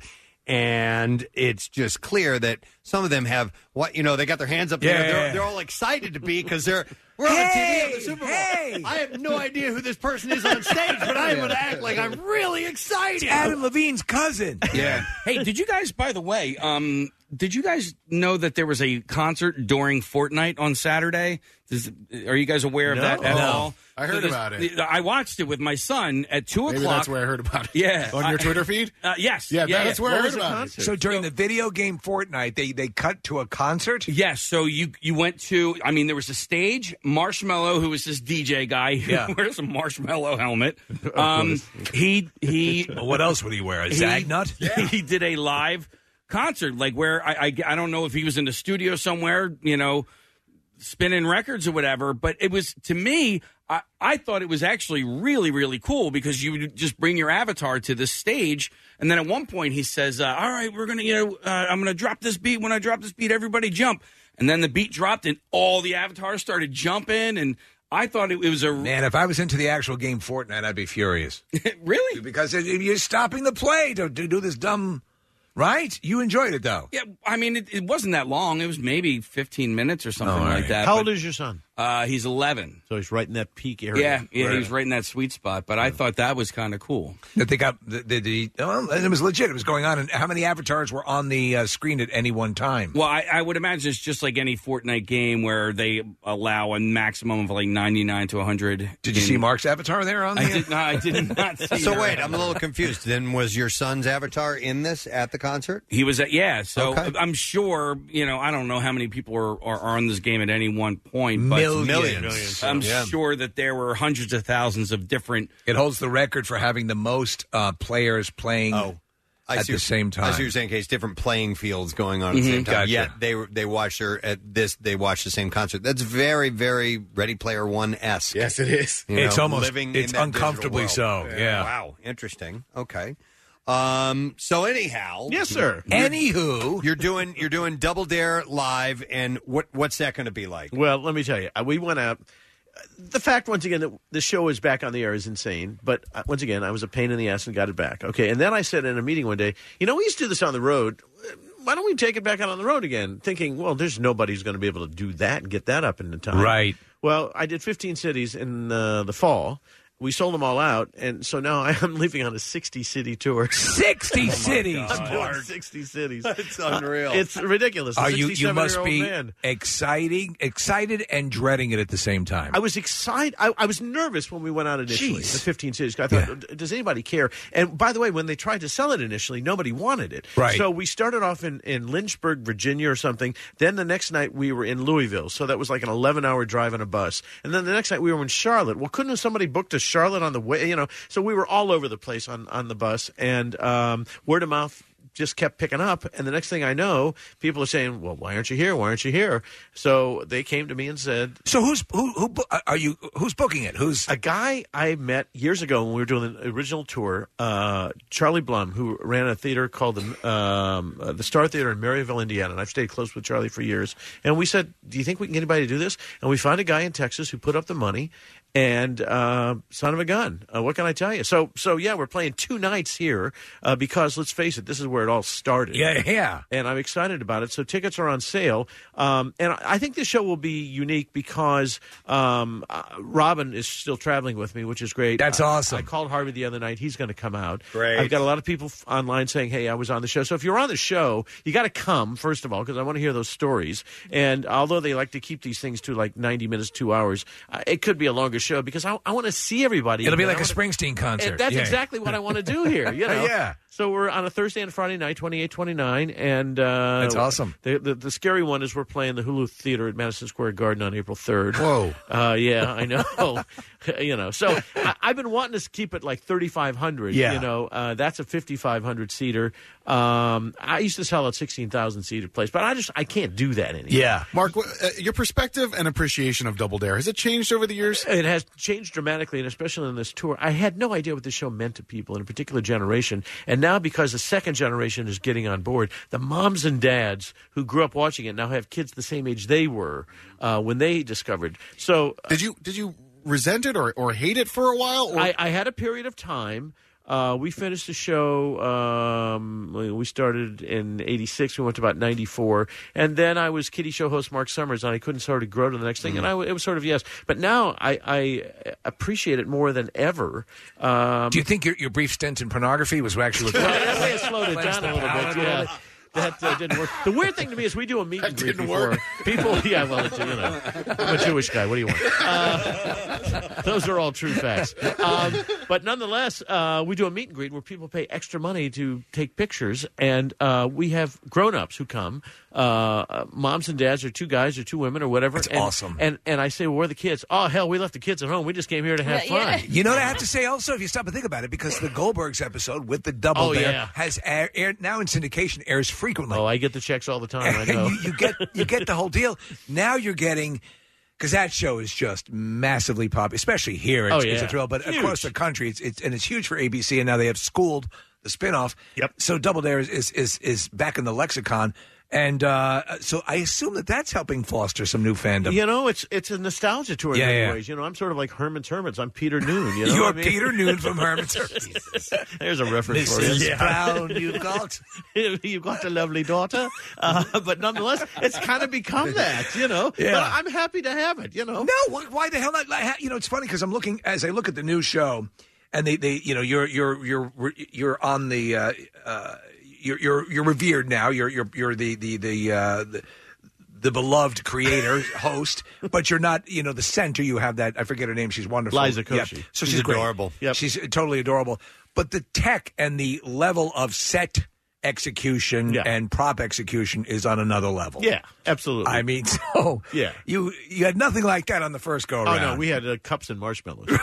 C: And it's just clear that some of them have what you know. They got their hands up.
E: Yeah,
C: there. They're,
E: yeah.
C: they're all excited to be because they're we're on the T V
E: Hey,
C: of the Super Bowl.
E: hey.
C: I have no idea who this person is on stage, but I am going to act like I'm really excited.
E: It's Adam Levine's cousin.
F: Yeah. Hey, did you guys, by the way, um, did you guys know that there was a concert during Fortnite on Saturday? Does, are you guys aware of
V: No.
F: that at
V: No.
F: all?
G: I heard
F: So
G: about
F: this-
G: it.
F: I watched it with my son at two
G: Maybe
F: o'clock.
G: that's where I heard about it.
F: Yeah.
G: On your
F: I-
G: Twitter feed?
F: Uh, yes.
G: Yeah,
F: yeah,
G: that's
F: yeah.
G: where I
F: What
G: heard
F: was the
G: about
F: concert?
G: it.
E: So during the video game Fortnite, they they cut to a concert.
F: Yes, so you you went to, I mean, there was a stage. Marshmallow, who was this D J guy, who
E: Yeah.
F: wears a marshmallow helmet. Um, he he.
E: Well, what else would he wear? A
F: he-
E: Zagnut?
F: He did a live concert, like where I, I I don't know if he was in the studio somewhere, you know, spinning records or whatever. But it was, to me, I, I thought it was actually really, really cool because you would just bring your avatar to the stage. And then at one point he says, uh, all right, we're going to, you know, uh, I'm going to drop this beat. When I drop this beat, everybody jump. And then the beat dropped and all the avatars started jumping. And I thought it, it was a...
E: Man, if I was into the actual game Fortnite, I'd be furious.
F: Really?
E: Because it, you're stopping the play to, to do this dumb... Right? You enjoyed it, though.
F: Yeah, I mean, it, it wasn't that long. It was maybe fifteen minutes or something
E: Oh, all
F: like
E: right.
F: that.
V: How
F: but-
V: old is your son?
F: Uh, he's eleven.
V: So he's right in that peak area.
F: Yeah, yeah,
V: Right.
F: he was right in that sweet spot. But I thought that was kind of cool.
E: That they got the, the, the well, it was legit. It was going on, and how many avatars were on the uh, screen at any one time?
F: Well, I, I would imagine it's just like any Fortnite game where they allow a maximum of like ninety-nine to one hundred.
E: Did you see Mark's avatar there on?
F: I
E: the,
F: did not. I did not see.
C: So
F: her
C: wait, I'm a
F: avatar.
C: little confused. Then was your son's avatar in this at the concert?
F: He was at yeah. So
C: Okay.
F: I'm sure you know. I don't know how many people are, are, are on this game at any one point, but
E: Millions.
C: Millions.
F: I'm
C: Yeah.
F: sure that there were hundreds of thousands of different.
E: It holds the record for having the most uh, players playing
C: Oh. I
E: at
C: see
E: the same
C: I
E: time.
C: see what you're saying, Case. Different playing fields going on at the
F: Mhm.
C: same time.
E: Gotcha.
C: Yet they were- they watched her at this. They watched the same concert. That's very, very Ready Player One esque.
G: Yes, it is.
E: It's almost-
C: living.
E: it's
C: in that
E: uncomfortably
C: digital world.
E: so, yeah.
C: Wow. Interesting. Okay. Um. So anyhow,
V: Yes, sir.
E: Anywho,
C: you're doing you're doing Double Dare live, and what what's that going to be like?
V: Well, let me tell you, uh, we went out. The fact, once again, that the show is back on the air is insane. But uh, once again, I was a pain in the ass and got it back. Okay, and then I said in a meeting one day, you know, we used to do this on the road. Why don't we take it back out on the road again? Thinking, well, there's nobody who's going to be able to do that and get that up in the time.
E: Right.
V: Well, I did fifteen cities in uh, the fall. We sold them all out, and so now I am leaving on a sixty-city tour.
E: sixty cities.
V: I'm doing sixty cities.
C: It's unreal.
V: Uh, it's ridiculous. A
E: Are you? You must
V: sixty-seven-year-old
E: be
V: man.
E: exciting, excited, and dreading it at the same time.
V: I was excited. I, I was nervous when we went out initially.
E: Jeez.
V: The fifteen cities. I thought, does anybody care? And by the way, when they tried to sell it initially, nobody wanted it.
E: Right.
V: So we started off in, in Lynchburg, Virginia, or something. Then the next night we were in Louisville. So that was like an eleven-hour drive on a bus. And then the next night we were in Charlotte. Well, couldn't have somebody booked a Charlotte on the way? You know. So we were all over the place on on the bus, and um, word of mouth just kept picking up. And the next thing I know, people are saying, well, why aren't you here? Why aren't you here? So they came to me and said,
E: so who's who? Who are you? Who's booking it? Who's
V: a guy I met years ago when we were doing the original tour? Uh, Charlie Blum, who ran a theater called the um, uh, the Star Theater in Maryville, Indiana. And I've stayed close with Charlie for years. And we said, do you think we can get anybody to do this? And we found a guy in Texas who put up the money. And uh, son of a gun, uh, what can I tell you? So, so yeah, we're playing two nights here uh, because let's face it, this is where it all started.
E: Yeah, yeah.
V: And I'm excited about it. So tickets are on sale, um, and I think this show will be unique because um, uh, Robin is still traveling with me, which is great.
E: That's awesome.
V: I, I called Harvey the other night; he's going to come out.
C: Great.
V: I've got a lot of people f- online saying, "Hey, I was on the show." So if you're on the show, you got to come first of all because I want to hear those stories. And although they like to keep these things to like ninety minutes, two hours, uh, it could be a longer show because I, I want to see everybody.
E: It'll be like
V: I
E: a
V: wanna,
E: Springsteen concert.
V: And that's
E: yeah.
V: exactly what I want to do here. You know?
E: Yeah.
V: So we're on a Thursday and Friday night, twenty-eight, twenty-nine, and uh,
E: that's awesome.
V: The, the the scary one is we're playing the Hulu Theater at Madison Square Garden on April third.
E: Whoa!
V: Uh, yeah, I know. You know, so I, I've been wanting to keep it like thirty-five hundred.
E: Yeah.
V: You know, uh, that's a fifty-five hundred seater. Um, I used to sell a sixteen thousand seater place, but I just I can't do that anymore.
E: Yeah,
G: Mark, uh, your perspective and appreciation of Double Dare, has it changed over the years?
V: It has changed dramatically, and especially in this tour. I had no idea what this show meant to people in a particular generation, and now because the second generation is getting on board, the moms and dads who grew up watching it now have kids the same age they were uh, when they discovered. So, uh,
G: did you did you resent it or, or hate it for a while? Or?
V: I, I had a period of time. Uh, we finished the show. Um, we started in eighty-six. We went to about ninety-four, and then I was Kitty Show host Mark Summers, and I couldn't sort of grow to the next thing. Mm. And I, it was sort of yes, but now I, I appreciate it more than ever. Um,
E: Do you think your, your brief stint in pornography was actually?
V: Well, that may have slowed it down a little bit. Yeah. That uh, didn't work. The weird thing to me is we do a meet and greet before people. Yeah, well, it's, you know, I'm a Jewish guy. What do you want? Uh, those are all true facts. Um, but nonetheless, uh, we do a meet and greet where people pay extra money to take pictures, and uh, we have grown-ups who come. Uh, moms and dads, or two guys, or two women, or whatever.
E: That's
V: and,
E: awesome.
V: And and I say, well, where are the kids? Oh, hell, we left the kids at home. We just came here to have
E: yeah,
V: fun.
E: Yeah. You know what I have to say also, if you stop and think about it, because the Goldbergs episode with the Double
V: Oh,
E: Dare
V: yeah.
E: has air, air, now in syndication airs frequently.
V: Oh, I get the checks all the time. I know.
E: you, you get you get the whole deal. Now you're getting. Because that show is just massively popular, especially here. It's,
V: Oh, yeah.
E: it's a thrill, but
V: Huge.
E: across the country, it's, it's and it's huge for A B C. And now they have Schooled, the spinoff. Yep. So Double Dare is is is, is back in the lexicon, and uh, so I assume that that's helping foster some new fandom.
V: You know, it's it's a nostalgia tour in
E: Yeah,
V: many
E: yeah.
V: ways. You know, I'm sort of like Herman's Hermits. I'm Peter Noon. You know
E: You're
V: what I mean?
E: Peter Noon from Herman's Hermits.
V: There's a reference for
E: Missus
V: you.
E: Brown, you've got
V: you've got a lovely daughter, uh, but nonetheless, it's kind of become that. You know,
E: Yeah.
V: but I'm happy to have it. You know,
E: No, why, why the hell not? Like, You know, it's funny because I'm looking as I look at the new show, and they, they you know, you're you're you're you're on the uh, uh, you're you're you're revered now. You're you're you're the the the. Uh, the the beloved creator, host, but you're not, you know, the center. You have that, I forget her name, she's wonderful.
V: Liza
E: Yeah.
V: Koshy.
E: So
V: She's
E: she's, great.
V: adorable. Yep.
E: She's totally adorable. But the tech and the level of set execution
V: Yeah.
E: and prop execution is on another level.
V: Yeah, absolutely.
E: I mean, so
V: Yeah.
E: you you had nothing like that on the first go
V: Oh
E: around.
V: no, we had uh, cups and marshmallows. You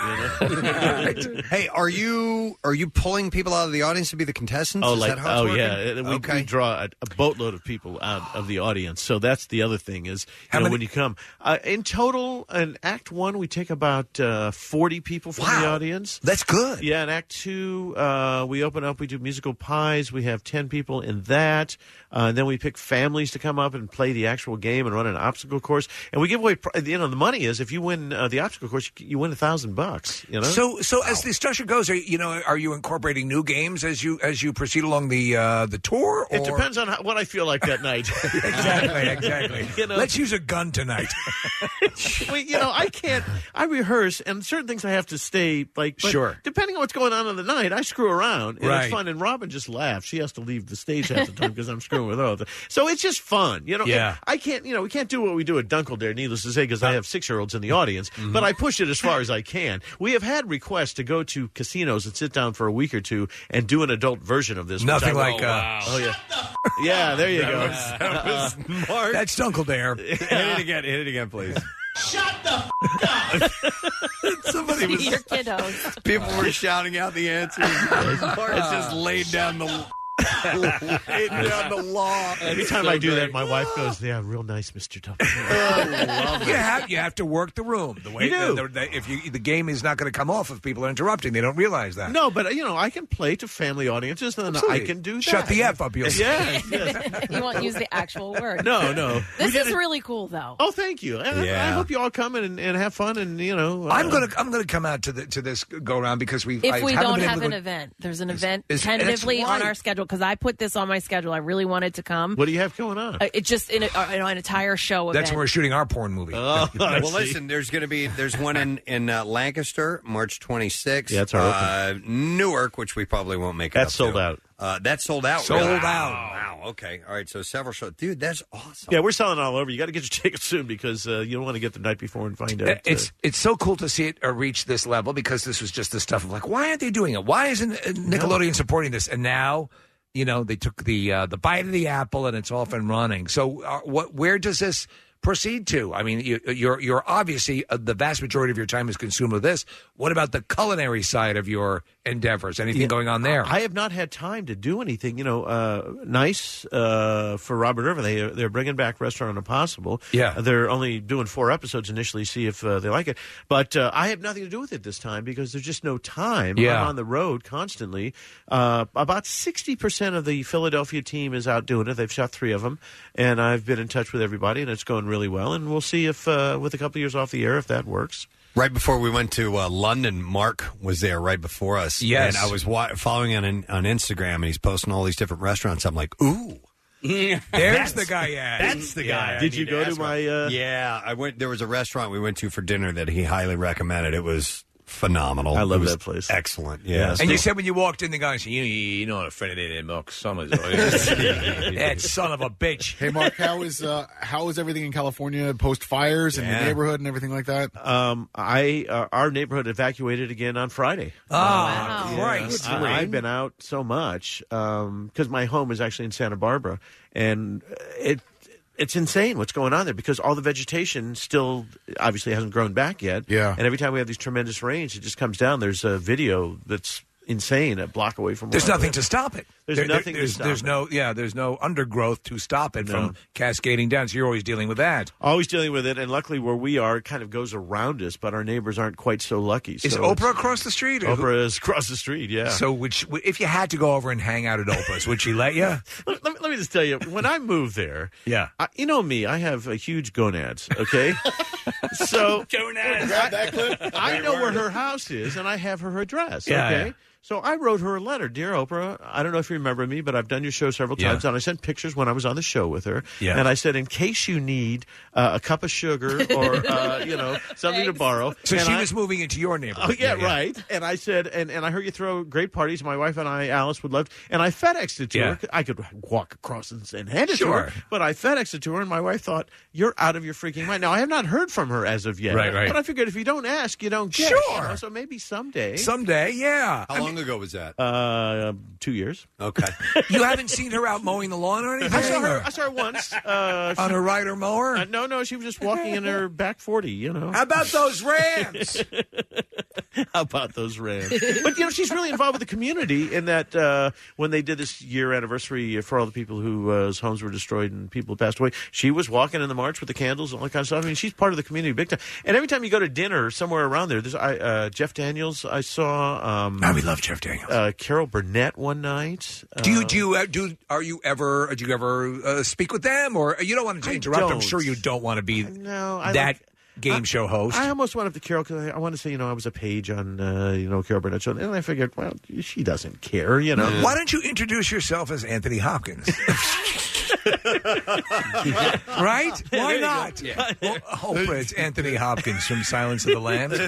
V: know?
C: Hey, are you are you pulling people out of the audience to be the contestants?
V: Oh,
C: Is
V: like
C: that how
V: oh
C: it's
V: yeah,
C: working?
V: we,
C: okay.
V: we draw a, a boatload of people out of the audience. So that's the other thing is, you
E: How
V: know,
E: many-
V: when you come uh, in total in Act One, we take about uh, forty people from the
E: Wow.
V: audience.
E: That's good.
V: Yeah, in Act Two, uh, we open up. We do musical pies. We have ten people in that. Uh, and then we pick families to come up and play the actual game and run an obstacle course. And we give away. pri- You know, the money is if you win uh, the obstacle course, you, you win a thousand bucks. You know.
E: So, so as the structure goes, are you know, are you incorporating new games as you as you proceed along the uh, the tour? Or?
V: it depends on how, what I feel like that night.
E: exactly, exactly.
V: You know?
E: Let's use a gun tonight.
V: well, you know, I can't. I rehearse, and certain things I have to stay like. But
E: Sure.
V: Depending on what's going on in the night, I screw around, and
E: Right.
V: it's fun. And Robin just laughs. She has to leave the stage half the time because I'm screwing with her. all the- So it's just fun, you know.
E: Yeah.
V: And I can't, you know, we can't do what we do at Dunkle Dare, needless to say, because I have six-year-olds in the audience.
E: Mm-hmm.
V: But I push it as far as I can. We have had requests to go to casinos and sit down for a week or two and do an adult version of this. which
E: Nothing
V: I-
E: like.
V: Oh,
E: uh,
V: wow. Oh yeah. Yeah, there you go.
C: That was Mark.
E: That's Dunkle Dare.
C: Hit it again. Hit it again, please.
P: Shut the f- up!
C: Somebody was.
D: Your kiddos.
C: People were shouting out the answers. It's just laid down the.
V: down the law. Anytime
E: so
V: I do
E: great.
V: that, my wife goes, "Yeah, real nice, Mister Tucker."
E: you have you have to work the room the way
V: You do.
E: the- the- if you the game is not going to come off if people are interrupting. They don't realize that.
V: No, but you know, I can play to family audiences, and
E: Absolutely.
V: I can do that.
E: Shut the F up, you'll see.
V: Yes, yes.
D: You won't use the actual word.
V: No, no.
D: This
V: We
D: is
V: did it-
D: really cool, though.
V: Oh, thank you. And I- I
E: Yeah.
V: hope you all come and, and have fun, and you know, uh,
E: I'm gonna I'm gonna come out to the to this go around because we
D: If
E: I
D: we
E: haven't
D: don't
E: been
D: have
E: able
D: an
E: to-
D: event, there's an event
E: is-
D: tentatively
E: that's
D: on
E: right.
D: our schedule because I put this on my schedule. I really wanted to come.
V: What do you have going on?
D: Uh, it's just in a, uh, an entire show
E: That's
D: event.
E: when we're shooting our porn movie.
V: Oh,
C: well, listen, there's going to be there's one in in uh, Lancaster, March twenty-sixth.
V: Yeah, it's our
C: uh, Newark, which we probably won't make. It
V: That's
C: up
V: sold
C: to.
V: out.
C: Uh, that's sold out.
V: Sold
C: really?
V: out.
C: Wow. Okay. All right. So several shows, dude. That's awesome.
V: Yeah, we're selling all over. You got to get your tickets soon because uh, you don't want to get the night before and find out. uh,
E: It's it's so cool to see it uh, reach this level because this was just the stuff of like, why aren't they doing it? Why isn't uh, Nickelodeon supporting this? And now, you know, they took the uh, the bite of the apple and it's off and running. So, uh, what? Where does this proceed to? I mean, you, you're you're obviously uh, the vast majority of your time is consumed with this. What about the culinary side of your endeavors? Anything
V: Yeah,
E: going on there?
V: I have not had time to do anything. You know, uh, nice uh, for Robert Irvin. They they're bringing back Restaurant Impossible.
E: Yeah.
V: they're only doing four episodes initially. See if uh, they like it. But uh, I have nothing to do with it this time because there's just no time.
E: Yeah.
V: I'm on the road constantly. Uh, about sixty percent of the Philadelphia team is out doing it. They've shot three of them, and I've been in touch with everybody, and it's going really well. And we'll see if uh, with a couple of years off the air if that works.
C: Right before we went to uh, London, Mark was there right before us.
V: Yes.
C: And I was wa- following him on, on Instagram, and he's posting all these different restaurants. I'm like, ooh.
E: There's
C: That's-
E: the guy. Yeah,
C: That's the guy. I
V: Did
C: need
V: you go to
C: ask
V: my,
C: about.
V: uh,
C: Yeah, I went. There was a restaurant we went to for dinner that he highly recommended. It was phenomenal.
V: I love
C: It was
V: that place.
C: Excellent. Yeah.
E: And you said when you walked in, the guy said, "You, you know, a friend of theirs, Mark Summers, that son of a bitch."
G: Hey, Mark, how is uh, how is everything in California post fires and
V: Yeah.
G: the neighborhood and everything like that?
V: Um, I uh, our neighborhood evacuated again on Friday.
E: Oh, wow. Christ.
V: I, I've been out so much because my home is actually in Santa Barbara, and it it's insane what's going on there because all the vegetation still obviously hasn't grown back yet.
G: Yeah.
V: And every time we have these tremendous rains, it just comes down. There's a video that's insane a block away from.
E: There's
V: where I
E: nothing
V: live.
E: to stop it.
V: There's
E: There-
V: nothing
E: There's,
V: to stop
E: there's
V: it.
E: no. Yeah. There's no undergrowth to stop it
V: No.
E: from cascading down. So you're always dealing with that.
V: Always dealing with it, and luckily where we are, it kind of goes around us, but our neighbors aren't quite so lucky.
E: Is
V: so
E: Oprah
V: it's-
E: across the street? or who-
V: Oprah is across the street, yeah.
E: So, would she, if you had to go over and hang out at Oprah's, would she let you?
V: let, let me, let me just tell you, when I moved there,
E: Yeah.
V: I, you know me, I have a huge gonads, okay? so
F: Gonads.
G: Grab that clip.
V: I know where her house is, and I have her address,
E: Yeah,
V: okay?
E: yeah.
V: So I wrote her a letter. Dear Oprah, I don't know if you remember me, but I've done your show several
E: Yeah.
V: times, and I sent pictures when I was on the show with her.
E: Yeah.
V: And I said, in case you need uh, a cup of sugar or, uh, you know, something to borrow.
E: So
V: And
E: she
V: I-
E: was moving into your
V: Oh,
E: neighborhood.
V: yeah, right. And I said, and, and I heard you throw great parties. My wife and I, Alice, would love. And I FedExed it to
E: Yeah.
V: her. I could walk across and, and hand it
E: Sure.
V: to her, but I FedExed it to her. And my wife thought, "You're out of your freaking mind." Now I have not heard from her as of yet.
E: Right, right.
V: But I figured if you don't ask, you don't get.
E: Sure.
V: You know, so maybe someday.
E: Someday, yeah.
C: How long ago was that?
V: Uh, two years.
C: Okay.
E: You haven't seen her out mowing the lawn or anything?
V: I saw her.
E: or-
V: I saw her once. Uh,
E: on
V: she-
E: a rider mower?
V: uh, no, no, she was just walking in her back forty. You know.
E: How about those Rams?
V: How about those Rams? But you know, she's really involved with the community in that uh, when they did this year anniversary for all the people whose homes were destroyed and people passed away, she was walking in the march with the candles and all that kind of stuff. I mean, she's part of the community big time. And every time you go to dinner somewhere around there, there's I, uh, Jeff Daniels. I saw. Um,
E: Oh, we love Jeff Daniels.
V: Uh, Carol Burnett one night.
E: Do you
V: Uh,
E: do you uh, do? Are you ever? Do you ever uh, speak with them, or you don't want to
V: I
E: interrupt? I'm
V: don't.
E: sure you don't want to be
V: no, I
E: that
V: like-
E: game
V: I-
E: show host.
V: I almost went up to Carol because I, I want to say, you know, I was a page on, uh, you know, Carol Burnett show, and I figured, well, she doesn't care, you know.
E: Why don't you introduce yourself as Anthony Hopkins? Right? Why not?
V: Yeah.
E: Well, Oprah, it's Anthony Hopkins from Silence of the Lambs.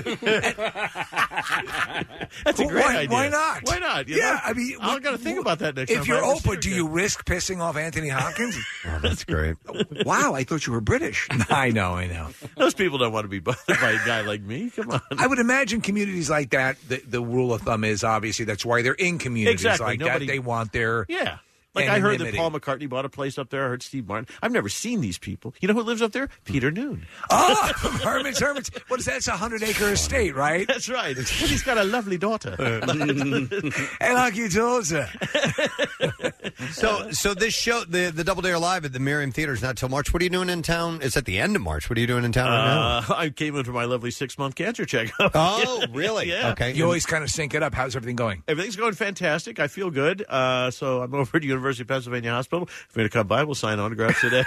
V: That's a great
E: why,
V: idea.
E: why not?
V: Why not? You
E: yeah,
V: know?
E: I mean,
V: I got to think about that next
E: if
V: time.
E: you're
V: I ever see
E: Oprah,
V: her
E: do
V: again.
E: you risk pissing off Anthony Hopkins?
C: Oh, that's great.
E: Wow, I thought you were British. I know, I know.
V: Those people don't want to be bothered by a guy like me. Come on.
E: I would imagine communities like that, the, the rule of thumb is obviously that's why they're in communities
V: Exactly.
E: like
V: Nobody-
E: that. They want their
V: Yeah. Like I heard that
E: anonymity.
V: Paul McCartney bought a place up there. I heard Steve Martin. I've never seen these people. You know who lives up there? Peter Noon.
E: Oh, Herman's Hermits. What is that? It's a hundred acre estate, right?
V: That's right. And he's got a lovely daughter.
E: And like you told her.
C: So, so this show, the the Double Dare Live at the Merriam Theater is not till March. What are you doing in town? It's at the end of March. What are you doing in town right now?
V: Uh, I came in for my lovely six-month cancer checkup.
C: Oh, really?
V: Yeah.
C: Okay.
I: You always kind of sync it up. How's everything going?
V: Everything's going fantastic. I feel good. Uh, so I'm over at University of Pennsylvania Hospital. If you're going to come by, we'll sign autographs today.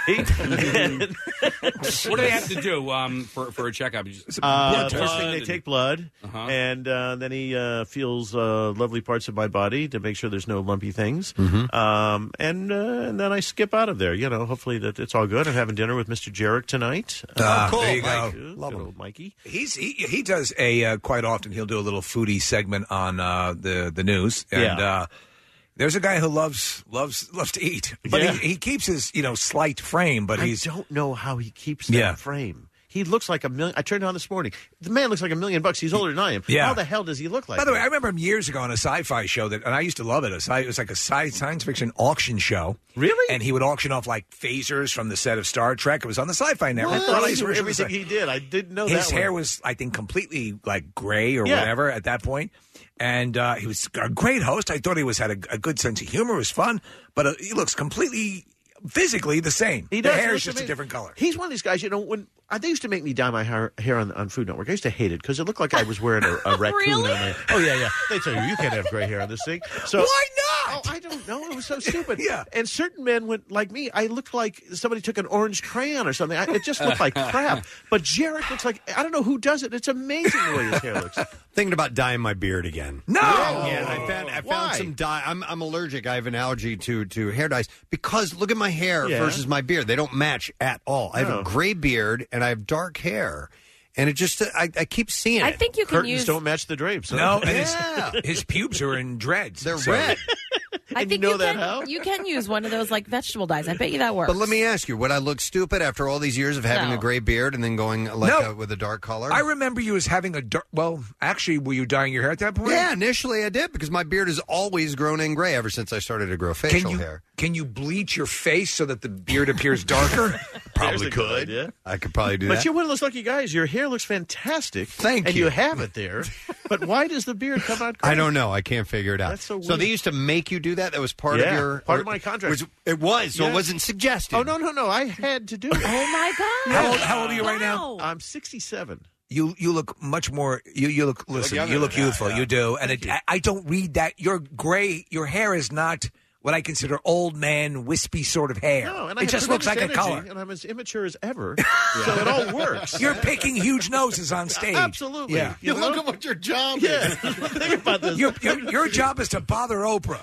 V: And-
F: What do they have to do um, for for a checkup? You just-
V: Uh,
F: blood
V: first thing, they
F: and-
V: take blood,
F: Uh-huh.
V: and uh, then he uh, feels uh, lovely parts of my body to make sure there's no lumpy things.
C: Mm-hmm.
V: Um, and, uh, and then I skip out of there. You know, hopefully that it's all good. I'm having dinner with Mister Jarek tonight.
I: Ah,
V: Uh,
I: there you
V: Mike.
I: go.
V: Love old Mikey.
I: He's he he does a uh, quite often. He'll do a little foodie segment on uh, the the news, and
V: Yeah.
I: uh, there's a guy who loves loves loves to eat, but
V: Yeah.
I: he, he keeps his you know slight frame. But
V: I
I: he's
V: don't know how he keeps that
I: Yeah.
V: frame. He looks like a million. I turned on this morning. The man looks like a million bucks. He's older than I am.
I: Yeah.
V: How the hell does he look like
I: By the way,
V: that?
I: I remember him years ago on a sci-fi show that, and I used to love it. A sci, it was like a sci, science fiction auction show.
V: Really?
I: And he would auction off like phasers from the set of Star Trek. It was on the Sci-Fi Network.
V: I thought I
I: Early
V: knew
I: version was
V: everything
I: like-
V: he did. I didn't know
I: His
V: that
I: hair
V: one.
I: was, I think, completely like gray or
V: Yeah.
I: whatever at that point. And uh, he was a great host. I thought he was had a, a good sense of humor. It was fun, but uh, he looks completely physically the same.
V: He
I: the
V: does. He
I: hair is
V: looks
I: just a
V: amazing.
I: different color.
V: He's one of these guys, you know, when uh, they used to make me dye my hair, hair on, on Food Network. I used to hate it because it looked like I was wearing a, a raccoon
D: Really?
V: on my. Oh yeah, yeah. They tell you you can't have gray hair on this thing. So
I: Why
V: Oh,
I: not?
V: I don't know. It was so stupid.
I: Yeah.
V: And certain men went like me. I looked like somebody took an orange crayon or something. I, it just looked like crap. But Jarek looks like I don't know who does it. It's amazing the way his hair looks.
C: Thinking about dyeing my beard again.
I: No!
C: Yeah, I found I found
V: Why?
C: some dye. I'm I'm allergic. I have an allergy to to hair dyes because look at my hair
V: Yeah.
C: versus my beard. They don't match at all. I have
V: No.
C: a gray beard and I have dark hair, and it just I, I keep seeing it.
D: I think you can
V: Curtains
D: use.
V: don't match the drapes. huh?
I: No, and
C: Yeah.
I: his, his pubes are in dreads.
C: They're
I: so-
C: red.
D: I
V: And
D: think
V: you know
D: you
V: that
D: can.
V: how?
D: You can use one of those like vegetable dyes. I bet you that works.
C: But let me ask you: would I look stupid after all these years of having
D: No.
C: a gray beard and then going like
I: No.
C: a, with a dark color?
I: I remember you as having a dark. Well, actually, were you dyeing your hair at that point?
C: yeah, initially I did because my beard has always grown in gray ever since I started to grow facial
I: Can you
C: hair.
I: can you bleach your face so that the beard appears darker?
C: Probably
V: There's a good
C: could.
V: idea.
C: I could probably do
V: But
C: that.
V: you're one of those lucky guys. Your hair looks fantastic.
C: Thank
V: and
C: you.
V: you have it there. But why does the beard come out? Gray?
C: I don't know. I can't figure it out.
V: That's so
C: So they
V: weird.
C: used to make you do that. That was part
V: Yeah,
C: of your
V: part
C: or-
V: of my contract.
C: was- it was. So
V: Yeah.
C: it wasn't suggested.
V: Oh no, no, no! I had to do it.
D: oh my god!
I: How old, how old are you right now?
D: Wow.
V: I'm sixty-seven.
I: You you look much more. You you look. Listen,
C: younger
I: you look
C: than that,
I: youthful.
C: yeah.
I: You do, and it, I, I don't read that. Your gray. Your hair is not what I consider old man wispy sort of hair.
V: No, and I
I: it
V: have
I: just looks like
V: tremendous
I: a
V: energy,
I: color.
V: and I'm as immature as ever. So it all works.
I: You're picking huge noses on stage.
V: Absolutely.
I: Yeah.
V: You
G: Look
V: know?
G: at what your job
V: Yeah.
G: is.
V: Think about this.
I: Your, your, your job is to bother Oprah.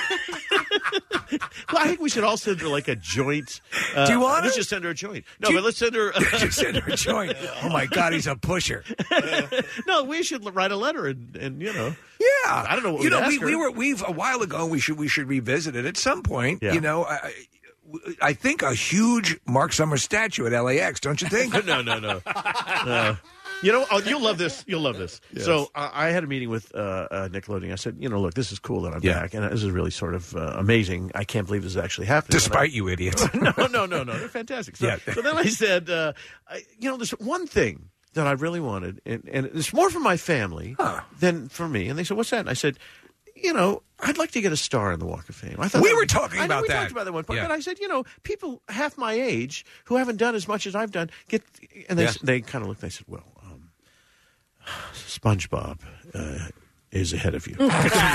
V: Well, I think we should all send her like a joint. Uh,
I: Do you want
V: Let's
I: her?
V: just send her a joint. No,
I: Do you-
V: but let's send her.
I: Just send her a joint. Oh my God, he's a pusher.
V: No, we should write a letter and, and you know.
I: Yeah,
V: I don't know what
I: you
V: we'd
I: know. We,
V: ask
I: we
V: her.
I: were we've a while ago. We should we should revisit it at some point.
V: Yeah.
I: You know, I, I think a huge Mark Summers statue at L A X. Don't you think?
V: no, no, no. Uh, you know, oh, you'll love this. You'll love this.
C: Yes.
V: So uh, I had a meeting with uh, uh, Nickelodeon. I said, you know, look, this is cool that I'm
I: Yeah.
V: back, and this is really sort of uh, amazing. I can't believe this is actually happening.
I: Despite you, idiots.
V: no, no, no, no. They're fantastic. So,
I: Yeah.
V: so then I said, uh, I, you know, there's one thing that I really wanted, and, and it's more for my family than for me. And they said, what's that? And I said, you know, I'd like to get a star in the Walk of Fame. I thought
I: We
V: that
I: were
V: would-
I: talking
V: I know
I: about
V: we
I: that.
V: talked about that one point,
I: Yeah.
V: but I said, you know, people half my age who haven't done as much as I've done get, and they
C: Yeah.
V: they kind of looked. They said, well, um, SpongeBob uh, is ahead of you. And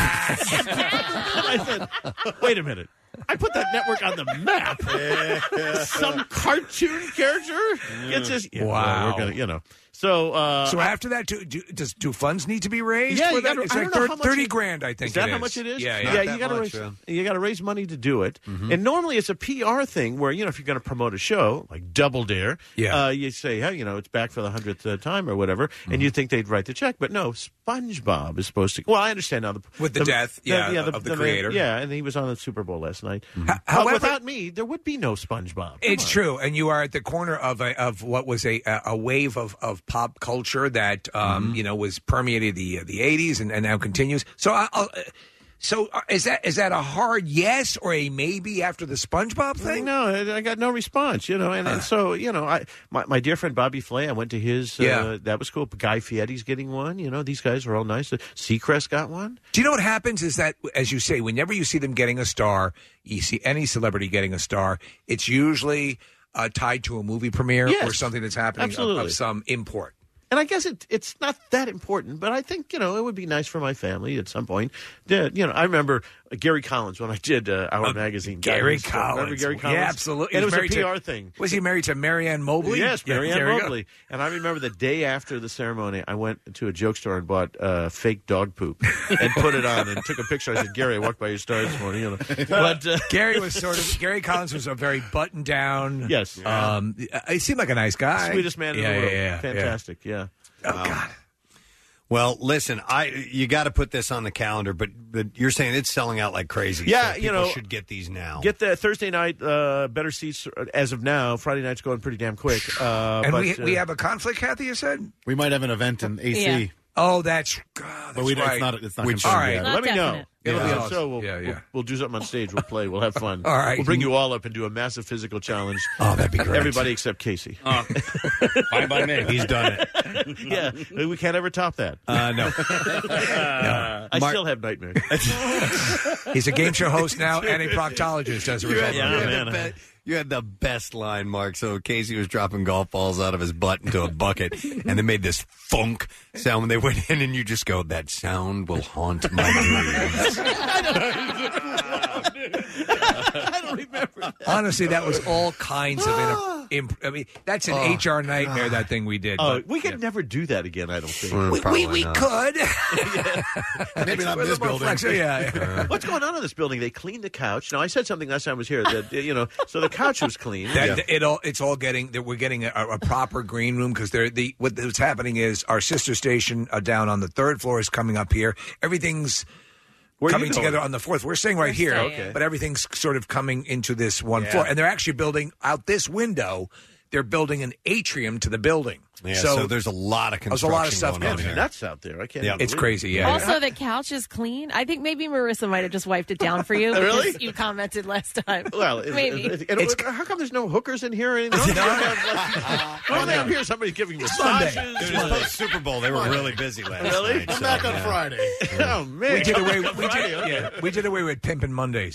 V: I said, wait a minute. I put that network on the map. Some cartoon character gets his. Yeah, well,
I: Wow.
V: we're gonna, you know. So, uh,
I: So after that, do, do, does do funds need to be raised?
V: yeah,
I: for
V: you
I: that?
V: gotta,
I: It's
V: I
I: like
V: don't know
I: thir-
V: how much
I: thirty
V: it-
I: grand. I think
V: is that
I: it
V: how
I: is.
V: much it is?
I: Yeah,
V: yeah.
I: yeah.
V: you
C: that
V: got to
C: much,
V: raise.
C: yeah.
V: You got to raise money to do it.
I: Mm-hmm.
V: And normally it's a P R thing where you know if you're going to promote a show like Double Dare,
I: Yeah.
V: uh, you say, hey, you know, it's back for the hundredth uh, time or whatever, and you think they'd write the check, but no, SpongeBob is supposed to. Well, I understand now the
I: With the death, yeah, of the
V: man-
I: creator.
V: yeah, and he was on the Super Bowl last night.
I: Ho-
V: Uh,
I: however-
V: without me, there would be no SpongeBob. Come
I: It's
V: on.
I: true, and you are at the corner of a, of what was a a wave of, of pop culture that um, you know was permeated the the eighties and, and now continues. So I, I'll, So uh, is that is that a hard yes or a maybe after the SpongeBob thing?
V: No, I I got no response, you know. And, and so, you know, I my, my dear friend Bobby Flay, I went to his. Uh,
I: Yeah.
V: That was cool. Guy Fieri's getting one. You know, these guys are all nice. Seacrest got one.
I: Do you know what happens is that, as you say, whenever you see them getting a star, you see any celebrity getting a star, it's usually uh, tied to a movie premiere
V: Yes,
I: or something that's happening of,
V: absolutely.
I: of some import.
V: And I guess it, it's not that important, but I think, you know, it would be nice for my family at some point. Yeah, you know, I remember Gary Collins when I did uh, Our uh, Magazine.
I: Gary
V: Guys,
I: Collins.
V: Remember Gary Collins?
I: Yeah, absolutely.
V: And it
I: He
V: was a
I: was
V: P R
I: married to-
V: thing.
I: Was he married to Marianne Mobley?
V: Yes,
I: Yeah,
V: Marianne
I: there we go.
V: Mobley. And I remember the day after the ceremony, I went to a joke store and bought uh, fake dog poop and put it on and took a picture. I said, Gary, I walked by your star this morning. You know. But uh,
I: Gary was sort of Gary Collins was a very buttoned down.
V: Yes.
I: Um, he seemed like a nice guy.
V: Sweetest man in
I: yeah,
V: the world.
I: Yeah, yeah,
V: Fantastic, yeah.
C: Oh God. Well, listen, I you got to put this on the calendar, but, but you're saying it's selling out like crazy.
V: Yeah,
C: so
V: you
C: people
V: know,
C: should get these now.
V: Get the Thursday night uh, better seats as of now. Friday night's going pretty damn quick. Uh,
I: And
V: but,
I: we
V: uh,
I: we have a conflict, Kathy. You said
G: we might have an event in A C.
I: Yeah. Oh, that's God. That's
G: But we- it's
I: right.
G: not- it's not
V: Which,
G: confirmed
V: all right,
G: yet.
V: let
G: Not
V: me know.
G: definite.
V: It'll
G: Yeah.
V: be
G: Yeah.
V: awesome. So we'll,
I: Yeah, yeah.
V: We'll, we'll do something on stage. We'll play. We'll have fun.
I: All right.
V: We'll bring you all up and do a massive physical challenge.
C: Oh, that'd be great.
V: Everybody except Casey.
F: Oh, fine by me.
C: He's done it.
V: Yeah, we can't ever top that.
C: Uh, no.
V: no. I
C: Mark-
V: still have nightmares.
I: He's a game show host now and a proctologist as a
C: You
I: result.
C: had,
I: of
C: you,
I: it.
C: had the be- you had the best line, Mark. So Casey was dropping golf balls out of his butt into a bucket, and they made this funk sound when they went in, and you just go, that sound will haunt my dreams.
V: I don't remember.
I: Honestly, that was all kinds of. Imp- imp- I mean, that's an
V: Oh,
I: H R nightmare. That thing we did.
V: Oh,
I: but-
V: we could never do that again. I don't think.
C: Mm,
I: we we,
C: probably
I: we
C: not.
I: could.
G: Maybe not in this building.
I: Yeah, yeah.
V: What's going on in this building? They cleaned the couch. Now, I said something last time I was here that you know, so the couch was clean.
I: That, it all it's all getting that we're getting a, a proper green room because they're the what, what's happening is our sister station uh, down on the third floor is coming up here. Everything's
V: Where are you
I: coming
V: going?
I: together on the fourth. We're staying right
V: We're
I: here,
V: staying. Okay.
I: but everything's sort of coming into this one
C: Yeah.
I: floor, and they're actually building out this window. They're building an atrium to the building.
C: Yeah, so, there's a lot of
I: there's
C: construction
I: a lot of stuff
C: going on
I: going
C: here.
V: Nuts out there. I can't.
C: Yeah.
V: believe
I: It's
V: it.
I: crazy. Yeah.
D: Also, the couch is clean. I think maybe Marissa might have just wiped it down for you.
V: Really?
D: Because you commented last time.
V: Well, it-
D: maybe.
V: it- it- it- how come there's no hookers in here? Or anything? Normally, I'm here. Somebody's giving massages.
C: Dude, it's post Super Bowl. They were really busy last
V: Really?
C: night.
V: I'm
C: so,
V: back on
C: yeah.
V: Friday. Oh man,
I: We did away. We did,
V: Friday, okay.
I: yeah, we did away with pimping Mondays.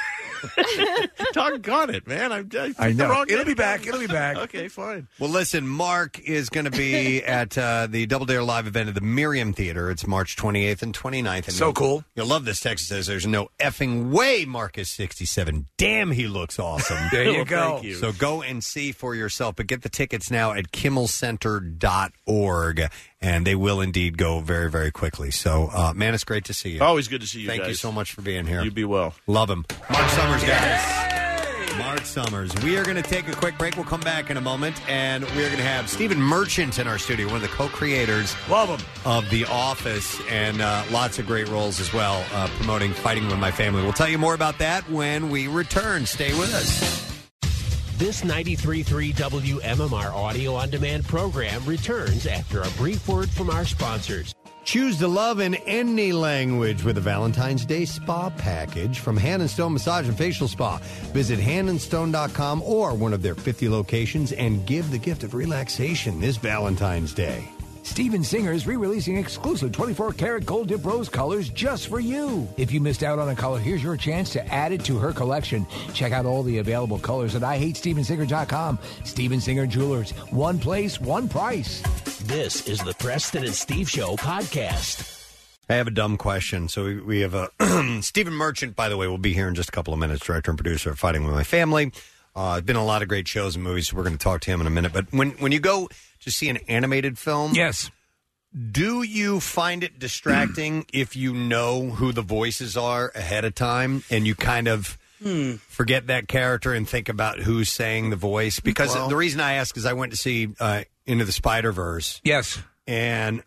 V: Doggone it, man! I, I,
I: I know.
V: the wrong
I: It'll
V: day.
I: be back. It'll be back.
V: Okay, fine.
C: Well, listen, Mark is going to be at uh, the Double Dare Live event at the Miriam Theater. It's March twenty-eighth and twenty-ninth. And
I: So
C: you'll-
I: cool.
C: You'll love this text. It says, there's no effing way Mark is sixty-seven. Damn, he looks awesome.
I: There you
V: Well,
I: go.
V: thank you.
C: So go and see for yourself. But get the tickets now at kimmel center dot org. And they will indeed go very, very quickly. So, uh, man, it's great to see you.
V: Always good to see you.
C: Thank
V: guys.
C: you so much for being here.
V: You be well.
C: Love him. Mark Summers, guys. Mark Summers. We are going to take a quick break. We'll come back in a moment, and we're going to have Stephen Merchant in our studio, one of the co-creators
I: Love him.
C: of The Office, and uh, lots of great roles as well, uh, promoting Fighting With My Family. We'll tell you more about that when we return. Stay with us.
J: This ninety-three point three W M M R audio on demand program returns after a brief word from our sponsors.
C: Choose to love in any language with a Valentine's Day spa package from Hand and Stone Massage and Facial Spa. Visit hand and stone dot com or one of their fifty locations and give the gift of relaxation this Valentine's Day.
I: Steven Singer is re-releasing exclusive twenty-four karat gold dip rose colors just for you. If you missed out on a color, here's your chance to add it to her collection. Check out all the available colors at I hate steven singer dot com. Steven Singer Jewelers. One place, one price.
J: This is the Preston and Steve Show podcast.
C: I have a dumb question. So we, we have a Stephen Merchant, by the way, will be here in just a couple of minutes, director and producer of Fighting With My Family. Uh, been a lot of great shows and movies. We're going to talk to him in a minute. But when, when you go to see an animated film,
I: yes,
C: do you find it distracting if you know who the voices are ahead of time and you kind of
F: Hmm.
C: forget that character and think about who's saying the voice? Because
I: Well-
C: the reason I ask is I went to see uh, Into the Spider-Verse.
I: Yes.
C: And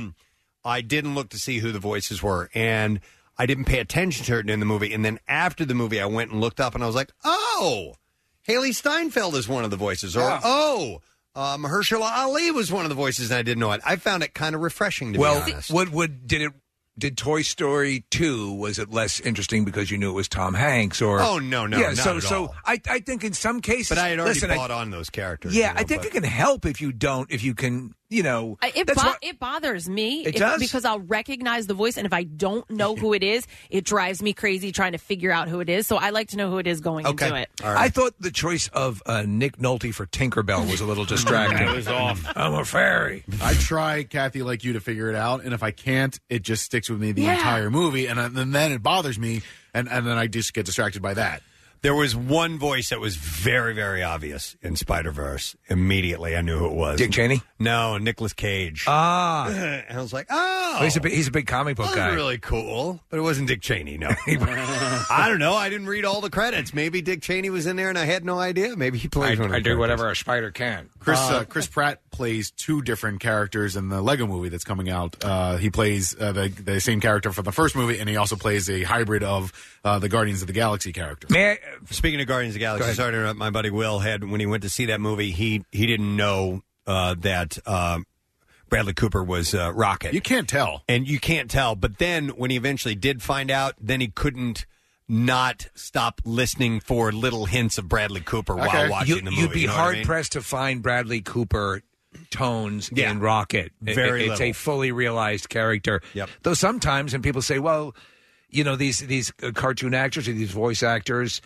C: I didn't look to see who the voices were. And I didn't pay attention to it in the movie. And then after the movie, I went and looked up and I was like, oh, Haley Steinfeld is one of the voices. Or,
I: Yeah.
C: oh, uh, Mahershala Ali was one of the voices and I didn't know it. I found it kind of refreshing, to
I: well,
C: be honest.
I: what would did it
E: did Toy Story two, was it less interesting because you knew it was Tom Hanks? Or
C: Oh, no, no,
E: yeah,
C: not
E: so
C: at
E: so
C: all.
E: I I think in some cases,
C: But I had already
E: listen, I-
C: bought on those characters.
E: Yeah,
C: you know,
E: I think
C: but-
E: it can help if you don't, if you can, you know.
D: I- It
E: that's
D: bo-
E: why-
D: it bothers me
E: It
D: if-
E: does?
D: because I'll recognize the voice, and if I don't know who it is, it drives me crazy trying to figure out who it is. So I like to know who it is going into it.
E: I thought the choice of uh, Nick Nolte for Tinkerbell was a little distracting.
G: It was off.
E: I'm a fairy.
G: I try, Kathy, like you, to figure it out, and if I can't, it just sticks with me the
C: Yeah.
G: entire movie, and, I, and then it bothers me, and, and then I just get distracted by that.
C: There was one voice that was very, very obvious in Spider-Verse. Immediately, I knew who it was.
E: Dick Cheney?
C: No, Nicolas Cage.
E: Ah.
C: And I was like, oh.
E: Oh, he's a big, he's a big comic book
C: That
E: guy.
C: was really cool, but it wasn't Dick Cheney, no. I don't know. I didn't read all the credits. Maybe Dick Cheney was in there and I had no idea. Maybe he played
E: I,
C: one of the
E: I do
C: characters.
E: whatever a spider can.
G: Chris uh, Chris Pratt plays two different characters in the Lego movie that's coming out. Uh, he plays uh, the, the same character from the first movie, and he also plays a hybrid of uh, the Guardians of the Galaxy character.
E: May I,
C: Speaking of Guardians of the
G: Go
C: Galaxy,
G: ahead.
C: sorry to interrupt, my buddy Will had, when he went to see that movie, he, he didn't know uh, that uh, Bradley Cooper was uh, Rocket.
G: You can't tell.
C: And you can't tell. But then when he eventually did find out, then he couldn't not stop listening for little hints of Bradley Cooper while watching
E: you,
C: the movie.
E: You'd be
C: you know what I
E: hard
C: mean?
E: pressed to find Bradley Cooper tones
C: Yeah.
E: in Rocket. It-
C: Very
E: it's
C: little.
E: a fully realized character.
C: Yep.
E: Though sometimes, and people say, well, you know, these these uh, cartoon actors or these voice actors,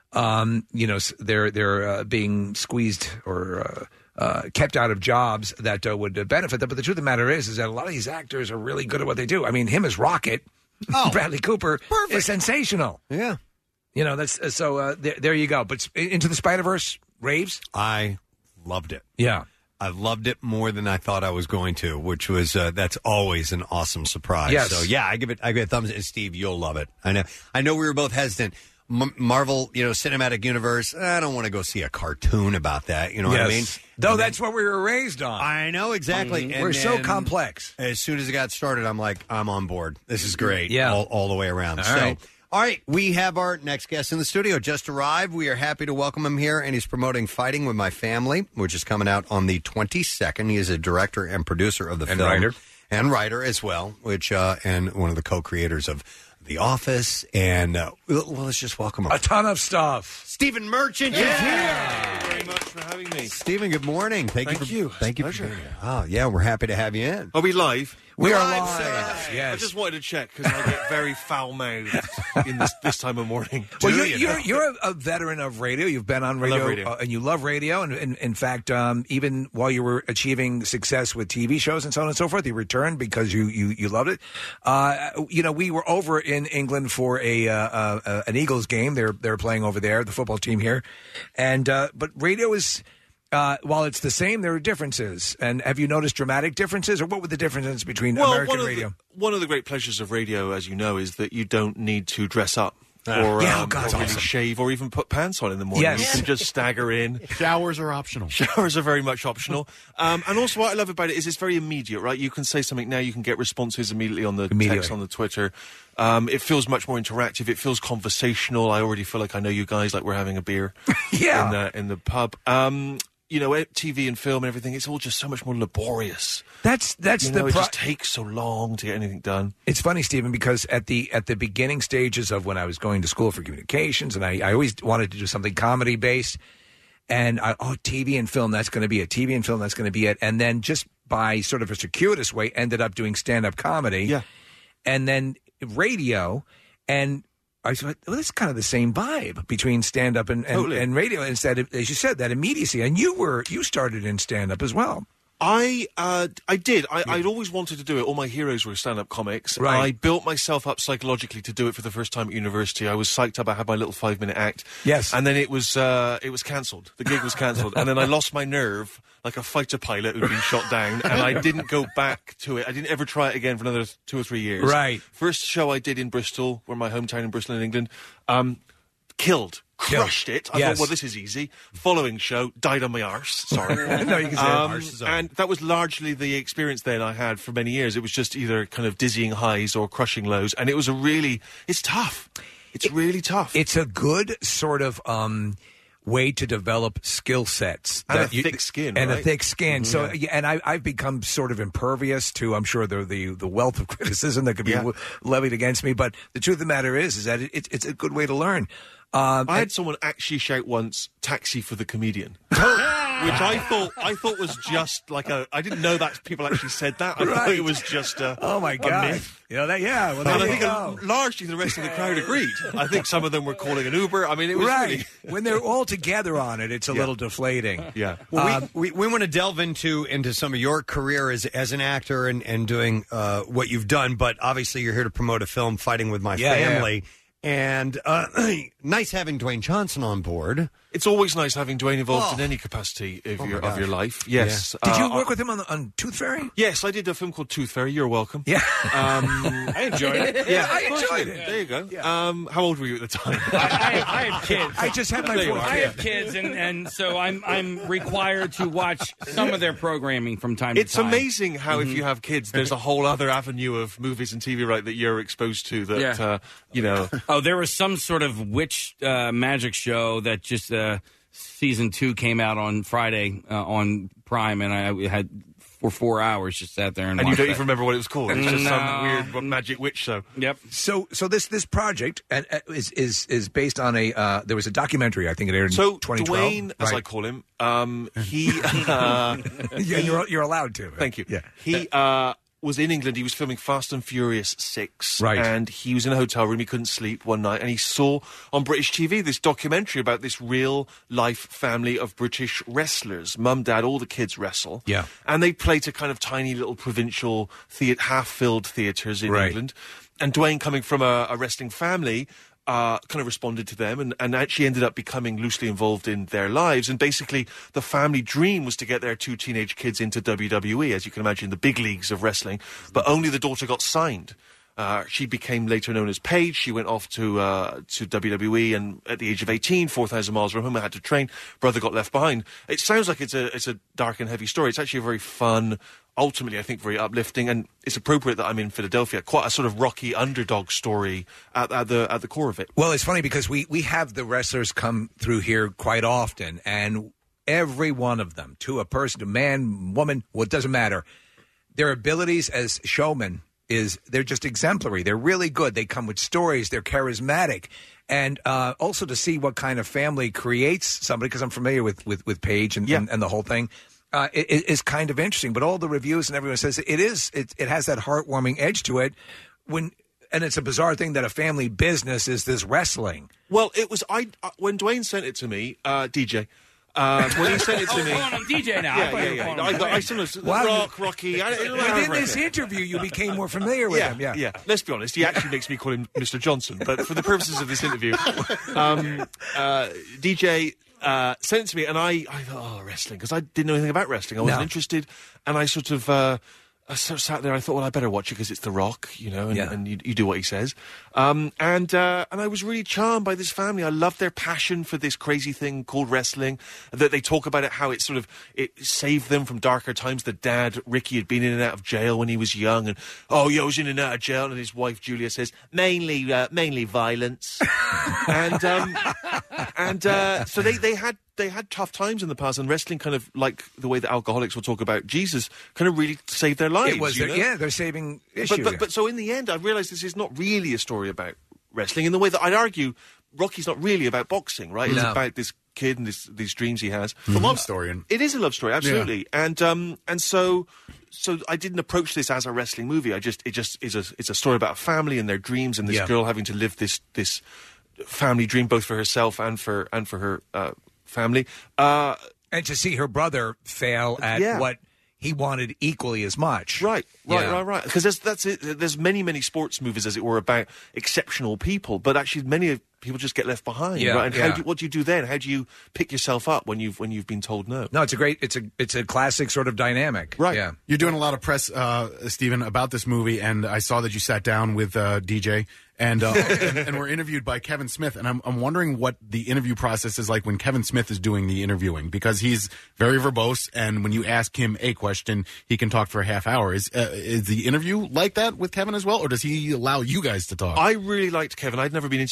E: um, you know, s- they're they're uh, being squeezed or uh, uh, kept out of jobs that uh, would uh, benefit them. But the truth of the matter is, is that a lot of these actors are really good at what they do. I mean, him as Rocket, Bradley Cooper is sensational.
C: Yeah.
E: You know, that's uh, so. Uh, there, there you go. But s- Into the Spider-Verse raves.
C: I loved it.
E: Yeah.
C: I loved it more than I thought I was going to, which was uh, that's always an awesome surprise.
E: Yes.
C: So yeah, I give it I give it thumbs. And Steve, you'll love it. I know. I know we were both hesitant. M- Marvel, you know, Cinematic Universe. I don't want to go see a cartoon about that. You know what I mean?
E: Yes. Though that's what we were raised on.
C: I know exactly. And
E: we're so
C: then
E: complex.
C: As soon as it got started, I'm like, I'm on board. This is great.
E: Yeah.
C: all, all the way around.
E: All
C: so.
E: right.
C: All right, we have our next guest in the studio. Just arrived. We are happy to welcome him here, and he's promoting Fighting with My Family, which is coming out on the twenty-second. He is a director and producer of the
E: And
C: film.
E: writer.
C: And writer as well, which uh, and one of the co-creators of The Office. And, uh, well, let's just welcome him.
E: A ton of stuff.
C: Stephen Merchant is
L: Thank
C: here.
L: you very much for having me.
C: Stephen, good morning. Thank,
L: Thank
C: you.
L: you.
C: For, thank you. For
L: Pleasure.
C: being here. Oh, yeah, we're happy to have you in.
L: Are we live?
E: We are
L: live,
E: live,
L: sir.
E: yes.
L: I just wanted to check because I get very foul mouthed in this this time of morning.
E: Well,
L: Do
E: you're,
L: you?
E: you're, you're a, a veteran of radio. You've been on
L: I
E: radio,
L: love radio.
E: Uh, and you love radio. And, and in fact, um, even while you were achieving success with T V shows and so on and so forth, you returned because you you, you loved it. Uh, you know, we were over in England for a uh, uh, an Eagles game. They're they're playing over there, the football team here, and uh, but radio is. Uh, while it's the same, there are differences. And have you noticed dramatic differences, or what were the differences between
L: Well,
E: American
L: one of
E: radio?
L: The, one of the great pleasures of radio, as you know, is that you don't need to dress up. Or,
E: Yeah, oh,
L: um,
E: God,
L: or
E: that's
L: really
E: awesome.
L: shave or even put pants on in the morning.
E: Yes.
L: You can just stagger in.
G: Showers are optional.
L: Showers are very much optional. Um, and also what I love about it is it's very immediate, right? You can say something now, you can get responses immediately on the
E: Immediately.
L: text, on the Twitter. Um, it feels much more interactive. It feels conversational. I already feel like I know you guys, like we're having a beer
E: Yeah.
L: in, the, in the pub. Um, you know, T V and film and everything, it's all just so much more laborious.
E: That's that's
L: You
E: the
L: know, it
E: pro-
L: just takes so long to get anything done.
E: It's funny, Stephen, because at the at the beginning stages of when I was going to school for communications, and I, I always wanted to do something comedy based, and I, oh, T V and film, that's going to be it. T V and film, that's going to be it. And then just by sort of a circuitous way, ended up doing stand up comedy.
L: Yeah,
E: and then radio, and I thought, well, that's kind of the same vibe between stand up and, and,
L: Totally.
E: and radio. Instead of, as you said, that immediacy. And you were you started in stand up as well.
L: I uh, I did. I, I'd always wanted to do it. All my heroes were stand-up comics.
E: Right.
L: I built myself up psychologically to do it for the first time at university. I was psyched up. I had my little five-minute act.
E: Yes.
L: And then it was uh, it was cancelled. The gig was cancelled. And then I lost my nerve like a fighter pilot who'd been shot down. And I didn't go back to it. I didn't ever try it again for another two or three years.
E: Right.
L: First show I did in Bristol, where my hometown in Bristol in England, um, killed. Crushed it. I
E: Yes.
L: thought, well, this is easy. Following show, died on my arse. Sorry.
E: No, you can say
L: Um,
E: arse is all
L: and that was largely the experience then I had for many years. It was just either kind of dizzying highs or crushing lows. And it was a really, it's tough. It's really tough.
E: It's a good sort of um, way to develop skill sets
L: And
E: that
L: a
E: you-
L: thick skin,
E: and a
L: right?
E: thick skin. So,
L: Yeah.
E: yeah, and I, I've become sort of impervious to, I'm sure, the the, the wealth of criticism that could be
L: Yeah.
E: w- levied against me. But the truth of the matter is, is that it, it, it's a good way to learn. Um,
L: I had someone actually shout once, "Taxi for the comedian," which I thought I thought was just like a. I didn't know that people actually said that. I thought
E: Right.
L: it was just a.
E: Oh my
L: a
E: God!
L: myth.
E: You know that? Yeah. Well,
L: And
E: there
L: I
E: you
L: think
E: go.
L: largely the rest of the crowd agreed. I think some of them were calling an Uber. I mean, it was
E: right.
L: really.
E: When they're all together on it, it's a
L: Yeah.
E: little deflating.
L: Yeah.
C: Well,
E: Um,
C: we, we, we want to delve into into some of your career as as an actor and and doing uh, what you've done, but obviously you're here to promote a film, Fighting with My
L: Yeah, yeah,
C: Family, and uh, nice having Dwayne Johnson on board.
L: It's always nice having Dwayne involved
C: Oh.
L: in any capacity of
C: Oh, my
L: your
C: gosh.
L: of your life. Yes.
E: Did
L: Uh,
E: you work with him on the, on Tooth Fairy?
L: Yes, I did a film called Tooth Fairy. You're welcome.
E: Yeah.
L: Um,
F: I enjoyed it.
L: Yeah,
E: I
L: of course
E: enjoyed
L: you did.
E: it.
L: There you go. Um, how old were you at the time?
F: I, I, I have kids.
E: I just had my
L: There you
E: fourth
L: are.
F: I
E: kid.
F: have kids, and, and so I'm I'm required to watch some of their programming from time
L: It's
F: to time.
L: amazing how if you have kids, there's a whole other avenue of movies and T V, right, that you're exposed to. That
F: Yeah.
L: uh, you know.
F: Oh, there was some sort of witch uh, magic show that just uh, season two came out on Friday uh, on Prime, and I had for four hours just sat there and
L: And you
F: watched
L: don't
F: that.
L: even remember what it was called. It's just
F: No.
L: some weird magic witch show.
F: Yep.
E: So, so this this project and uh, is is is based on a. Uh, there was a documentary. I think it aired in
L: So
E: twenty twelve.
L: Dwayne, as I
E: Right.
L: call him, um, he. Uh,
E: yeah, you're you're allowed to.
L: Thank you.
E: Yeah.
L: He uh, was in England. He was filming Fast and Furious six.
E: Right.
L: And he was in a hotel room. He couldn't sleep one night. And he saw on British T V this documentary about this real life family of British wrestlers. Mum, dad, all the kids wrestle.
E: Yeah.
L: And they play to kind of tiny little provincial, thea- half-filled theatres in
E: Right.
L: England. And Dwayne, coming from a, a wrestling family, uh, kind of responded to them and, and actually ended up becoming loosely involved in their lives. And basically, the family dream was to get their two teenage kids into W W E, as you can imagine, the big leagues of wrestling. But only the daughter got signed. Uh, she became later known as Paige. She went off to uh, to W W E, and at the age of eighteen, four thousand miles from home, I had to train. Brother got left behind. It sounds like it's a it's a dark and heavy story. It's actually a very fun, ultimately, I think, very uplifting, and it's appropriate that I'm in Philadelphia. Quite a sort of rocky underdog story at, at the at the core of it.
E: Well, it's funny because we we have the wrestlers come through here quite often, and every one of them, to a person, a man, woman, well, it doesn't matter. Their abilities as showmen is they're just exemplary. They're really good. They come with stories. They're charismatic. And uh, also to see what kind of family creates somebody, because I'm familiar with, with, with Paige and, and, and the whole thing, uh, it, it is kind of interesting. But all the reviews and everyone says it is, it, it has that heartwarming edge to it. When And it's a bizarre thing that a family business is this wrestling.
L: Well, it was I uh, when Dwayne sent it to me, uh, D J. Uh, when he sent it to
F: Oh,
L: me,
F: calling him D J now. I
L: Yeah,
F: thought
L: yeah,
F: you were
L: yeah.
F: calling
L: I,
F: him
L: got, I
F: Dwayne.
L: sometimes
E: Wow.
L: rock, Rocky. I, I,
E: Within this interview, you became more familiar with
L: yeah,
E: him. Yeah,
L: yeah. Let's be honest. He actually makes me call him Mister Johnson. But for the purposes of this interview, um, uh, D J uh, sent it to me, and I, I thought, oh, wrestling, because I didn't know anything about wrestling. I wasn't
E: No.
L: interested, and I sort of. Uh, I sort of sat there. I thought, well, I better watch it because it's The Rock, you know, and,
E: Yeah.
L: and you, you do what he says. Um, and uh, and I was really charmed by this family. I loved their passion for this crazy thing called wrestling. That they talk about it, how it sort of it saved them from darker times. The dad Ricky had been in and out of jail when he was young, and oh, yeah, I was in and out of jail. And his wife Julia says mainly uh, mainly violence, and um, and uh, so they they had. They had tough times in the past, and wrestling kind of like the way that alcoholics will talk about Jesus kind of really saved their lives.
E: it was.
L: you
E: Their,
L: know?
E: yeah, they're saving issue.
L: But, but, but so in the end, I realised this is not really a story about wrestling in the way that I'd argue Rocky's not really about boxing, right? It's
E: No.
L: about this kid and this, these dreams he has.
G: It's a love story. And
L: It is a love story, absolutely. And um, and so so I didn't approach this as a wrestling movie. I just it just is a it's a story about a family and their dreams and this
E: Yeah.
L: girl having to live this this family dream both for herself and for and for her uh, family. Uh,
E: and to see her brother fail at
L: Yeah.
E: what he wanted equally as much.
L: Right, right,
E: Yeah.
L: right, right. Because that's that's it. There's many, many sports movies, as it were, about exceptional people, but actually, many of people just get left behind.
E: Yeah,
L: right? And
E: yeah.
L: how do, what do you do then? How do you pick yourself up when you've when you've been told no?
E: No, it's a great. It's a it's a classic sort of dynamic.
L: Right.
E: Yeah.
G: You're doing a lot of press, uh, Stephen, about this movie, and I saw that you sat down with uh, D J and, uh, and and were interviewed by Kevin Smith. And I'm I'm wondering what the interview process is like when Kevin Smith is doing the interviewing, because he's very verbose, and when you ask him a question, he can talk for a half hour. Is uh, is the interview like that with Kevin as well, or does he allow you guys to talk?
L: I really liked Kevin. I'd never been interviewed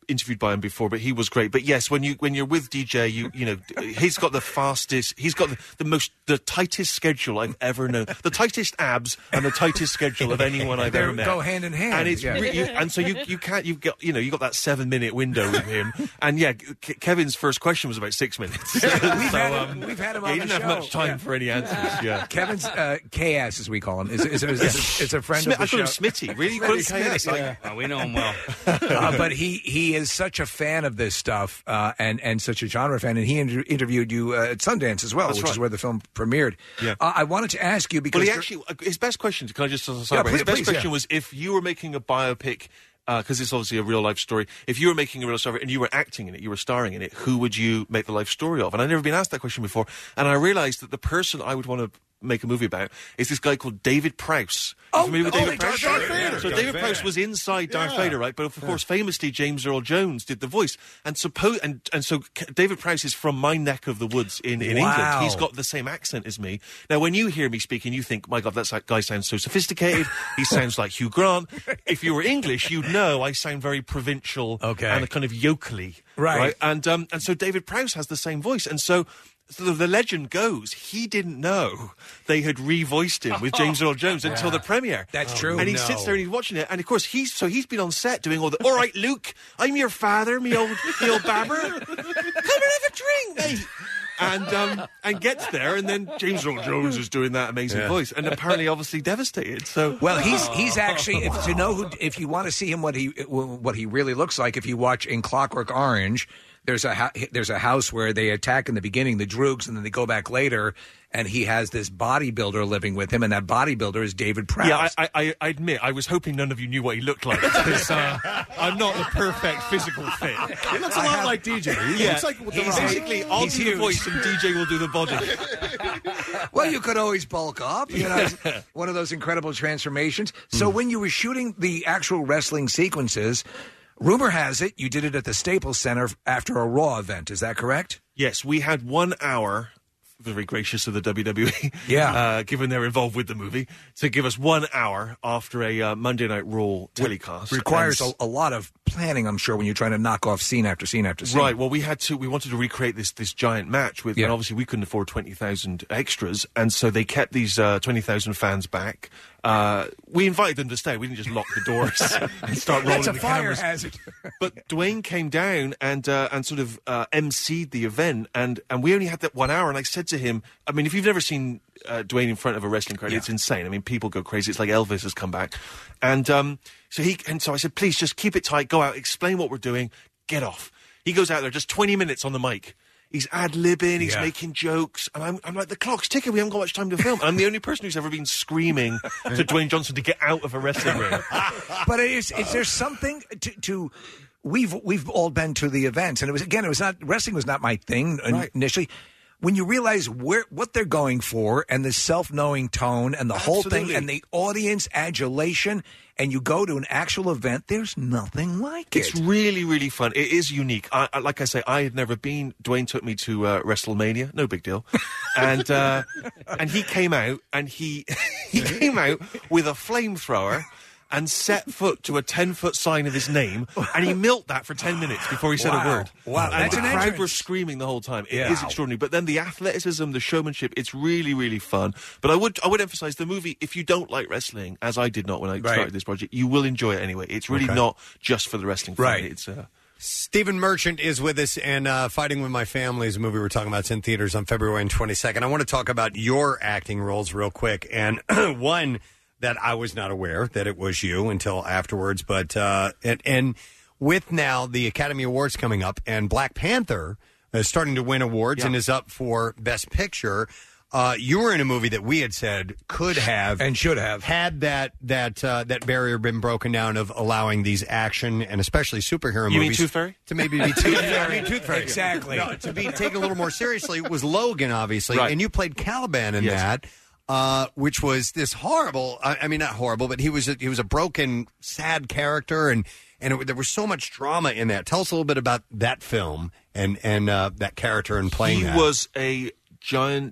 L: interviewed by him before, but he was great. But yes, when you when you're with D J, you you know he's got the fastest, he's got the, the most the tightest schedule I've ever known, the tightest abs and the tightest schedule of anyone I've
E: They
L: ever met.
E: go hand in hand.
L: and it's
E: Yeah.
L: re- you, and so you you can't you've got you know you got that seven minute window with him, and yeah, K- Kevin's first question was about six minutes.
E: we've,
L: so,
E: had
L: um,
E: him, we've had him
L: yeah,
E: on
L: he
E: the
L: didn't
E: show.
L: have much time
E: Yeah.
L: for any answers. Yeah,
E: Kevin's uh, K S, as we call him, is, is, is, is, is a friend
L: Smith-
E: of the
L: I call him
E: show.
L: Smitty. Really, you call him
E: Smitty,
L: K S?
E: Smitty,
L: I-
E: yeah.
F: Oh, we know him well.
E: uh, but he he is such a fan of this stuff uh, and and such a genre fan, and he inter- interviewed you uh, at Sundance as well,
L: That's
E: which
L: right.
E: is where the film premiered.
L: Yeah.
E: Uh, I wanted to ask you because
L: Well, he
E: you're-
L: actually, uh, his best question, can I just uh,
E: Yeah,
L: sorry,
E: please,
L: his best
E: please,
L: question
E: yeah.
L: was if you were making a biopic, because it's obviously a real life story, if you were making a real story and you were acting in it, you were starring in it, who would you make the life story of? And I'd never been asked that question before, and I realised that the person I would want to make a movie about is this guy called David Prowse.
E: Oh,
L: You familiar with
E: oh,
L: David
E: Darth
L: Prowse?
E: Vader. Yeah,
L: So
E: Darth
L: David
E: Vader.
L: Prowse was inside Darth
E: Yeah.
L: Vader, right? But of course, famously, James Earl Jones did the voice, and suppose and and so K- David Prowse is from my neck of the woods in, in
E: Wow.
L: England. He's got the same accent as me. Now, when you hear me speaking, you think, "My God, that guy sounds so sophisticated. He sounds like Hugh Grant." If you were English, you'd know I sound very provincial
E: Okay.
L: and a kind of yokely,
E: Right.
L: And um, and so David Prowse has the same voice, and so. So the, the legend goes, he didn't know they had revoiced him with James Earl Jones until
E: Yeah.
L: the premiere.
E: That's true.
L: And he
E: No.
L: sits there and he's watching it, and of course he's so he's been on set doing all the. All right, Luke, I'm your father, me old, me old babber. Come and have a drink, mate. And um, and gets there, and then James Earl Jones is doing that amazing
E: Yeah.
L: voice, and apparently, obviously devastated. So
E: Well, he's he's actually if, to know who if you want to see him what he what he really looks like. If you watch in Clockwork Orange, there's a ha- there's a house where they attack in the beginning the Droogs, and then they go back later, and he has this bodybuilder living with him, and that bodybuilder is David Prowse.
L: Yeah, I, I, I admit, I was hoping none of you knew what he looked like, because uh, I'm not the perfect physical fit.
G: He looks a lot like D J. He
L: Yeah,
G: looks like with the
L: he's
G: Rock.
L: basically, I'll
E: He's
L: do
E: huge.
L: the voice and D J will do the body.
E: Well, you could always bulk up. You know, it's one of those incredible transformations. So when you were shooting the actual wrestling sequences, rumor has it you did it at the Staples Center after a Raw event. Is that correct?
L: Yes, we had one hour, very gracious of the W W E,
E: Yeah.
L: uh, given they're involved with the movie, to give us one hour after a uh, Monday Night Raw telecast.
E: Requires
L: And
E: a, a lot of planning, I'm sure, when you're trying to knock off scene after scene after scene.
L: Right. Well, we had to. We wanted to recreate this this giant match with,
E: Yeah.
L: and obviously we couldn't afford twenty thousand extras, and so they kept these uh, twenty thousand fans back. Uh, we invited them to stay. We didn't just lock the doors and start rolling
E: That's a
L: the
E: fire
L: cameras.
E: hazard.
L: But Dwayne came down and uh, and sort of uh, emceed the event, and and we only had that one hour. And I said to him, I mean, if you've never seen uh, Dwayne in front of a wrestling crowd, it's insane. I mean, people go crazy. It's like Elvis has come back, and um, so he and so I said, please just keep it tight. Go out, explain what we're doing, get off. He goes out there, just twenty minutes on the mic. He's ad-libbing, he's
E: Yeah.
L: making jokes, and I'm, I'm like, the clock's ticking, we haven't got much time to film. And I'm the only person who's ever been screaming to Dwayne Johnson to get out of a wrestling ring.
E: But is is there something to, to we've we've all been to the events, and it was again, it was not wrestling was not my thing in- initially. When you realize where what they're going for, and the self-knowing tone, and the whole thing,
L: Absolutely.
E: and the audience adulation, and you go to an actual event, there's nothing like
L: It's
E: it.
L: really, really fun. It is unique. I, I, like I say, I had never been. Dwayne took me to uh, WrestleMania. No big deal. And uh, and he came out, and he he came out with a flamethrower and set foot to a ten-foot sign of his name, and he milked that for ten minutes before he said
E: Wow.
L: a word.
E: Wow,
L: And
E: that's
L: the
E: an
L: crowd
E: entrance.
L: were screaming the whole time. It
E: Yeah.
L: is extraordinary. But then the athleticism, the showmanship, it's really, really fun. But I would I would emphasize the movie, if you don't like wrestling, as I did not when I
E: Right.
L: started this project, you will enjoy it anyway. It's really
C: Okay.
L: not just for the wrestling fan.
C: Right.
L: It's uh,
C: Stephen Merchant is with us, and uh, Fighting With My Family is a movie we're talking about. It's in theaters on February twenty-second. I want to talk about your acting roles real quick. And one that I was not aware that it was you until afterwards. But uh, and, and with now the Academy Awards coming up, and Black Panther is starting to win awards
E: Yeah.
C: and is up for Best Picture. Uh, you were in a movie that we had said could have
E: and should have
C: had that that uh, that barrier been broken down of allowing these action and especially superhero
L: You mean
C: movies
L: Tooth Fairy?
C: to maybe be Tooth Fairy. I mean, Tooth Fairy.
E: Exactly.
C: No, to be taken a little more seriously was Logan, obviously,
L: Right.
C: and you played Caliban in
L: Yes.
C: that. Uh, which was this horrible? I, I mean, not horrible, but he was a, he was a broken, sad character, and and it, there was so much drama in that. Tell us a little bit about that film and and uh, that character and playing
L: he
C: that.
L: was a giant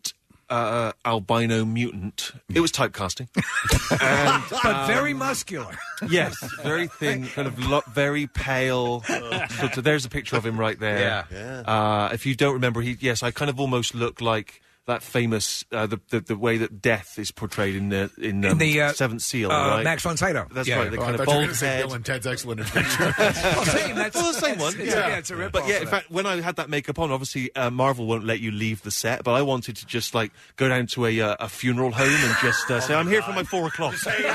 L: uh, albino mutant. It was typecasting. and,
I: but very muscular.
L: Yes, very thin, kind of lo- very pale. So, so there's a picture of him right there.
C: Yeah.
L: Uh, if you don't remember, he yes, I kind of almost look like that famous uh, the, the the way that death is portrayed in the in, um,
I: In the, uh,
L: Seventh Seal,
I: uh,
L: right?
I: Max von Sydow.
L: That's
I: Yeah.
L: right. The
G: Oh,
L: kind
G: I
L: of
G: thought you were
L: bald
G: gonna say
L: head.
G: Bill and Ted's Excellent Adventure.
I: well, same, that's,
L: well, the same
I: it's-
L: one.
I: It's,
L: yeah.
I: yeah, it's a rip
L: But yeah, in fact, when I had that makeup on, obviously uh, Marvel won't let you leave the set. But I wanted to just like go down to a uh, a funeral home and just uh, say, "I'm here for my four o'clock."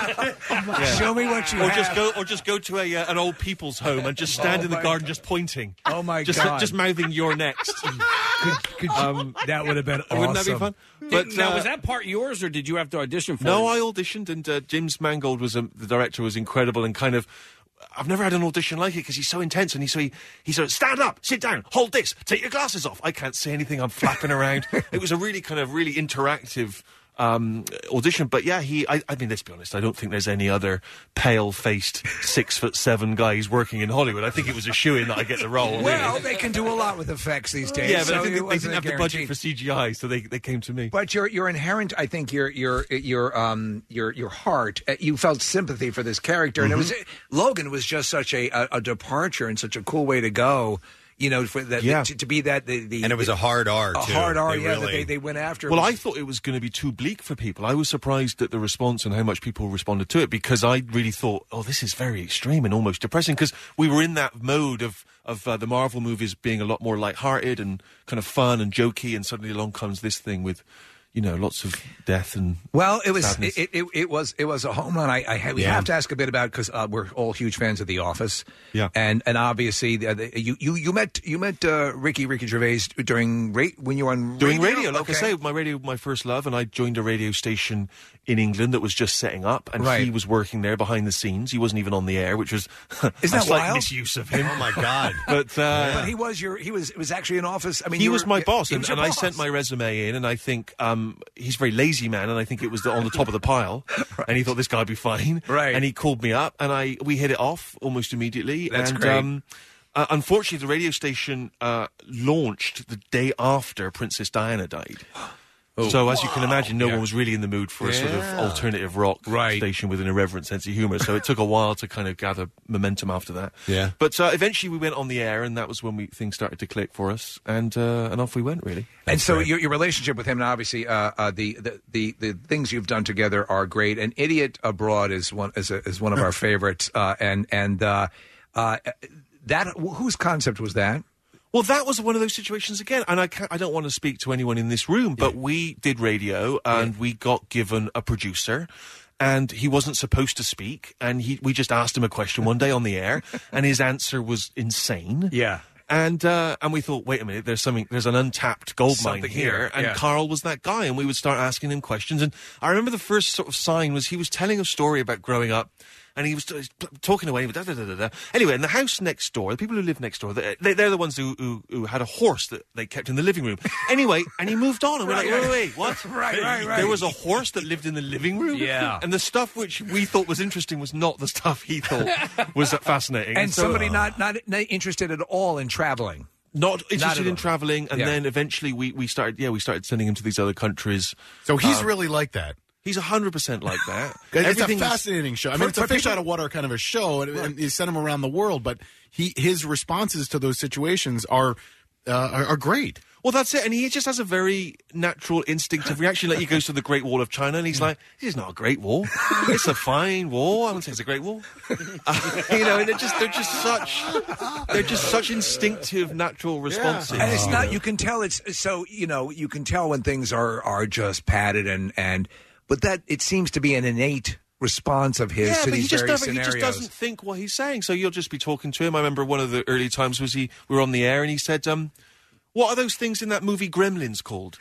L: Yeah.
I: Show me what you
L: or
I: have.
L: just go, or just go to a uh, an old people's home and just stand
I: Oh
L: in the
I: my
L: garden, just pointing.
I: Oh my
L: just,
I: God.
L: just mouthing "You're next."
I: Could, could you,
L: Um,
I: that would have been awesome.
L: Wouldn't that be fun? But
F: now,
L: uh,
F: was that part yours, or did you have to audition for
L: no,
F: it?
L: I auditioned, and uh, James Mangold was um, the director, was incredible, and kind of. I've never had an audition like it because he's so intense, and he's so he, he sort of stand up, sit down, hold this, take your glasses off. I can't see anything. I'm flapping around. It was a really kind of really interactive um, audition. But yeah, he. I, I mean, let's be honest. I don't think there's any other pale-faced six foot seven guys working in Hollywood. I think it was a shoo-in that I get the role.
I: Well,
L: really.
I: they can do a lot with effects these days.
L: Yeah, but
I: so
L: I think
I: it
L: they, they
I: wasn't
L: didn't have
I: a
L: the budget
I: guarantee.
L: for C G I, so they, they came to me.
I: But your your inherent, I think your your your um your your heart, uh, you felt sympathy for this character, and it was Logan was just such a, a a departure and such a cool way to go. You know, for that
L: Yeah.
I: to, to be that the, the
C: And it was a hard R,
I: a
C: too.
I: hard R,
C: They
I: yeah. That
C: really-
I: they they went after.
L: Well,
I: It was-
L: I thought it was going to be too bleak for people. I was surprised at the response and how much people responded to it because I really thought, oh, this is very extreme and almost depressing because we were in that mode of of uh, the Marvel movies being a lot more lighthearted and kind of fun and jokey, and suddenly along comes this thing with, you know, lots of death and
I: Well, it was
L: sadness.
I: it, it, it was it was a home run. I, I ha- we
L: Yeah.
I: have to ask a bit about because uh, we're all huge fans of The Office.
L: Yeah,
I: and and obviously the, the, you you you met you met uh, Ricky Ricky Gervais during ra- when you were on
L: Doing radio, like
I: Okay.
L: I say, my radio, my first love, and I joined a radio station in England that was just setting up, and
I: Right.
L: he was working there behind the scenes. He wasn't even on the air, which was
I: Isn't
L: a
I: that
L: slight
I: wild?
L: misuse of him.
C: Oh my God!
L: But uh,
I: but he was your he was it was actually an office. I mean,
L: he
I: you
L: was
I: were-
L: my boss,
I: he
L: and,
I: was your
L: and I
I: boss.
L: sent my resume in, and I think um, he's a very lazy man, and I think it was the, on the top of the pile, and he thought this guy'd be fine,
I: Right.
L: And he called me up, and I we hit it off almost immediately.
I: That's
L: and,
I: great.
L: Um, uh, unfortunately, the radio station uh, launched the day after Princess Diana died.
I: Oh.
L: So, as you can imagine, no
I: Yeah.
L: one was really in the mood for a sort of
C: Yeah.
L: alternative rock
I: Right.
L: station with an irreverent sense of humour. So it took a while to kind of gather momentum after that.
C: Yeah.
L: But uh, eventually we went on the air, and that was when we things started to click for us, and uh, and off we went, really.
I: And so your, your relationship with him, and obviously uh, uh, the, the the the things you've done together are great. And Idiot Abroad is one is, a, is one of our favorites. Uh, and and uh, uh, that whose concept was that?
L: Well, that was one of those situations again, and I can't, I don't want to speak to anyone in this room, but we did radio, and we got given a producer, and he wasn't supposed to speak, and he we just asked him a question one day on the air, and his answer was insane.
I: Yeah.
L: And uh, and we thought, wait a minute, there's something, there's an untapped gold mine
I: Something
L: here,
I: here,
L: and
I: yeah.
L: Carl was that guy, and we would start asking him questions. And I remember the first sort of sign was he was telling a story about growing up, and he was t- talking away. Da, da, da, da, da. Anyway, in the house next door, the people who live next door, they, they, they're the ones who, who who had a horse that they kept in the living room. Anyway, and he moved on, and we're
I: Right,
L: like, wait,
I: right.
L: wait, wait, what?
I: Right, right, right.
L: There was a horse that lived in the living room?
I: Yeah.
L: And the stuff which we thought was interesting was not the stuff he thought was fascinating.
I: And
L: so-
I: somebody not, not not interested at all in traveling.
L: Not interested
I: at
L: in
I: all.
L: traveling, and
I: Yeah.
L: then eventually we, we started. Yeah, we started sending him to these other countries.
G: So he's
L: Um,
G: really like that.
L: He's a hundred percent like that.
G: It's
L: Everything
G: a
L: was-
G: fascinating show. I
L: For-
G: mean, it's a
L: for
G: fish
L: people-
G: out of water kind of a show, and, and you send him around the world. But he his responses to those situations are uh, are, are great.
L: Well, that's it, and he just has a very natural, instinctive reaction. Like he goes to the Great Wall of China, and he's like, "This is not a Great Wall. It's a fine wall. I wouldn't say it's a Great Wall." Uh, you know, and they're just they're just such they're just such instinctive, natural responses.
I: And it's not. You can tell it's so. You know, you can tell when things are are just padded and and. But that it seems to be an innate response of his
L: yeah,
I: to
L: but
I: these
L: he just
I: various
L: never, he
I: scenarios.
L: just doesn't think what he's saying. So you'll just be talking to him. I remember one of the early times was he we were on the air, and he said, um, "What are those things in that movie Gremlins called?"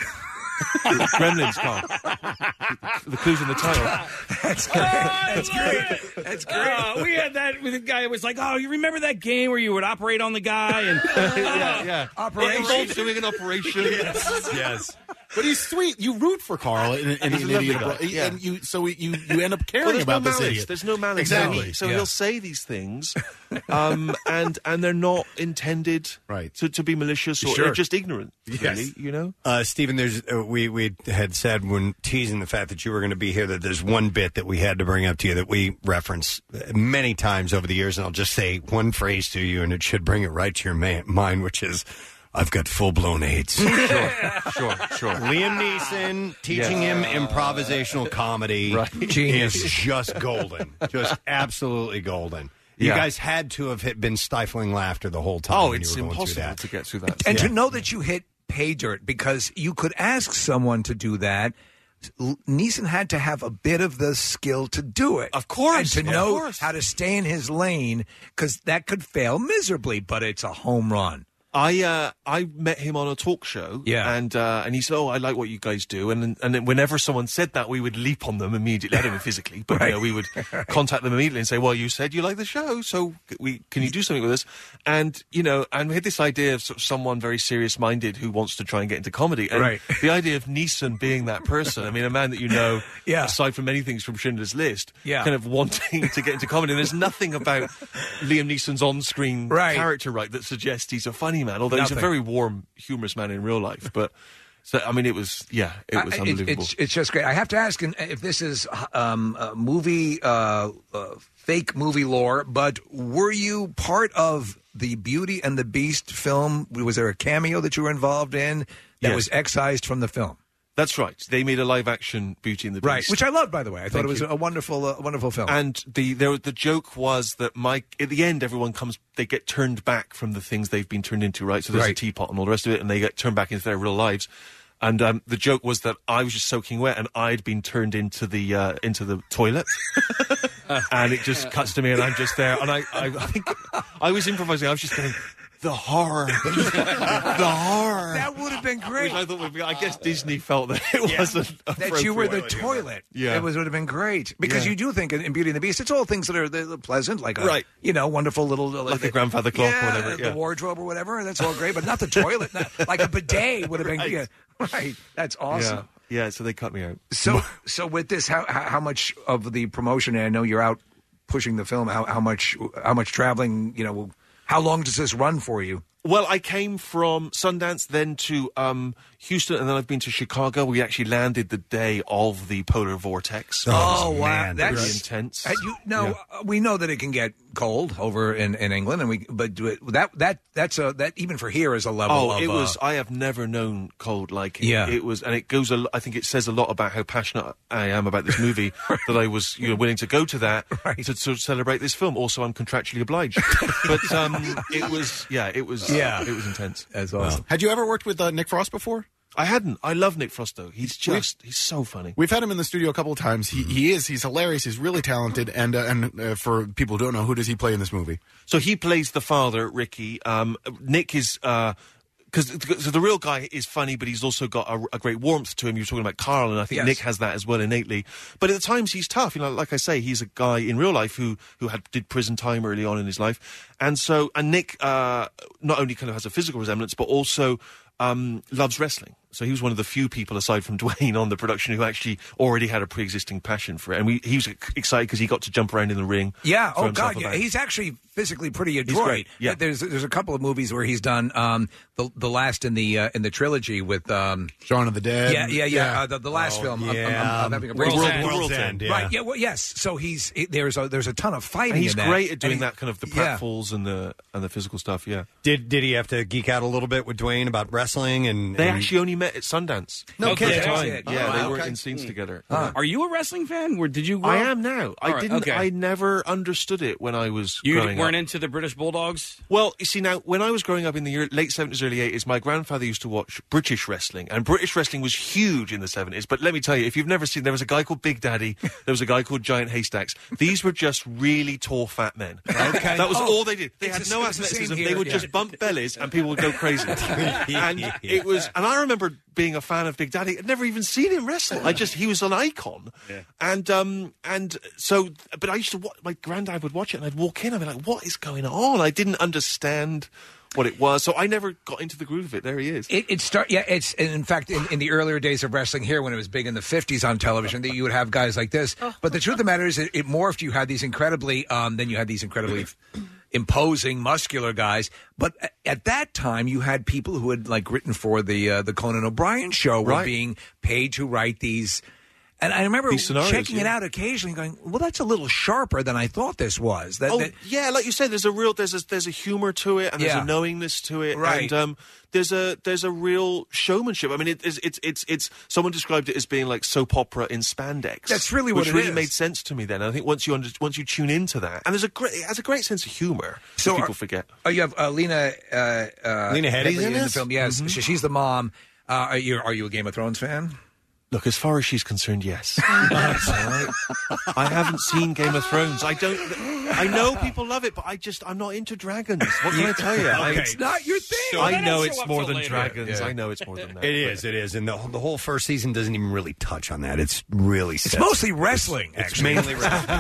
L: Gremlins, Carl. The clues in the title.
I: That's great. That's great. That's great.
F: Uh, we had that with a guy that was like, "Oh, you remember that game where you would operate on the guy and
L: yeah, yeah.
I: Operation.
L: It involves doing an operation.
C: yes, yes.
G: But he's sweet. You root for Carl and, and
L: He's
G: an
L: a lovely
G: idiot,
L: guy,
G: abroad.
L: yeah.
G: and you so you you end up caring
L: Well, there's
G: about
L: no
G: this
L: malice.
G: idiot.
L: There's no malice.
G: Exactly.
L: So
G: Yeah.
L: he'll say these things, um, and and they're not intended
G: right.
L: to, to be malicious or
C: Sure.
L: they're just ignorant.
C: Yes.
L: Really, you know.
C: Uh, Stephen, there's uh, we we had said when teasing the fact that you were going to be here that there's one bit that we had to bring up to you that we reference many times over the years, and I'll just say one phrase to you, and it should bring it right to your ma- mind, which is, "I've got full blown AIDS."
L: sure, sure, sure.
C: Liam Neeson teaching
L: Yes.
C: him improvisational comedy
L: Right.
C: is
L: Genius.
C: just golden, just absolutely golden. You
E: Yeah.
C: guys had to have hit, been stifling laughter the whole time.
E: Oh,
C: when
E: it's
C: you were going through
L: impossible
C: that.
L: to get through that.
E: And
C: Yeah.
E: to know that you hit pay dirt, because you could ask someone to do that. L- Neeson had to have a bit of the skill to do it.
L: Of course,
E: And to
L: of
E: know
L: course.
E: how to stay in his lane, because that could fail miserably, but it's a home run.
L: I uh, I met him on a talk show,
E: Yeah.
L: and uh, and he said, "Oh, I like what you guys do," and and then whenever someone said that, we would leap on them immediately. I don't mean physically, but you know, we would contact them immediately and say, "Well, you said you like the show, so we can you do something with us?" And you know, and we had this idea of, sort of someone very serious-minded who wants to try and get into comedy, and
E: Right.
L: the idea of Neeson being that person. I mean, a man that you know,
E: Yeah.
L: aside from many things from Schindler's List,
E: Yeah.
L: kind of wanting to get into comedy. And there's nothing about Liam Neeson's on-screen
E: Right.
L: character, right, that suggests he's a funny man. Although he's a
E: Nothing.
L: very warm, humorous man in real life. But so I mean, it was yeah, it was
E: I-
L: unbelievable.
E: It's, it's just great. I have to ask and if this is um, a movie, uh, uh, fake movie lore, but were you part of the Beauty and the Beast film? Was there a cameo that you were involved in that
L: Yes.
E: was excised from the film?
L: That's right. They made a live-action Beauty and the Beast,
E: Right, which I loved, by the way. I thought
L: Thank
E: it was
L: you.
E: a wonderful, uh, wonderful film.
L: And the there, the joke was that Mike at the end, everyone comes, they get turned back from the things they've been turned into, right? So there's a
E: Right.
L: teapot and all the rest of it, and they get turned back into their real lives. And um, the joke was that I was just soaking wet, and I'd been turned into the uh, into the toilet, and it just cuts to me, and I'm just there, and I I, I think I was improvising. I was just going, the horror, the horror.
E: That would have been great.
L: Which I thought would be. I guess Disney felt that it wasn't
E: That you were the
L: appropriate.
E: toilet.
L: Yeah.
E: It was, would have been great. Because
L: Yeah.
E: you do think in, in Beauty and the Beast, it's all things that are they're pleasant, like a,
L: Right.
E: you know, wonderful little... uh,
L: Like the grandfather clock or
E: yeah,
L: whatever, yeah.
E: the wardrobe or whatever. That's all great, but not the toilet. Not, like a bidet would have been...
L: Right.
E: Yeah, right. That's awesome.
L: Yeah. Yeah, so they cut me out.
E: So, so with this, how how how much of the promotion? And I know you're out pushing the film. How how much how much traveling? You know, how long does this run for you?
L: Well, I came from Sundance, then to um, Houston, and then I've been to Chicago. We actually landed the day of the polar vortex.
E: Oh, wow,
L: man,
E: that's
L: really intense.
E: Uh, you, no,
L: Yeah.
E: uh, we know that it can get cold over in, in England, and we but do it, that that that's a that even for here is a level.
L: Oh,
E: of,
L: it was.
E: Uh,
L: I have never known cold like it.
E: Yeah.
L: It was, and it goes. A, lo- I think it says a lot about how passionate I am about this movie that I was, you know, willing to go to that to sort of celebrate this film. Also, I'm contractually obliged. But um, it was, yeah, it was,
G: Yeah.
L: it was intense.
E: That's
G: awesome. Had you ever worked with uh, Nick Frost before?
L: I hadn't. I love Nick Frost though. He's just, he's so funny.
G: We've had him in the studio a couple of times. He he is. He's hilarious. He's really talented. And uh, and uh, for people who don't know, who does he play in this movie?
L: So he plays the father, Ricky. Um, Nick is. Uh, Because so the real guy is funny, but he's also got a, a great warmth to him. You were talking about Carl, and I think
E: Yes.
L: Nick has that as well innately. But at times he's tough. You know, like I say, he's a guy in real life who who had did prison time early on in his life, and so and Nick uh, not only kind of has a physical resemblance, but also um, loves wrestling. So he was one of the few people, aside from Dwayne, on the production who actually already had a pre-existing passion for it. And we, he was excited because he got to jump around in the ring.
E: Yeah.
L: throw
E: Oh
L: himself
E: God. Yeah.
L: about.
E: He's actually physically pretty adroit.
L: great, yeah.
E: There's there's a couple of movies where he's done um, the the last in the uh, in the trilogy with um,
G: Shaun of the Dead.
E: Yeah. Yeah. Yeah. Uh, the, the last
C: Oh,
E: film. I'm- I'm,
C: yeah.
E: I'm, I'm having a
C: World's
E: brain-
C: End. World's End, yeah.
E: Right. Yeah. Well, yes. So he's he, there's a there's a ton of fighting.
L: And he's
E: in that.
L: great at doing
E: And he-
L: that kind of the
E: yeah.
L: pratfalls and the and the physical stuff. Yeah.
C: Did did he have to geek out a little bit with Dwayne about wrestling? And
L: They
C: and-
L: actually only met at Sundance.
C: No
L: For the
C: kidding.
L: time.
C: That's it.
L: Yeah,
C: Oh,
L: they
C: wow,
L: were
C: okay.
L: in scenes together.
F: Are you a wrestling fan? Or did you? Grow
L: I
F: up?
L: am now. I
F: All right,
L: didn't.
F: okay.
L: I never understood it when I was
F: You
L: growing
F: weren't
L: up.
F: into the British Bulldogs?
L: Well, you see, now, when I was growing up in the year, late seventies, early eighties, my grandfather used to watch British wrestling, and British wrestling was huge in the seventies. But let me tell you, if you've never seen, there was a guy called Big Daddy, there was a guy called Giant Haystacks. These were just really tall, fat men.
E: Okay.
L: That was
E: Oh,
L: all they did. They
E: it's
L: had
E: the-
L: no
E: it's the same
L: athleticism.
E: here,
L: They would
E: yeah.
L: just bump bellies, and people would go crazy. And it was, and I remember being a fan of Big Daddy. I'd never even seen him wrestle. I just, he was an icon.
F: Yeah.
L: And, um, and so, but I used to watch, my granddad would watch it, and I'd walk in, I'd be like, what is going on? I didn't understand what it was. So I never got into the groove of it. There he is.
E: It, it start yeah. It's and in fact in, in the earlier days of wrestling here, when it was big in the fifties on television, that you would have guys like this. But the truth of the matter is, it, it morphed. You had these incredibly, um, then you had these incredibly imposing, muscular guys. But at that time, you had people who had like written for the uh, the Conan O'Brien show were
L: Right.
E: being paid to write these. And I remember
L: These scenarios,
E: checking it
L: yeah.
E: out occasionally, going, "Well, that's a little sharper than I thought this was." That,
L: oh
E: that,
L: yeah, like you said, there's a real there's a there's a humor to it, and there's
E: Yeah.
L: a knowingness to it,
E: Right.
L: and um, there's a there's a real showmanship. I mean, it, it's it's it's it's someone described it as being like soap opera in spandex.
E: That's really what
L: which
E: it
L: really
E: is.
L: made sense to me then. And I think once you under, once you tune into that, and there's a great it has a great sense of humor.
E: So
L: that people
E: are-
L: forget.
E: Oh, you have uh, Lena uh, uh,
C: Lena Headey's in
E: the
C: this?
E: film. Yes,
L: Mm-hmm.
E: she- she's the mom. Uh, are you are you a Game of Thrones fan?
L: Look, as far as she's concerned, yes. I haven't seen Game of Thrones. I don't. I know people love it, but I just I'm not into dragons. What can I tell you? I,
E: It's not your thing.
L: I
F: That
L: know
F: doesn't
L: it's
F: show up
L: more
F: till
L: than
F: later.
L: dragons.
E: Yeah.
L: I know it's more than that.
C: It is, it is, and the the whole first season doesn't even really touch on that. It's really
E: It's mostly wrestling.
C: It's
E: actually,
C: mainly wrestling.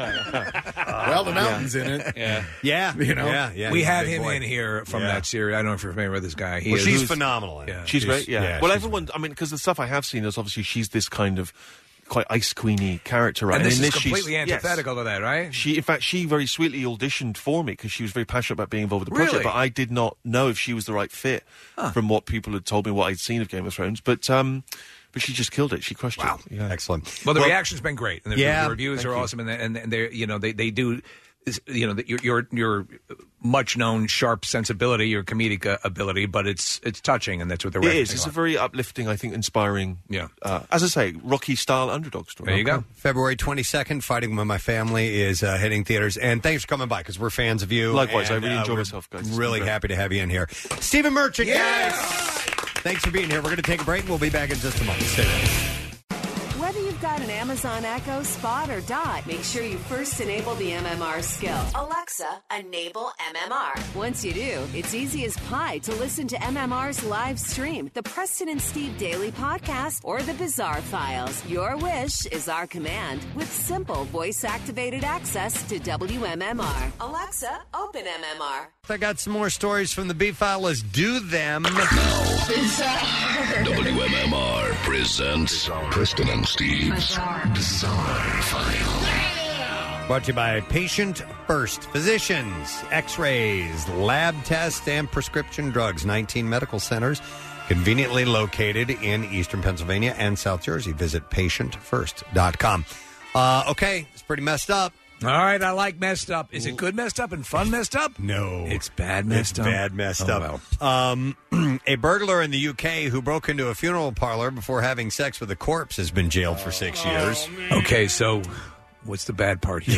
G: well, the mountain's in it.
F: Yeah.
C: Yeah,
G: You know?
C: yeah, yeah.
E: we
C: he's a
E: had
C: big
E: him
C: boy.
E: in here from
C: Yeah.
E: that series. I don't know if you're familiar with this guy. He
C: Well,
E: is-
C: she's
E: who's-
C: phenomenal. In it.
E: Yeah.
L: She's, great, yeah.
C: yeah,
L: well,
C: she's
L: everyone, I mean, because the stuff I have seen is obviously she's this kind of quite ice queeny character, right?
E: And this
L: in
E: is
L: she's-
E: completely
L: yes.
E: antithetical to that, right?
L: She, in fact, she very sweetly auditioned for me because she was very passionate about being involved with the project.
E: Really?
L: But I did not know if she was the right fit from what people had told me, what I'd seen of Game of Thrones. But um, but she just killed it. She crushed
C: Wow,
L: it. Yeah.
C: excellent.
E: Well, the reaction's been great, and the,
C: Yeah,
E: the reviews
L: thank
E: are
L: you.
E: awesome, and they- and and they you know they they do. is- You know, that your your your much known sharp sensibility, your comedic uh, ability, but it's it's touching, and that's what they're.
L: It is.
E: referencing
L: It's a
E: on.
L: very uplifting, I think, inspiring.
E: Yeah.
L: Uh, as I say, Rocky style underdog story.
E: There you go.
C: February twenty-second, Fighting With My Family is uh, hitting theaters. And thanks for coming by because we're fans of you.
L: Likewise,
C: and,
L: I really
C: uh,
L: enjoy
C: we're
L: myself, guys. It's been
C: Really
L: great.
C: happy to have you in here. Stephen Merchant,
E: Yeah!
C: guys. Thanks for being here. We're going to take a break. We'll be back in just a moment. Stay there.
S: Whether you've got an Amazon Echo, Spot, or Dot, make sure you first enable the M M R skill. Alexa, enable M M R. Once you do, it's easy as pie to listen to M M R's live stream, the Preston and Steve Daily Podcast, or the Bizarre Files. Your wish is our command with simple voice-activated access to W M M R. Alexa, open M M R.
C: I got some more stories from the B-File. Let's do them.
B: W M M R presents Preston and Steve's Bizarre, File.
C: Brought to you by Patient First. Physicians, x-rays, lab tests, and prescription drugs. nineteen medical centers conveniently located in eastern Pennsylvania and South Jersey. Visit patient first dot com. Uh, okay, it's pretty messed up.
E: All right, I like messed up. Is it good messed up and fun messed up?
C: No.
E: It's bad messed
C: It's
E: up.
C: bad messed
E: Oh,
C: up.
E: well.
C: Um, a burglar in the U K who broke into a funeral parlor before having sex with a corpse has been jailed for six years.
E: Okay, so what's the bad part here?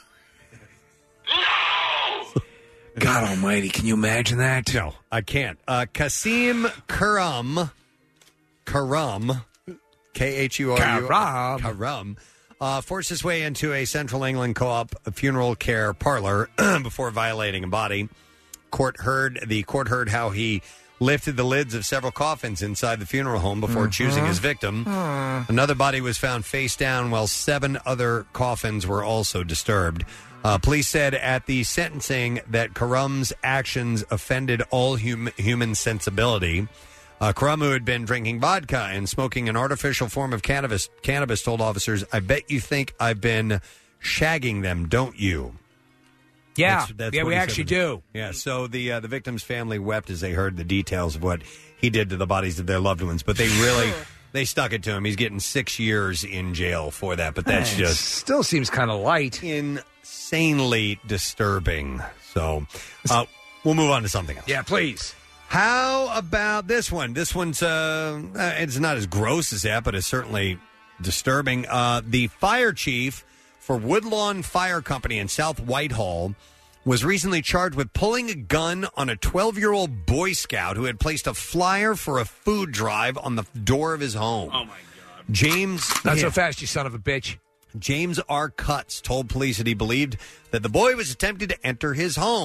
E: God almighty, can you imagine that?
C: No, I can't. Uh, Kasim Karam, Karam, K H U R U,
E: Karam.
C: Karam, uh, forced his way into a Central England co-op funeral care parlor before violating a body. Court heard the court heard how he lifted the lids of several coffins inside the funeral home before
E: Mm-hmm.
C: choosing his victim.
E: Uh.
C: Another body was found face down, while seven other coffins were also disturbed. Uh, police said at the sentencing that Karam's actions offended all hum- human sensibility. Uh, Karam, who had been drinking vodka and smoking an artificial form of cannabis, cannabis, told officers, "I bet you think I've been shagging them, don't you?"
E: Yeah,
C: That's- that's
E: yeah,
C: what
E: we
C: he said
E: actually
C: to them.
E: do.
C: Yeah, so the uh, the victim's family wept as they heard the details of what he did to the bodies of their loved ones, but they really they stuck it to him. He's getting six years in jail for that, but that's
E: It
C: just
E: still seems kind of light,
C: insanely disturbing. So uh, we'll move on to something else.
E: Yeah, please.
C: How about this one? This one's uh, uh, it's not as gross as that, but it's certainly disturbing. Uh, the fire chief for Woodlawn Fire Company in South Whitehall was recently charged with pulling a gun on a twelve-year-old Boy Scout who had placed a flyer for a food drive on the door of his home.
F: Oh, my God.
C: James...
E: Not
C: yeah.
E: so fast, you son of a bitch.
C: James R. Cutts told police that he believed that the boy was attempting to enter his home.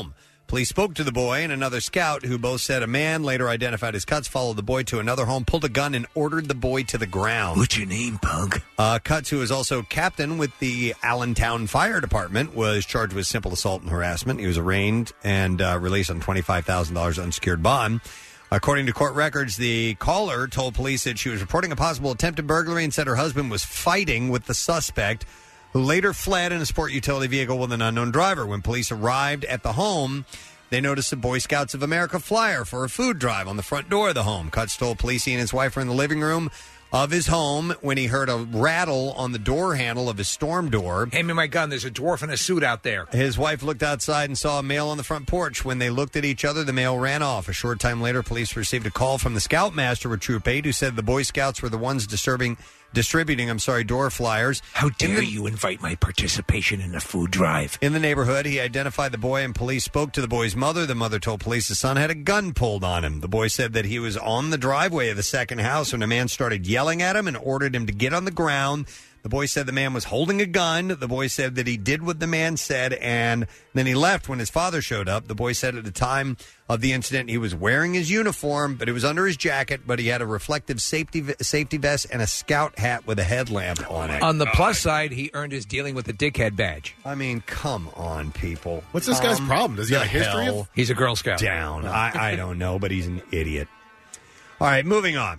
C: Police spoke to the boy and another scout who both said a man, later identified as Cuts, followed the boy to another home, pulled a gun, and ordered the boy to the ground.
E: What's your name, punk?
C: Uh, Cuts, who is also captain with the Allentown Fire Department, was charged with simple assault and harassment. He was arraigned and uh, released on twenty-five thousand dollars unsecured bond. According to court records, the caller told police that she was reporting a possible attempted burglary and said her husband was fighting with the suspect, who later fled in a sport utility vehicle with an unknown driver. When police arrived at the home, they noticed a Boy Scouts of America flyer for a food drive on the front door of the home. Cuts told police he and his wife were in the living room of his home when he heard a rattle on the door handle of his storm door.
E: Hand me my gun. There's a dwarf in a suit out there.
C: His wife looked outside and saw a male on the front porch. When they looked at each other, the male ran off. A short time later, police received a call from the Scoutmaster with Troop eight, who said the Boy Scouts were the ones disturbing, distributing, I'm sorry, door flyers.
E: How dare
C: the,
E: you invite my participation in the food drive?
C: In the neighborhood, he identified the boy, and police spoke to the boy's mother. The mother told police his son had a gun pulled on him. The boy said that he was on the driveway of the second house when a man started yelling at him and ordered him to get on the ground. The boy said the man was holding a gun. The boy said that he did what the man said, and then he left when his father showed up. The boy said at the time of the incident he was wearing his uniform, but it was under his jacket, but he had a reflective safety safety vest and a scout hat with a headlamp on it.
E: On the plus side, he earned his dealing with the dickhead badge.
C: I mean, come on, people.
G: What's this guy's problem? Does he have a history of-
E: He's a Girl Scout.
C: Down. I, I don't know, but he's an idiot. All right, moving on.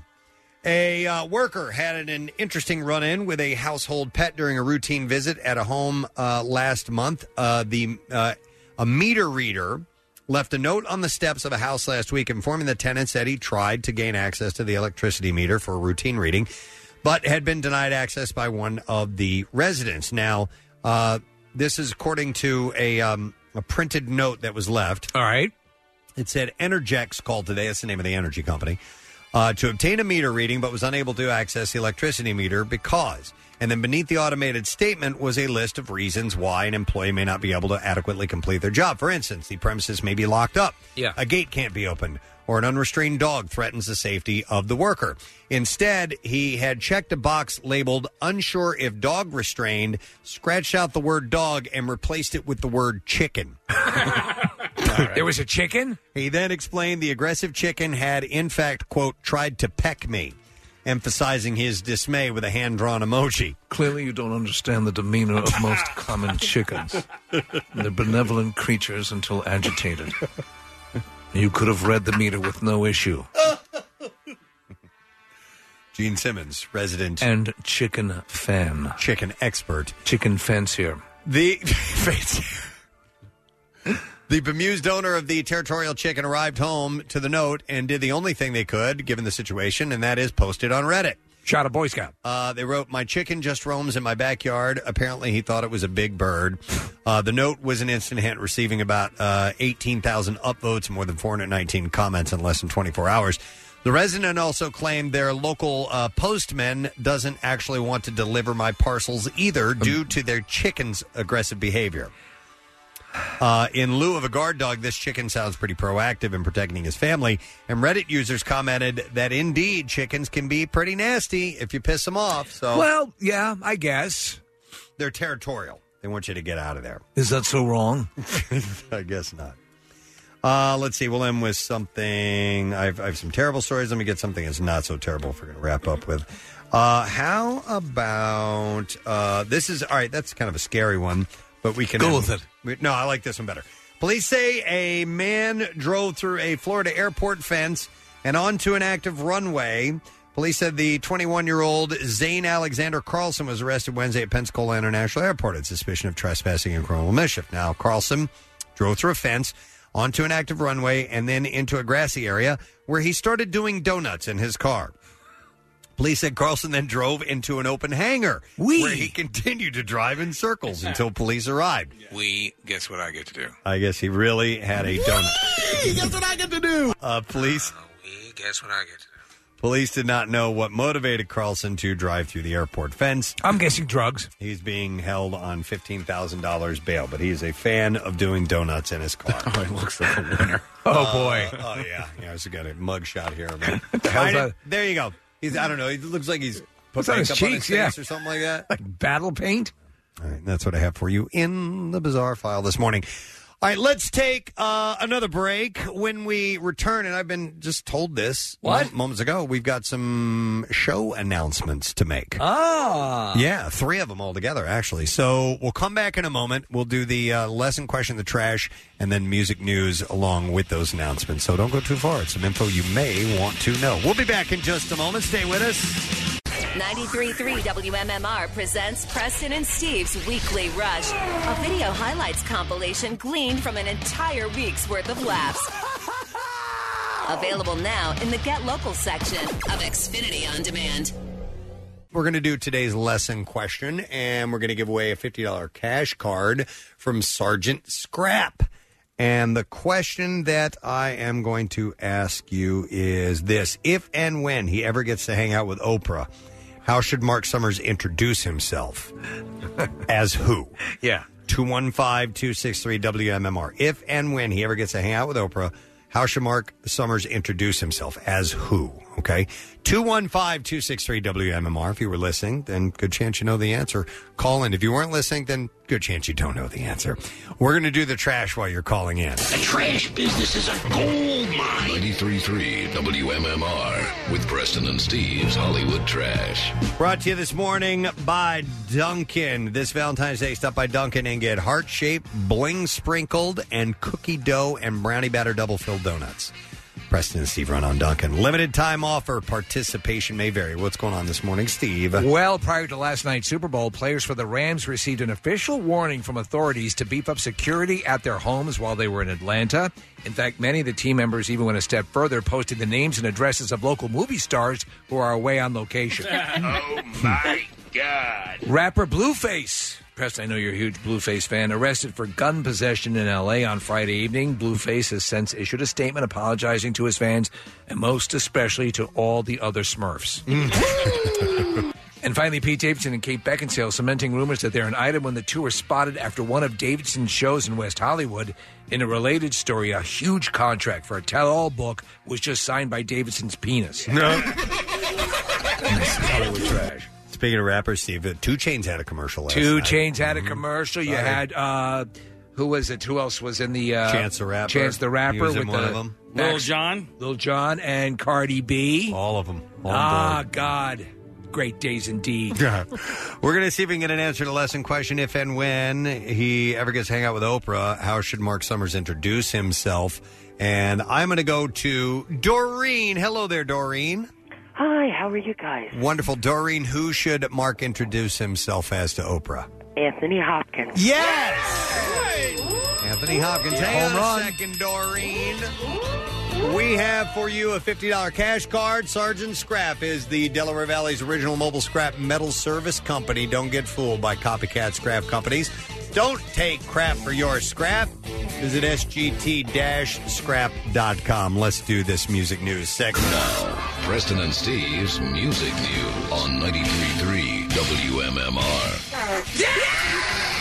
C: A uh, worker had an interesting run-in with a household pet during a routine visit at a home uh, last month. Uh, the uh, a meter reader left a note on the steps of a house last week informing the tenants that he tried to gain access to the electricity meter for a routine reading, but had been denied access by one of the residents. Now, uh, this is according to a, um, a printed note that was left.
E: All right.
C: It said, Energex called today. That's the name of the energy company. Uh, to obtain a meter reading, but was unable to access the electricity meter because. And then beneath the automated statement was a list of reasons why an employee may not be able to adequately complete their job. For instance, the premises may be locked up.
E: Yeah.
C: A gate can't be opened, or an unrestrained dog threatens the safety of the worker. Instead, he had checked a box labeled unsure if dog restrained, scratched out the word dog, and replaced it with the word chicken.
E: Right. There was a chicken?
C: He then explained the aggressive chicken had, in fact, quote, tried to peck me, emphasizing his dismay with a hand-drawn emoji.
M: Clearly you don't understand the demeanor of most common chickens. They're benevolent creatures until agitated. You could have read the meter with no issue.
C: Gene Simmons, resident...
M: And chicken fan.
C: Chicken expert.
M: Chicken fancier.
C: The... The bemused owner of the territorial chicken arrived home to the note and did the only thing they could, given the situation, and that is post it on Reddit.
E: Shot a Boy Scout.
C: Uh, they wrote, my chicken just roams in my backyard. Apparently, he thought it was a big bird. Uh, the note was an instant hit, receiving about uh, eighteen thousand upvotes and more than four hundred nineteen comments in less than twenty-four hours. The resident also claimed their local uh, postman doesn't actually want to deliver my parcels either due to their chicken's aggressive behavior. Uh, in lieu of a guard dog, this chicken sounds pretty proactive in protecting his family. And Reddit users commented that indeed chickens can be pretty nasty if you piss them off. So,
E: well, yeah, I guess.
C: They're territorial. They want you to get out of there.
M: Is that so wrong?
C: I guess not. Uh, let's see. We'll end with something. I've, I have some terrible stories. Let me get something that's not so terrible if we're going to wrap up with. Uh, how about uh, this is all right. That's kind of a scary one. But we can
M: go
C: end,
M: with it.
C: We, no, I like this one better. Police say a man drove through a Florida airport fence and onto an active runway. Police said the twenty-one-year-old Zane Alexander Carlson was arrested Wednesday at Pensacola International Airport on suspicion of trespassing and criminal mischief. Now, Carlson drove through a fence, onto an active runway, and then into a grassy area where he started doing donuts in his car. Police said Carlson then drove into an open hangar
E: Wee.
C: where he continued to drive in circles until police arrived.
M: We, guess what I get to do?
C: I guess he really had a donut.
G: Wee! Guess what I get to do?
C: Uh, police,
M: We, guess what I get to do?
C: police did not know what motivated Carlson to drive through the airport fence.
E: I'm guessing drugs.
C: He's being held on fifteen thousand dollars bail, but he is a fan of doing donuts in his car.
G: Oh, he looks like a winner.
E: Oh, boy.
C: Uh, oh, yeah. Yeah, I got a mug shot here. Man.
E: the hell's that?
C: There you go. He's, I don't know. He looks like he's put
E: What's on his
C: makeup on his
E: cheeks,
C: face
E: yeah.
C: or something like that.
E: Like battle paint?
C: All right, that's what I have for you in the bizarre file this morning. All right, let's take uh, another break. When we return, and I've been just told this
N: What?
C: moments ago, we've got some show announcements to make.
N: Ah.
C: Yeah, three of them all together, actually. So we'll come back in a moment. We'll do the uh, lesson, question, the trash, and then music news along with those announcements. So don't go too far. It's some info you may want to know. We'll be back in just a moment. Stay with us.
S: ninety-three point three W M M R presents Preston and Steve's Weekly Rush, a video highlights compilation gleaned from an entire week's worth of laughs. Available now in the Get Local section of Xfinity On Demand.
C: We're going to do today's lesson question, and we're going to give away a fifty dollars cash card from Sergeant Scrap. And the question that I am going to ask you is this. If and when he ever gets to hang out with Oprah, how should Mark Summers introduce himself? As who?
E: Yeah.
C: two one five, two six three, W M M R. If and when he ever gets to hang out with Oprah, how should Mark Summers introduce himself? As who? Okay. two one five, two six three, W M M R. If you were listening, then good chance you know the answer. Call in. If you weren't listening, then good chance you don't know the answer. We're going to do the trash while you're calling in.
B: The trash business is a gold mine. ninety-three point three W M M R with Preston and Steve's Hollywood Trash.
C: Brought to you this morning by Dunkin'. This Valentine's Day, stop by Dunkin' and get heart-shaped, bling-sprinkled, and cookie dough and brownie batter double-filled donuts. Preston and Steve run on Dunkin'. Limited time offer. Participation may vary. What's going on this morning, Steve?
I: Well, prior to last night's Super Bowl, players for the Rams received an official warning from authorities to beef up security at their homes while they were in Atlanta. In fact, many of the team members even went a step further, posting the names and addresses of local movie stars who are away on location.
N: Oh, my God.
I: Rapper Blueface. Preston, I know you're a huge Blueface fan. Arrested for gun possession in L A on Friday evening. Blueface has since issued a statement apologizing to his fans and most especially to all the other Smurfs. And finally, Pete Davidson and Kate Beckinsale cementing rumors that they're an item when the two were spotted after one of Davidson's shows in West Hollywood. In a related story, a huge contract for a tell-all book was just signed by Davidson's penis.
C: No.
I: Hollywood trash.
C: Speaking of rappers, Steve, uh, Two Chainz had a commercial last
I: Two
C: night.
I: Chainz had a commercial. You
C: Right.
I: had, uh, who was it? Who else was in the... Uh,
C: Chance the Rapper.
I: Chance the Rapper.
C: He was in
I: with
C: one
I: the
C: of them.
F: Lil Jon.
I: Lil Jon and Cardi B.
C: All of them. All on
I: ah,
C: board.
I: God. Great days indeed.
C: We're going to see if we can get an answer to the lesson question. If and when he ever gets to hang out with Oprah, how should Mark Summers introduce himself? And I'm going to go to Doreen. Hello there, Doreen.
O: Hi, how are you guys?
C: Wonderful. Doreen, who should Mark introduce himself as to Oprah?
O: Anthony Hopkins.
C: Yes! Anthony Hopkins. Hang
I: Home
C: on
I: run.
C: a second, Doreen. We have for you a fifty dollars cash card. Sergeant Scrap is the Delaware Valley's original mobile scrap metal service company. Don't get fooled by copycat scrap companies. Don't take crap for your scrap. Visit S G T scrap dot com. Let's do this music news segment.
B: Now, Preston and Steve's Music News on ninety-three point three W M M R.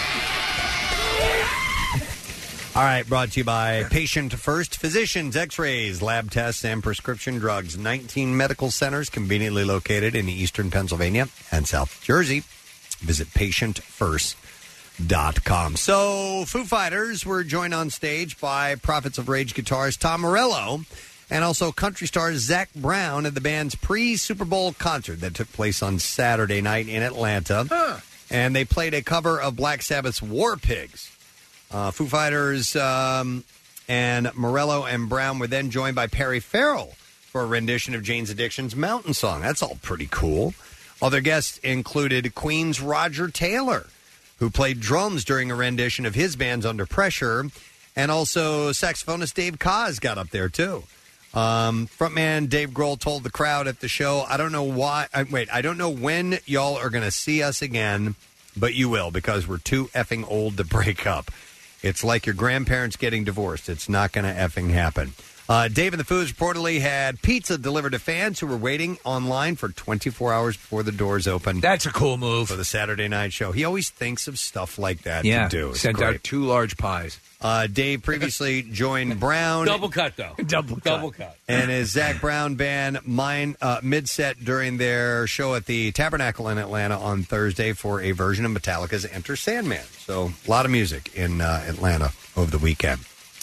C: All right, brought to you by Patient First Physicians, X-rays, lab tests, and prescription drugs. nineteen medical centers conveniently located in eastern Pennsylvania and South Jersey. Visit patient first dot com. So, Foo Fighters were joined on stage by Prophets of Rage guitarist Tom Morello and also country star Zach Brown at the band's pre-Super Bowl concert that took place on Saturday night in Atlanta.
I: Huh.
C: And they played a cover of Black Sabbath's War Pigs. Uh, Foo Fighters um, and Morello and Brown were then joined by Perry Farrell for a rendition of Jane's Addiction's Mountain Song. That's all pretty cool. Other guests included Queen's Roger Taylor, who played drums during a rendition of his band's Under Pressure, and also saxophonist Dave Koz got up there, too. Um, frontman Dave Grohl told the crowd at the show, I don't know why, I, wait, I don't know when y'all are going to see us again, but you will, because we're too effing old to break up. It's like your grandparents getting divorced. It's not going to effing happen. Uh, Dave and the Foos reportedly had pizza delivered to fans who were waiting online for twenty-four hours before the doors opened.
I: That's a cool move
C: for the Saturday night show. He always thinks of stuff like that
I: Yeah,
C: to do. It's
I: sent
C: great.
I: out two large pies.
C: Uh, Dave previously joined Brown.
F: Double cut, though.
I: Double cut.
F: Double cut.
C: And his Zach Brown band mine uh, mid-set during their show at the Tabernacle in Atlanta on Thursday for a version of Metallica's Enter Sandman. So a lot of music in uh, Atlanta over the weekend.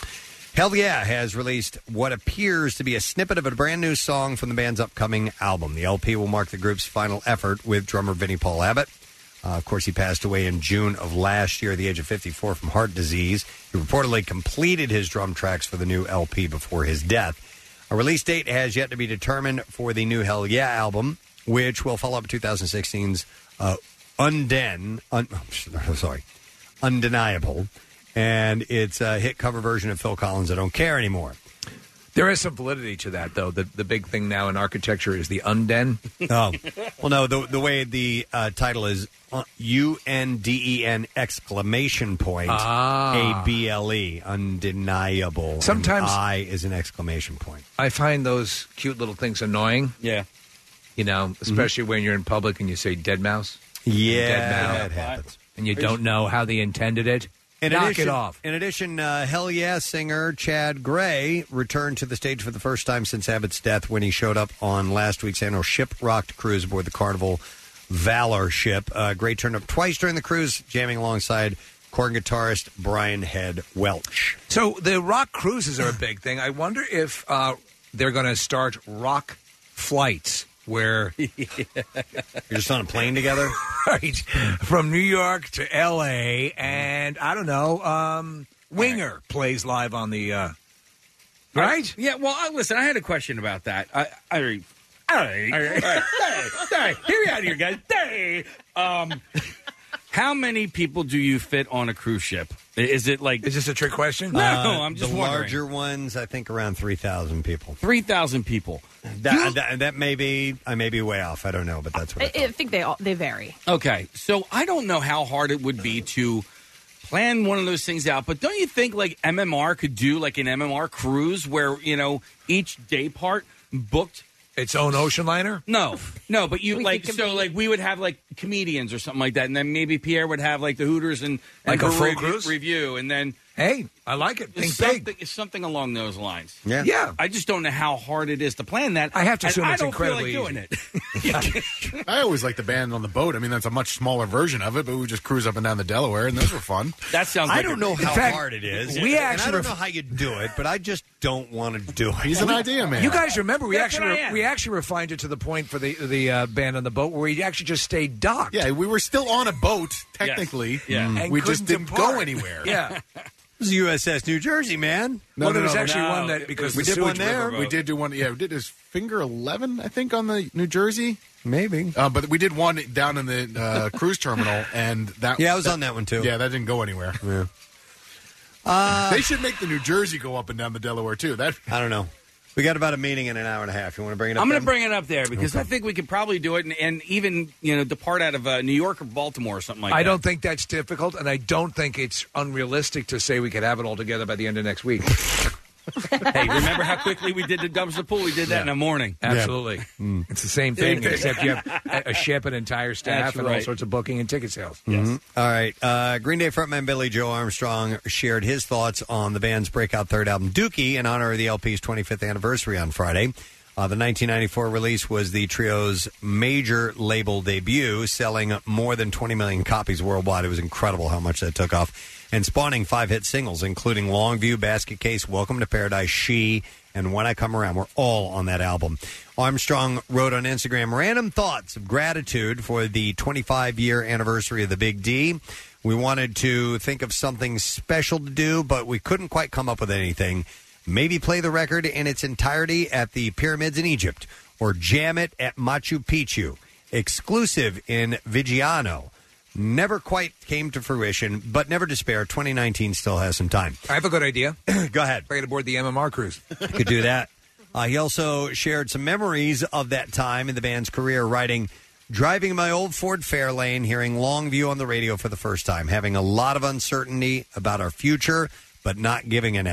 C: Hell Yeah has released what appears to be a snippet of a brand new song from the band's upcoming album. The L P will mark the group's final effort with drummer Vinnie Paul Abbott. Uh, of course, he passed away in June of last year at the age of fifty-four from heart disease. He reportedly completed his drum tracks for the new L P before his death. A release date has yet to be determined for the new Hell Yeah album, which will follow up twenty sixteen's uh, Unden, un, sorry, Undeniable, and its a hit cover version of Phil Collins' I Don't Care Anymore.
I: There is some validity to that, though. The the big thing now in architecture is the unden.
C: Oh, well, no, the the way the uh, title is U N D E N exclamation point
I: Ah.
C: A B L E, undeniable.
I: Sometimes-
C: and I is an exclamation point.
I: I find those cute little things annoying.
F: Yeah.
I: You know, especially when you're in public and you say dead mouse.
C: Yeah,
I: dead mouse.
C: that happens.
I: And you don't know how they intended it.
C: In
I: Knock
C: addition,
I: it off.
C: In addition, uh, Hell Yeah singer Chad Gray returned to the stage for the first time since Abbott's death when he showed up on last week's annual ship-rocked cruise aboard the Carnival Valor ship. Uh, Gray turned up twice during the cruise, jamming alongside Korn guitarist Brian Head Welch.
I: So the rock cruises are a big thing. I wonder if uh, they're going to start rock flights where
C: you're just on a plane together,
I: right? From New York to L A, and I don't know. Um, Winger plays live on the uh, right.
F: Yeah. Well, uh, listen, I had a question about that. I, I, all right, all right, all right, all right. Hear me out here, guys. Hey, um, how many people do you fit on a cruise ship? Is it like?
I: Is this a trick question?
F: No,
C: Uh,
F: I'm just
C: the
F: wondering.
C: larger ones, I think, around three thousand people.
F: Three thousand people.
C: That, that that may be I may be way off. I don't know, but that's what.
D: I, I think they all they vary.
F: Okay, so I don't know how hard it would be to plan one of those things out, but don't you think like M M R could do like an M M R cruise where, you know, each day part booked
I: its own ocean liner?
F: No, no, but you
D: We
F: like
D: could
F: so
D: compete.
F: like we would have like comedians or something like that, and then maybe Pierre would have like the Hooters and, and
I: Like a full
F: review,
I: cruise?
F: review, and then
I: Hey, I like it. Think
F: something,
I: big.
F: something along those lines.
C: Yeah.
I: Yeah.
F: I just don't know how hard it is to plan that.
I: I have to
F: and
I: assume
F: I
I: it's
F: don't
I: incredibly
F: feel like
I: easy.
F: doing it.
G: I always like the band on the boat. I mean, that's a much smaller version of it, but we just cruise up and down the Delaware, and those were fun.
F: That sounds.
C: I
F: Like
C: don't
F: a-
C: know how
I: fact,
C: hard it is.
I: we
C: and
I: actually
C: I don't
I: ref-
C: know how you do it, but I just don't want to do it.
G: He's an idea man.
I: You guys remember we
F: That's
I: actually
F: what I am.
I: we actually refined it to the point for the the uh, band on the boat where we actually just stayed docked.
G: Yeah, we were still on a boat, technically.
F: Yeah.
I: And
G: We just
I: couldn't
G: didn't
I: depart.
G: go anywhere.
I: Yeah.
C: It was U S S New Jersey, man.
G: No,
I: well,
G: no,
I: there was
G: no,
I: actually
F: no,
I: one that
F: it
I: because
C: we
I: the
C: did one
I: sewage
C: there.
I: river
G: We
I: boat-
G: did do one. Yeah, we did his Finger eleven, I think, on the New Jersey.
C: Maybe.
G: Uh, but we did one down in the uh, cruise terminal, and that.
C: Yeah, I was on that one, too.
G: Yeah, that didn't go anywhere.
C: Yeah. Uh,
G: They should make the New Jersey go up and down the Delaware too. That
C: I don't know. We got about a meeting in an hour and a half. You want to bring it up?
F: I'm going to
C: then?
F: bring it up there because I think we could probably do it and, and even you know depart out of uh, New York or Baltimore or something like that.
I: I don't think that's difficult, and I don't think it's unrealistic to say we could have it all together by the end of next week.
F: Hey, remember how quickly we did the dumpster pool? We did that in the morning.
I: Absolutely. It's the same thing, except you have a, a ship, an entire staff,
F: That's
I: and all
F: right.
I: sorts of booking and ticket sales.
C: Mhm. All right. Uh, Green Day frontman Billy Joe Armstrong shared his thoughts on the band's breakout third album, Dookie, in honor of the L P's twenty-fifth anniversary on Friday. Uh, the nineteen ninety-four release was the trio's major label debut, selling more than twenty million copies worldwide. It was incredible how much that took off, and spawning five hit singles, including Longview, Basket Case, Welcome to Paradise, She, and When I Come Around were all on that album. Armstrong wrote on Instagram, random thoughts of gratitude for the twenty-five year anniversary of the Big D. We wanted to think of something special to do, but we couldn't quite come up with anything. Maybe play the record in its entirety at the pyramids in Egypt, or jam it at Machu Picchu. Exclusive in Vigiano. Never quite came to fruition, but never despair. twenty nineteen still has some time.
I: I have a good idea.
C: Go ahead.
I: Bring it aboard the M M R cruise.
C: Could do that. Uh, he also shared some memories of that time in the band's career, writing, driving my old Ford Fairlane, hearing Longview on the radio for the first time, having a lot of uncertainty about our future, but not giving an S.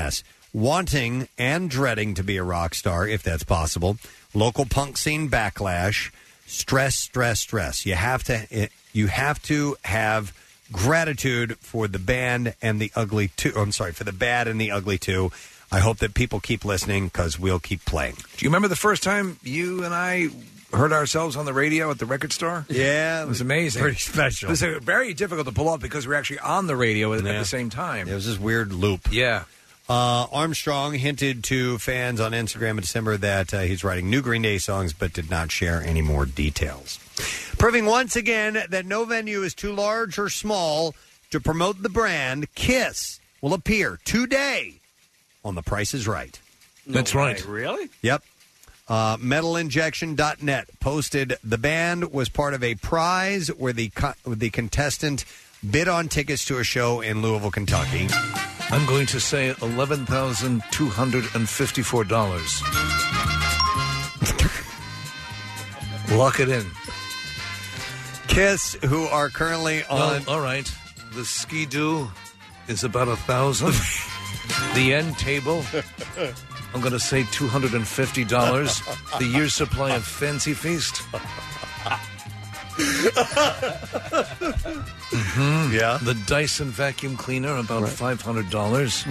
C: wanting and dreading to be a rock star, if that's possible. Local punk scene backlash. Stress, stress, stress. You have to, you have to have gratitude for the band and the ugly two. Oh, I'm sorry, for the bad and the ugly two. I hope that people keep listening because we'll keep playing.
E: Do you remember the first time you and I heard ourselves on the radio at the record store?
C: Yeah.
E: It was amazing.
C: Pretty special.
E: It was uh, very difficult to pull off because we were actually on the radio at,
C: Yeah.
E: at the same time.
C: It was this weird loop.
E: Yeah.
C: Uh, Armstrong hinted to fans on Instagram in December that uh, he's writing new Green Day songs, but did not share any more details. Proving once again that no venue is too large or small to promote the brand, Kiss will appear today on The Price is Right.
E: That's right.
F: Really?
C: Yep. Uh, metal injection dot net posted the band was part of a prize where the co- the contestant bid on tickets to a show in Louisville, Kentucky.
M: I'm going to say eleven thousand two hundred fifty-four dollars.
E: Lock it in.
C: Kiss, who are currently on...
M: Well, all right. The ski-doo is about a thousand. The end table, I'm going to say two hundred fifty dollars. The year's supply of Fancy Feast. Mm-hmm.
C: Yeah.
M: The Dyson vacuum cleaner, about five hundred dollars.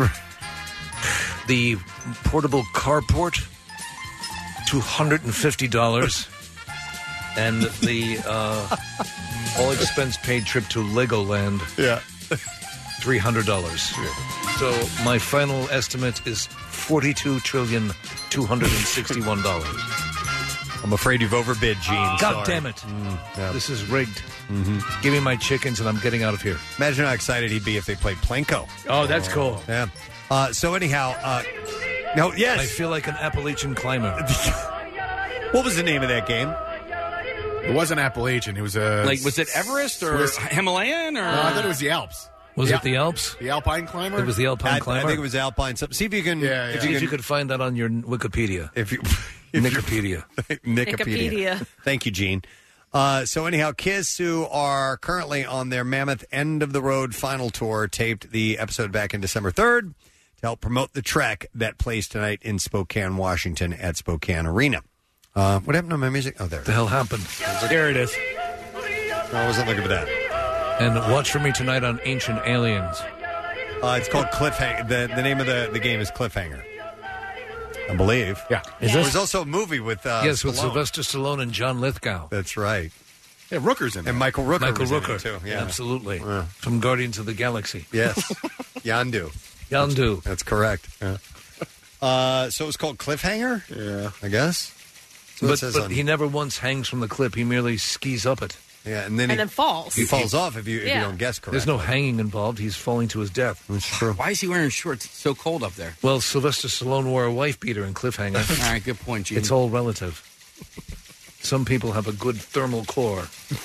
M: The portable carport, two hundred fifty dollars. And the uh, all expense paid trip to Legoland,
C: yeah,
M: three hundred dollars. So my final estimate is forty-two trillion two hundred sixty-one dollars.
C: I'm afraid you've overbid, Gene.
M: God
C: Sorry.
M: damn it!
C: Mm, yeah.
M: This is rigged.
C: Mm-hmm.
M: Give me my chickens, and I'm getting out of here.
C: Imagine how excited he'd be if they played Plinko.
E: Oh, that's cool.
C: Yeah. Uh, so anyhow, uh, no, yes.
M: I feel like an Appalachian climber.
C: What was the name of that game?
G: It wasn't Appalachian. It was a
F: Like, was it Everest or
G: Swiss-
F: Himalayan? Or
G: No, I thought it was the Alps.
M: Was
G: The
M: it the Alps?
G: The Alpine climber.
M: It was the Alpine
C: I, I
M: climber.
C: think it was Alpine. So, see if you can.
G: Yeah,
C: If
G: yeah.
M: See
C: you
M: if
C: can.
M: you could find that on your Wikipedia.
C: If you. If
M: Wikipedia.
C: Wikipedia.
D: Wikipedia.
C: Thank you, Gene. Uh, so anyhow, Kiss, who are currently on their Mammoth End of the Road final tour, taped the episode back in December third to help promote the trek that plays tonight in Spokane, Washington at Spokane Arena. Uh, what happened to my music? Oh, there.
M: What the hell happened?
F: There it is.
C: I wasn't looking for that.
M: And watch for me tonight on Ancient Aliens.
C: Uh, it's called Cliffhanger. The, the name of the, the game is Cliffhanger, I believe.
G: Yeah.
M: Is
C: There's
M: this-
C: also a movie with uh,
M: yes, with
C: Stallone.
M: Sylvester Stallone and John Lithgow.
C: That's right.
G: Yeah, Rooker's in there.
C: And Michael Rooker
M: Michael
C: was in
M: Rooker,
C: it, too. Yeah.
M: absolutely.
C: Yeah.
M: From Guardians of the Galaxy.
C: Yes. Yandu.
M: Yandu.
C: That's correct. Yeah. Uh, so it was called Cliffhanger?
G: Yeah.
C: I guess. So it
M: But,
C: says
M: but
C: on-
M: he never once hangs from the cliff. He merely skis up it.
C: Yeah, and then
D: And
C: he,
D: then falls.
C: he falls off if you if
D: Yeah.
C: you don't guess correctly.
M: There's no hanging involved. He's falling to his death.
C: That's true.
F: Why is he wearing shorts? It's so cold up there.
M: Well, Sylvester Stallone wore a wife beater in Cliffhanger.
F: All right, good point, Gene.
M: It's all relative. Some people have a good thermal core.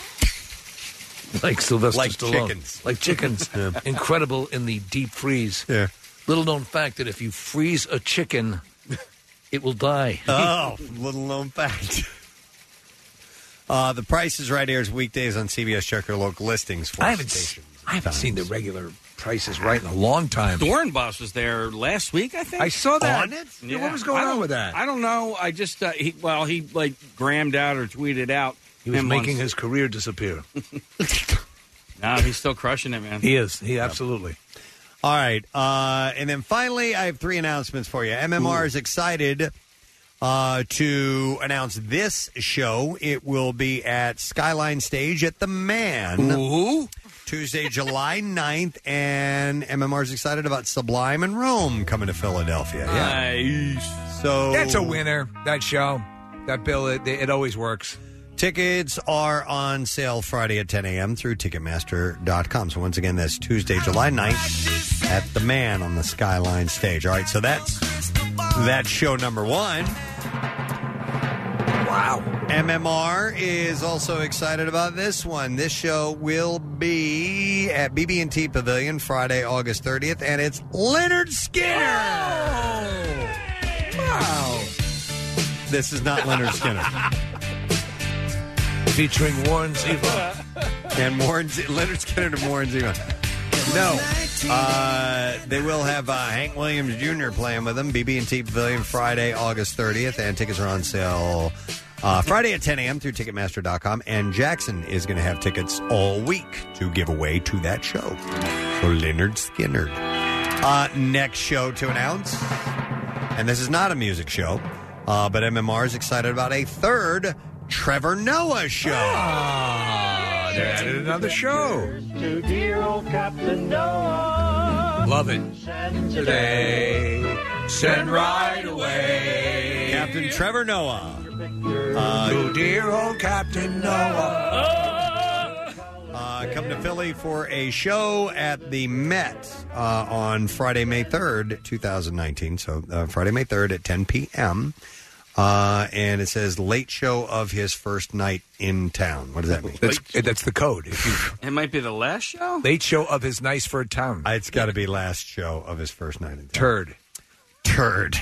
M: Like Sylvester
C: Like
M: Stallone.
C: chickens.
M: Like chickens. Incredible in the deep freeze.
C: Yeah.
M: Little known fact that if you freeze a chicken, it will die.
C: Oh, little known fact. Uh, the Price is Right airs weekdays on C B S. Check your local listings for
E: I haven't,
C: stations.
E: I haven't seen the regular prices right in a long time.
F: Doornboss was there last week, I think.
E: I saw that.
F: On it?
E: Yeah, what was going
F: I
E: on
F: don't-
E: with that?
F: I don't know. I just, uh, he, well, he like grammed out or tweeted out.
M: He was
F: him
M: making
F: on-
M: his career disappear.
F: No, he's still crushing it, man.
M: He is. He absolutely.
C: All right. Uh, and then finally, I have three announcements for you. M M R is excited uh, to announce this show. It will be at Skyline Stage at the Man.
F: Ooh.
C: Tuesday, July ninth. And M M R is excited about Sublime and Rome coming to Philadelphia. Yeah.
F: Nice.
C: So
E: That's a winner, that show. That bill, it, it always works.
C: Tickets are on sale Friday at ten a.m. through Ticketmaster dot com. So once again, that's Tuesday, July ninth at the Man on the Skyline Stage. All right, so that's that's show number one.
E: Wow.
C: M M R is also excited about this one. This show will be at B B and T Pavilion Friday, August thirtieth, and it's Leonard Skinner.
E: Wow.
C: This is not Leonard Skinner.
M: Featuring Warren Zevon.
C: And Warren Z- Leonard Skinner to Warren Zevon. No. Uh, they will have uh, Hank Williams Junior playing with them. B B and T Pavilion Friday, August thirtieth, and tickets are on sale uh, Friday at ten a.m. through Ticketmaster dot com. And Jackson is going to have tickets all week to give away to that show. So Leonard Skinner. Uh, next show to announce, and this is not a music show, uh, but M M R is excited about a third Trevor Noah show.
M: Ah, they added another show.
R: To dear old Captain Noah.
M: Love it.
R: Today,
M: send right away.
C: Captain Trevor Noah.
M: Uh, to dear old Captain Noah.
C: Uh, come to Philly for a show at the Met uh, on Friday, May third, twenty nineteen. So uh, Friday, May third at ten p.m. Uh, and it says late show of his first night in town. What does that mean?
M: That's, that's the code. If you,
F: it might be the last show?
M: Late show of his Niceford town.
C: It's got to be last show of his first night in town.
M: Turd.
C: Turd.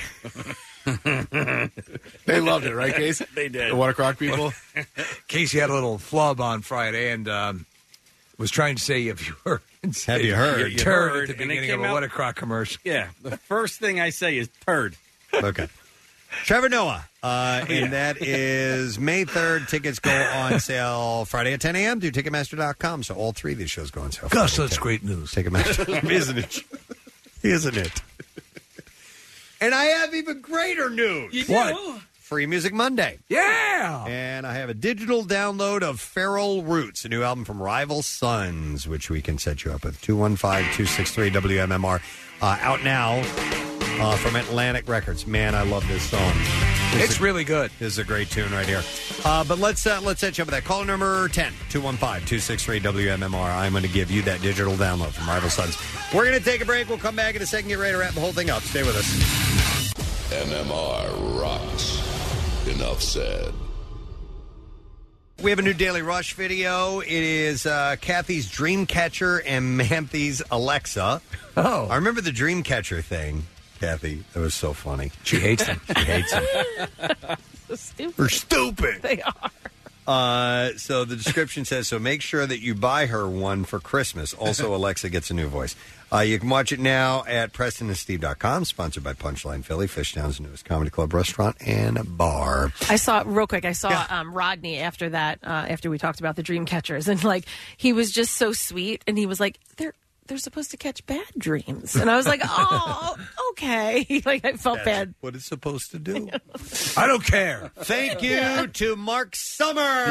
G: They loved it, right, Case?
F: They did.
G: The Watercrock people?
M: Casey had a little flub on Friday and um, was trying to say, if you heard.
C: Have you heard?
M: You turd
F: heard,
M: at the
F: and it
M: beginning of
F: came
M: a
F: out-
M: Watercrock commercial.
F: Yeah, the first thing I say is turd.
C: Okay. Trevor Noah. Uh, and that is May third. Tickets go on sale Friday at ten a.m. through Ticketmaster dot com. So all three of these shows go on sale.
M: Gus,
C: Friday at
M: that's
C: ten.
M: great news.
C: Ticketmaster. Isn't it? Isn't it? And I have even greater news.
F: You
M: What?
F: do?
C: Free Music Monday.
M: Yeah.
C: And I have a digital download of Feral Roots, a new album from Rival Sons, which we can set you up with. two one five, two six three, W M M R. Uh, out now uh, from Atlantic Records. Man, I love this song. This
M: It's
C: is,
M: really good.
C: This is a great tune right here. Uh, but let's uh, let's set you up with that. Caller number ten, two one five, two six three, W M M R. I'm going to give you that digital download from Rival Sons. We're going to take a break. We'll come back in a second. Get ready to wrap the whole thing up. Stay with us.
B: M M R rocks. Enough said.
C: We have a new Daily Rush video. It is uh, Kathy's Dreamcatcher and Manthy's Alexa.
M: Oh.
C: I remember the Dreamcatcher thing, Kathy. That was so funny.
M: She hates them.
C: She hates them.
D: So stupid.
C: They're stupid.
D: They are.
C: Uh, so the description says, so make sure that you buy her one for Christmas. Also, Alexa gets a new voice. Uh, you can watch it now at Preston and Steve dot com, sponsored by Punchline Philly, Fishtown's newest comedy club, restaurant, and bar.
D: I saw real quick. I saw
C: Yeah.
D: um, Rodney after that. Uh, after we talked about the dream catchers, and like he was just so sweet, and he was like, "They're they're supposed to catch bad dreams," and I was like, "Oh, okay." Like I felt
C: That's
D: bad.
C: what it's supposed to do.
M: I don't care.
C: Thank you
D: Yeah.
C: to Mark Summer.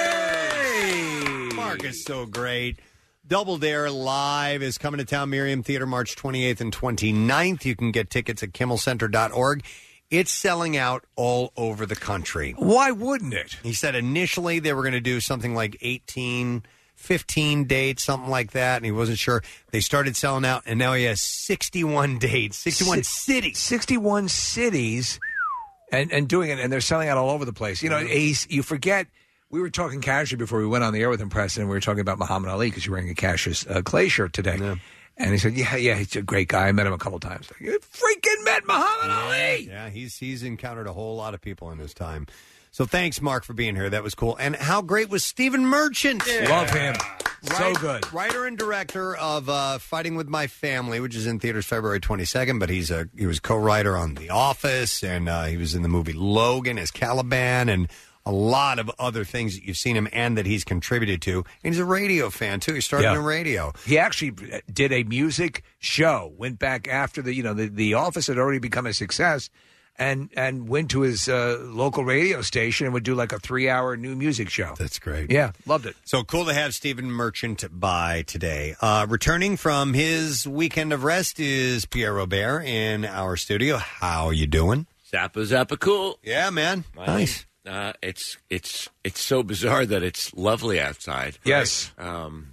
M: Yay!
C: Mark is so great. Double Dare Live is coming to Town Miriam Theater March twenty-eighth and twenty-ninth. You can get tickets at kimmel center dot org. It's selling out all over the country.
M: Why wouldn't it?
C: He said initially they were going to do something like eighteen, fifteen dates, something like that, and he wasn't sure. They started selling out, and now he has sixty-one dates, sixty-one
M: Si-
C: cities.
M: sixty-one cities and, and doing it, and they're selling out all over the place. You know, Ace, you forget, we were talking casually before we went on the air with him, Preston, and we were talking about Muhammad Ali because you're wearing a Cassius uh, Clay shirt today.
C: Yeah.
M: And he said, yeah, yeah, he's a great guy. I met him a couple times. Like, you freaking met Muhammad Ali!
C: Yeah, he's he's encountered a whole lot of people in his time. So thanks, Mark, for being here. That was cool. And how great was Stephen Merchant?
M: Love him. So
C: Right-
M: good.
C: Writer and director of uh, Fighting with My Family, which is in theaters February twenty-second. But he's a he was co-writer on The Office, and uh, he was in the movie Logan as Caliban, and a lot of other things that you've seen him and that he's contributed to. And he's a radio fan too. He started
M: Yeah.
C: in radio.
M: He actually did a music show, went back after the, you know, the, the Office had already become a success, and and went to his uh, local radio station and would do like a three-hour new music show.
C: That's great.
M: Yeah, loved it.
C: So cool to have Stephen Merchant by today. Uh, returning from his weekend of rest is Pierre Robert in our studio. How you doing?
K: Zappa Zappa cool.
C: Yeah, man.
K: My-
C: Nice.
K: Uh, it's it's it's so bizarre that it's lovely outside.
M: Yes.
K: Um,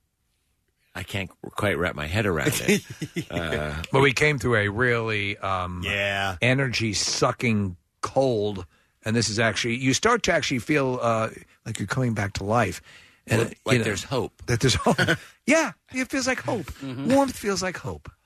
K: I can't quite wrap my head around it. uh,
M: But we came through a really um,
C: yeah
M: energy sucking cold, and this is actually you start to actually feel uh, like you're coming back to life, and
K: Well,
M: uh,
K: like
M: you know,
K: there's hope.
M: That there's hope. Yeah, it feels like hope. Warmth feels like hope.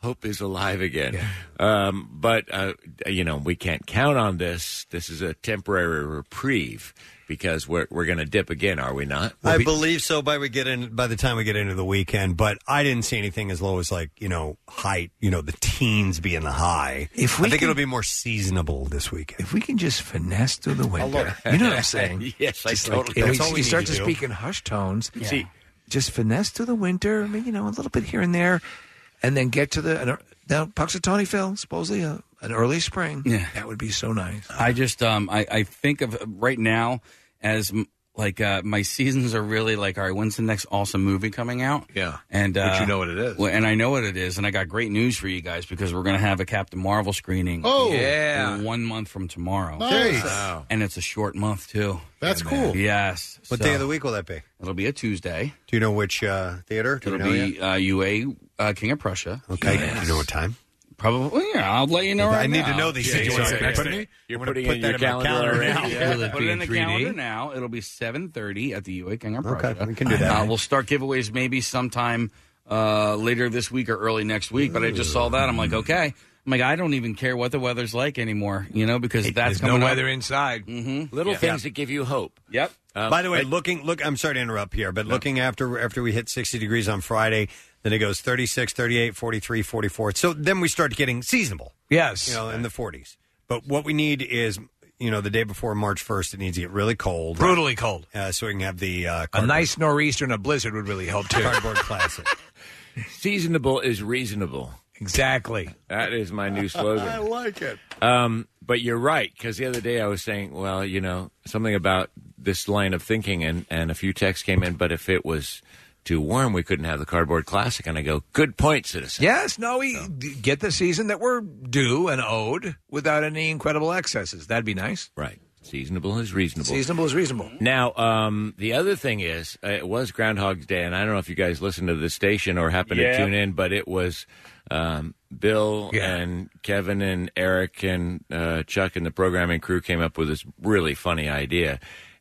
K: hope is alive again. Um, but, uh, you know, we can't count on this. This is a temporary reprieve because we're we're going to dip again, are we not?
C: I believe so by we get in by the time we get into the weekend, but I didn't see anything as low as like, you know, height, you know, the teens being the high.
I: If
C: I
I: we
C: think
I: can-
C: it'll be more seasonable this weekend.
I: If we can just finesse through the winter, you know what I'm saying?
K: Yes, I
I: Just
K: totally-
I: Like,
K: that's
I: if
K: all
I: we,
K: we
I: you
K: need
I: start
K: to
I: to,
K: do.
I: speak in hushed tones.
K: Yeah. See-
I: just finesse through the winter. I mean, you know, a little bit here and there, and then get to the an, now Puxatawny, Phil. Supposedly a, an early spring.
F: Yeah.
I: That would be so nice.
F: I just um I, I think of right now as m- like uh, my seasons are really like, all right, when's the next awesome movie coming out?
I: Yeah.
F: And uh,
I: But you know what it is.
F: well, and I know what it is, and I got great news for you guys because we're going to have a Captain Marvel screening.
G: Oh.
I: Yeah.
F: one month from tomorrow.
G: Nice.
K: Wow.
F: And it's a short month too.
G: That's cool.
F: Yes.
C: What
F: So,
C: day of the week will that be?
F: It'll be a Tuesday.
C: Do you know which uh, theater? Do
F: It'll
C: we know
F: be uh, U A uh, King of Prussia.
C: yet? Okay.
F: Yes.
C: Do you know what time?
F: Probably. Yeah, I'll let you know.
C: I
F: right
C: need
F: now.
C: to know these
F: Yeah,
C: things.
F: yeah,
C: You wanna
F: yeah,
C: put
F: yeah.
C: it-
K: You're
C: I wanna
K: putting
C: put
K: in
C: that
K: your
C: in my
K: calendar
C: calendar
K: already.
C: now.
K: Yeah.
I: Will it
F: Put
I: be
F: it in
I: in
F: the
I: three D?
F: calendar now. It'll be seven thirty at the U A King of
C: Okay,
F: Prussia.
C: we can do that.
F: Uh, we'll start giveaways maybe sometime uh, later this week or early next week. But I just saw that. I'm like, okay. I'm like, I don't even care what the weather's like anymore, you know, because that's
I: There's
F: coming
I: no
F: up.
I: weather inside.
F: Mm-hmm.
K: Little
F: Yeah.
K: things that give you hope.
F: Yep.
K: Um,
C: By the way,
K: I-
C: looking, look, I'm sorry to interrupt here, but looking after after we hit sixty degrees on Friday, then it goes thirty-six, thirty-eight, forty-three, forty-four. So then we start getting seasonable,
I: Yes.
C: you know, in the forties. But what we need is, you know, the day before March first, it needs to get really cold.
I: Brutally cold.
C: Uh, so we can have the uh,
I: A
C: cardboard,
I: nice nor'easter and a blizzard would really help too.
C: cardboard classic.
K: Seasonable is reasonable.
I: Exactly.
K: That is my new slogan.
G: I like it.
K: Um, but you're right, because the other day I was saying, well, you know, something about this line of thinking, and, and a few texts came in, but if it was too warm, we couldn't have the Cardboard Classic. And I go, good point, citizen.
I: Yes, no, we d- get the season that we're due and owed without any incredible excesses. That'd be nice.
K: Right. Seasonable is reasonable.
I: Seasonable is reasonable.
K: Now, um, the other thing is, uh, it was Groundhog's Day, and I don't know if you guys listen to the station or happen
F: Yeah.
K: to tune in, but it was um, Bill
I: Yeah.
K: and Kevin and Eric and uh, Chuck and the programming crew came up with this really funny idea.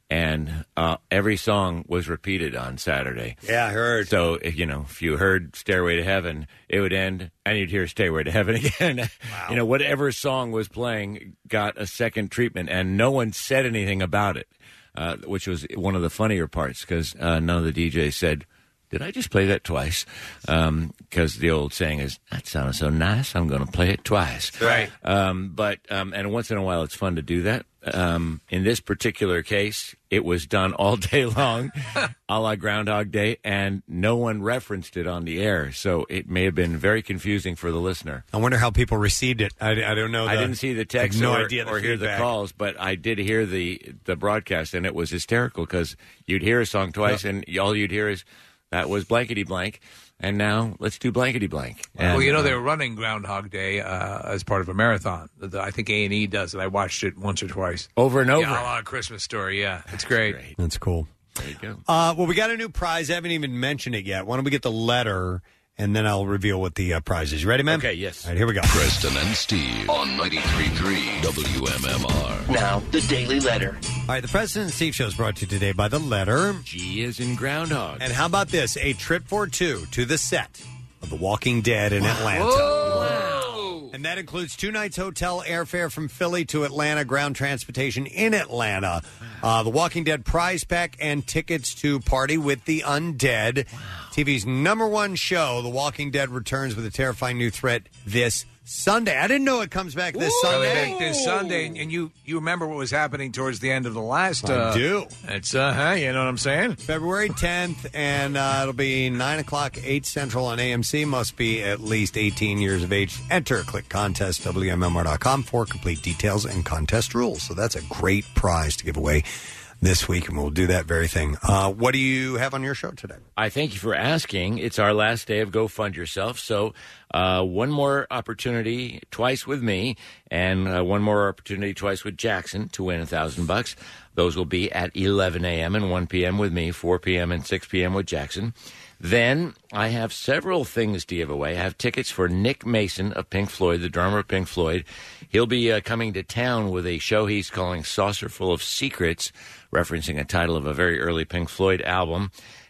K: And uh, every song was repeated on Saturday.
C: Yeah, I heard.
K: So, if, you know, if you heard Stairway to Heaven, it would end, and you'd hear Stairway to Heaven again. Wow. You know, whatever song was playing got a second treatment, and no one said anything about it, uh, which was one of the funnier parts, because uh, none of the D Js said, did I just play that twice? Because the old saying is, that sounded so nice, I'm going to play it twice.
I: Right.
K: Um, but, um, and once in a while, it's fun to do that. Um, in this particular case, it was done all day long, a la Groundhog Day, and no one referenced it on the air. So it may have been very confusing for the listener.
C: I wonder how people received it. I, I don't know.
K: I
C: the-
K: didn't see the
C: I
K: text
C: have no
K: or,
C: idea the
K: or hear the
C: feedback.
K: calls, but I did hear the, the broadcast, and it was hysterical because you'd hear a song twice, and all you'd hear is, that was blankety blank, and now let's do blankety blank.
I: well,
K: And,
I: you know,
K: uh,
I: they were running Groundhog Day uh, as part of a marathon. The- the- I think A and E does it. I watched it once or twice.
K: over and over.
I: Yeah, a la Christmas Story, yeah. It's great.
C: That's cool.
K: There you go.
C: Uh, well, we got a new prize. I haven't even mentioned it yet. Why don't we get the letter, and then I'll reveal what the uh, prize is. You ready, man?
K: Okay, yes.
C: All right, here we go.
B: Preston and Steve on ninety-three point three W M M R.
P: Now, the Daily Letter.
C: All right, the Preston and Steve Show is brought to you today by the letter.
K: G is in Groundhog.
C: And how about this? A trip for two to the set of The Walking Dead in Atlanta. And that includes two nights hotel airfare from Philly to Atlanta, ground transportation in Atlanta, uh, The Walking Dead prize pack, and tickets to Party with the Undead. T V's number one show, The Walking Dead, returns with a terrifying new threat this Sunday. I didn't know it comes back this
I: Coming
C: Sunday.
I: back this Sunday, and you you remember what was happening towards the end of the last.
C: I
I: Uh,
C: do.
I: It's uh, huh, you know what I'm saying?
C: February tenth, and uh, it'll be nine o'clock, eight Central on A M C. Must be at least eighteen years of age. Enter, click contest, W M M R dot com for complete details and contest rules. So that's a great prize to give away this week, and we'll do that very thing. Uh, what do you have on your show today?
K: I thank you for asking. It's our last day of Go Fund Yourself. So uh, one more opportunity twice with me, and uh, one more opportunity twice with Jackson to win a thousand bucks. Those will be at eleven a.m. and one p.m. with me, four p.m. and six p.m. with Jackson. Then I have several things to give away. I have tickets for Nick Mason of Pink Floyd, the drummer of Pink Floyd. He'll be uh, coming to town with a show he's calling Saucerful of Secrets, referencing a title of a very early Pink Floyd album.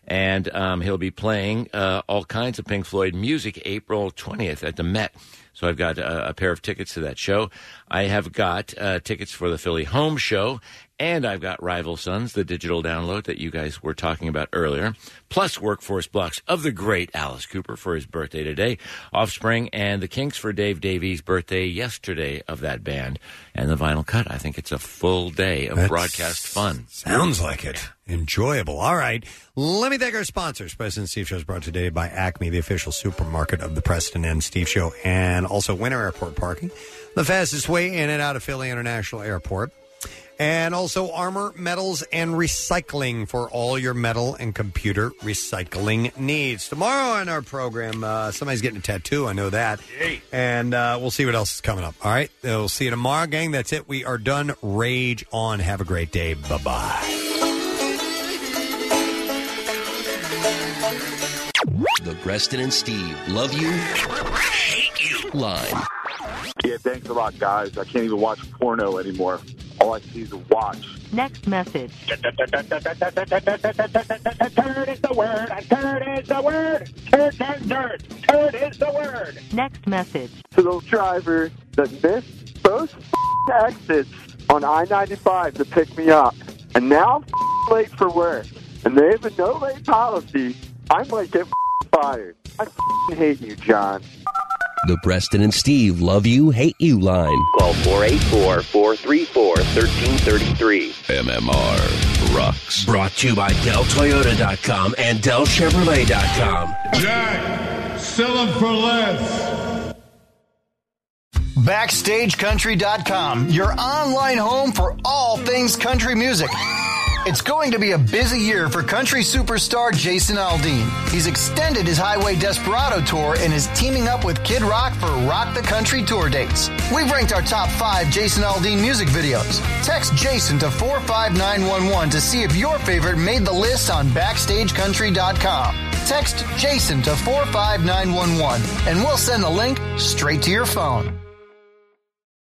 K: And um, he'll be playing uh, all kinds of Pink Floyd music April twentieth at the Met. So I've got a, a pair of tickets to that show. I have got uh, tickets for the Philly Home Show, and I've got Rival Sons, the digital download that you guys were talking about earlier, plus Workforce Blocks of the great Alice Cooper for his birthday today, Offspring, and the Kinks for Dave Davies' birthday yesterday of that band, and the Vinyl Cut. I think it's a full day of
C: That's-
K: broadcast fun.
C: Sounds like it. Enjoyable. All right. Let me thank our sponsors. Preston and Steve Show is brought today by Acme, the official supermarket of the Preston and Steve Show, and also Winter Airport Parking, the fastest way in and out of Philly International Airport. And also Armor Metals and Recycling for all your metal and computer recycling needs. Tomorrow on our program, uh, somebody's getting a tattoo. I know that. And uh, we'll see what else is coming up. All right. We'll see you tomorrow, gang. That's it. We are done. Rage on. Have a great day. Bye-bye.
Q: The Preston and Steve Love You, Hate You line.
T: Yeah, thanks a lot, guys. I can't even watch porno anymore. All I see is a watch.
O: Next message.
R: Turd is the word. Turd is the word. Turd, turd, turd. Turd is the word.
O: Next message.
T: To the driver that missed both exits on I ninety-five to pick me up. And now I'm late for work. And they have a no late policy. I might get fired. I hate you, John.
Q: The Preston and Steve Love You, Hate You line.
U: Call four eight four, four three four, one three three three.
B: M M R rocks.
J: Brought to you by Del Toyota dot com and Del Chevrolet dot com.
W: Jack, sell them for less.
X: Backstage Country dot com, your online home for all things country music. It's going to be a busy year for country superstar Jason Aldean. He's extended his Highway Desperado tour and is teaming up with Kid Rock for Rock the Country tour dates. We've ranked our top five Jason Aldean music videos. Text Jason to four five nine one one to see if your favorite made the list on Backstage Country dot com. Text Jason to four five nine one one and we'll send the link straight to your phone.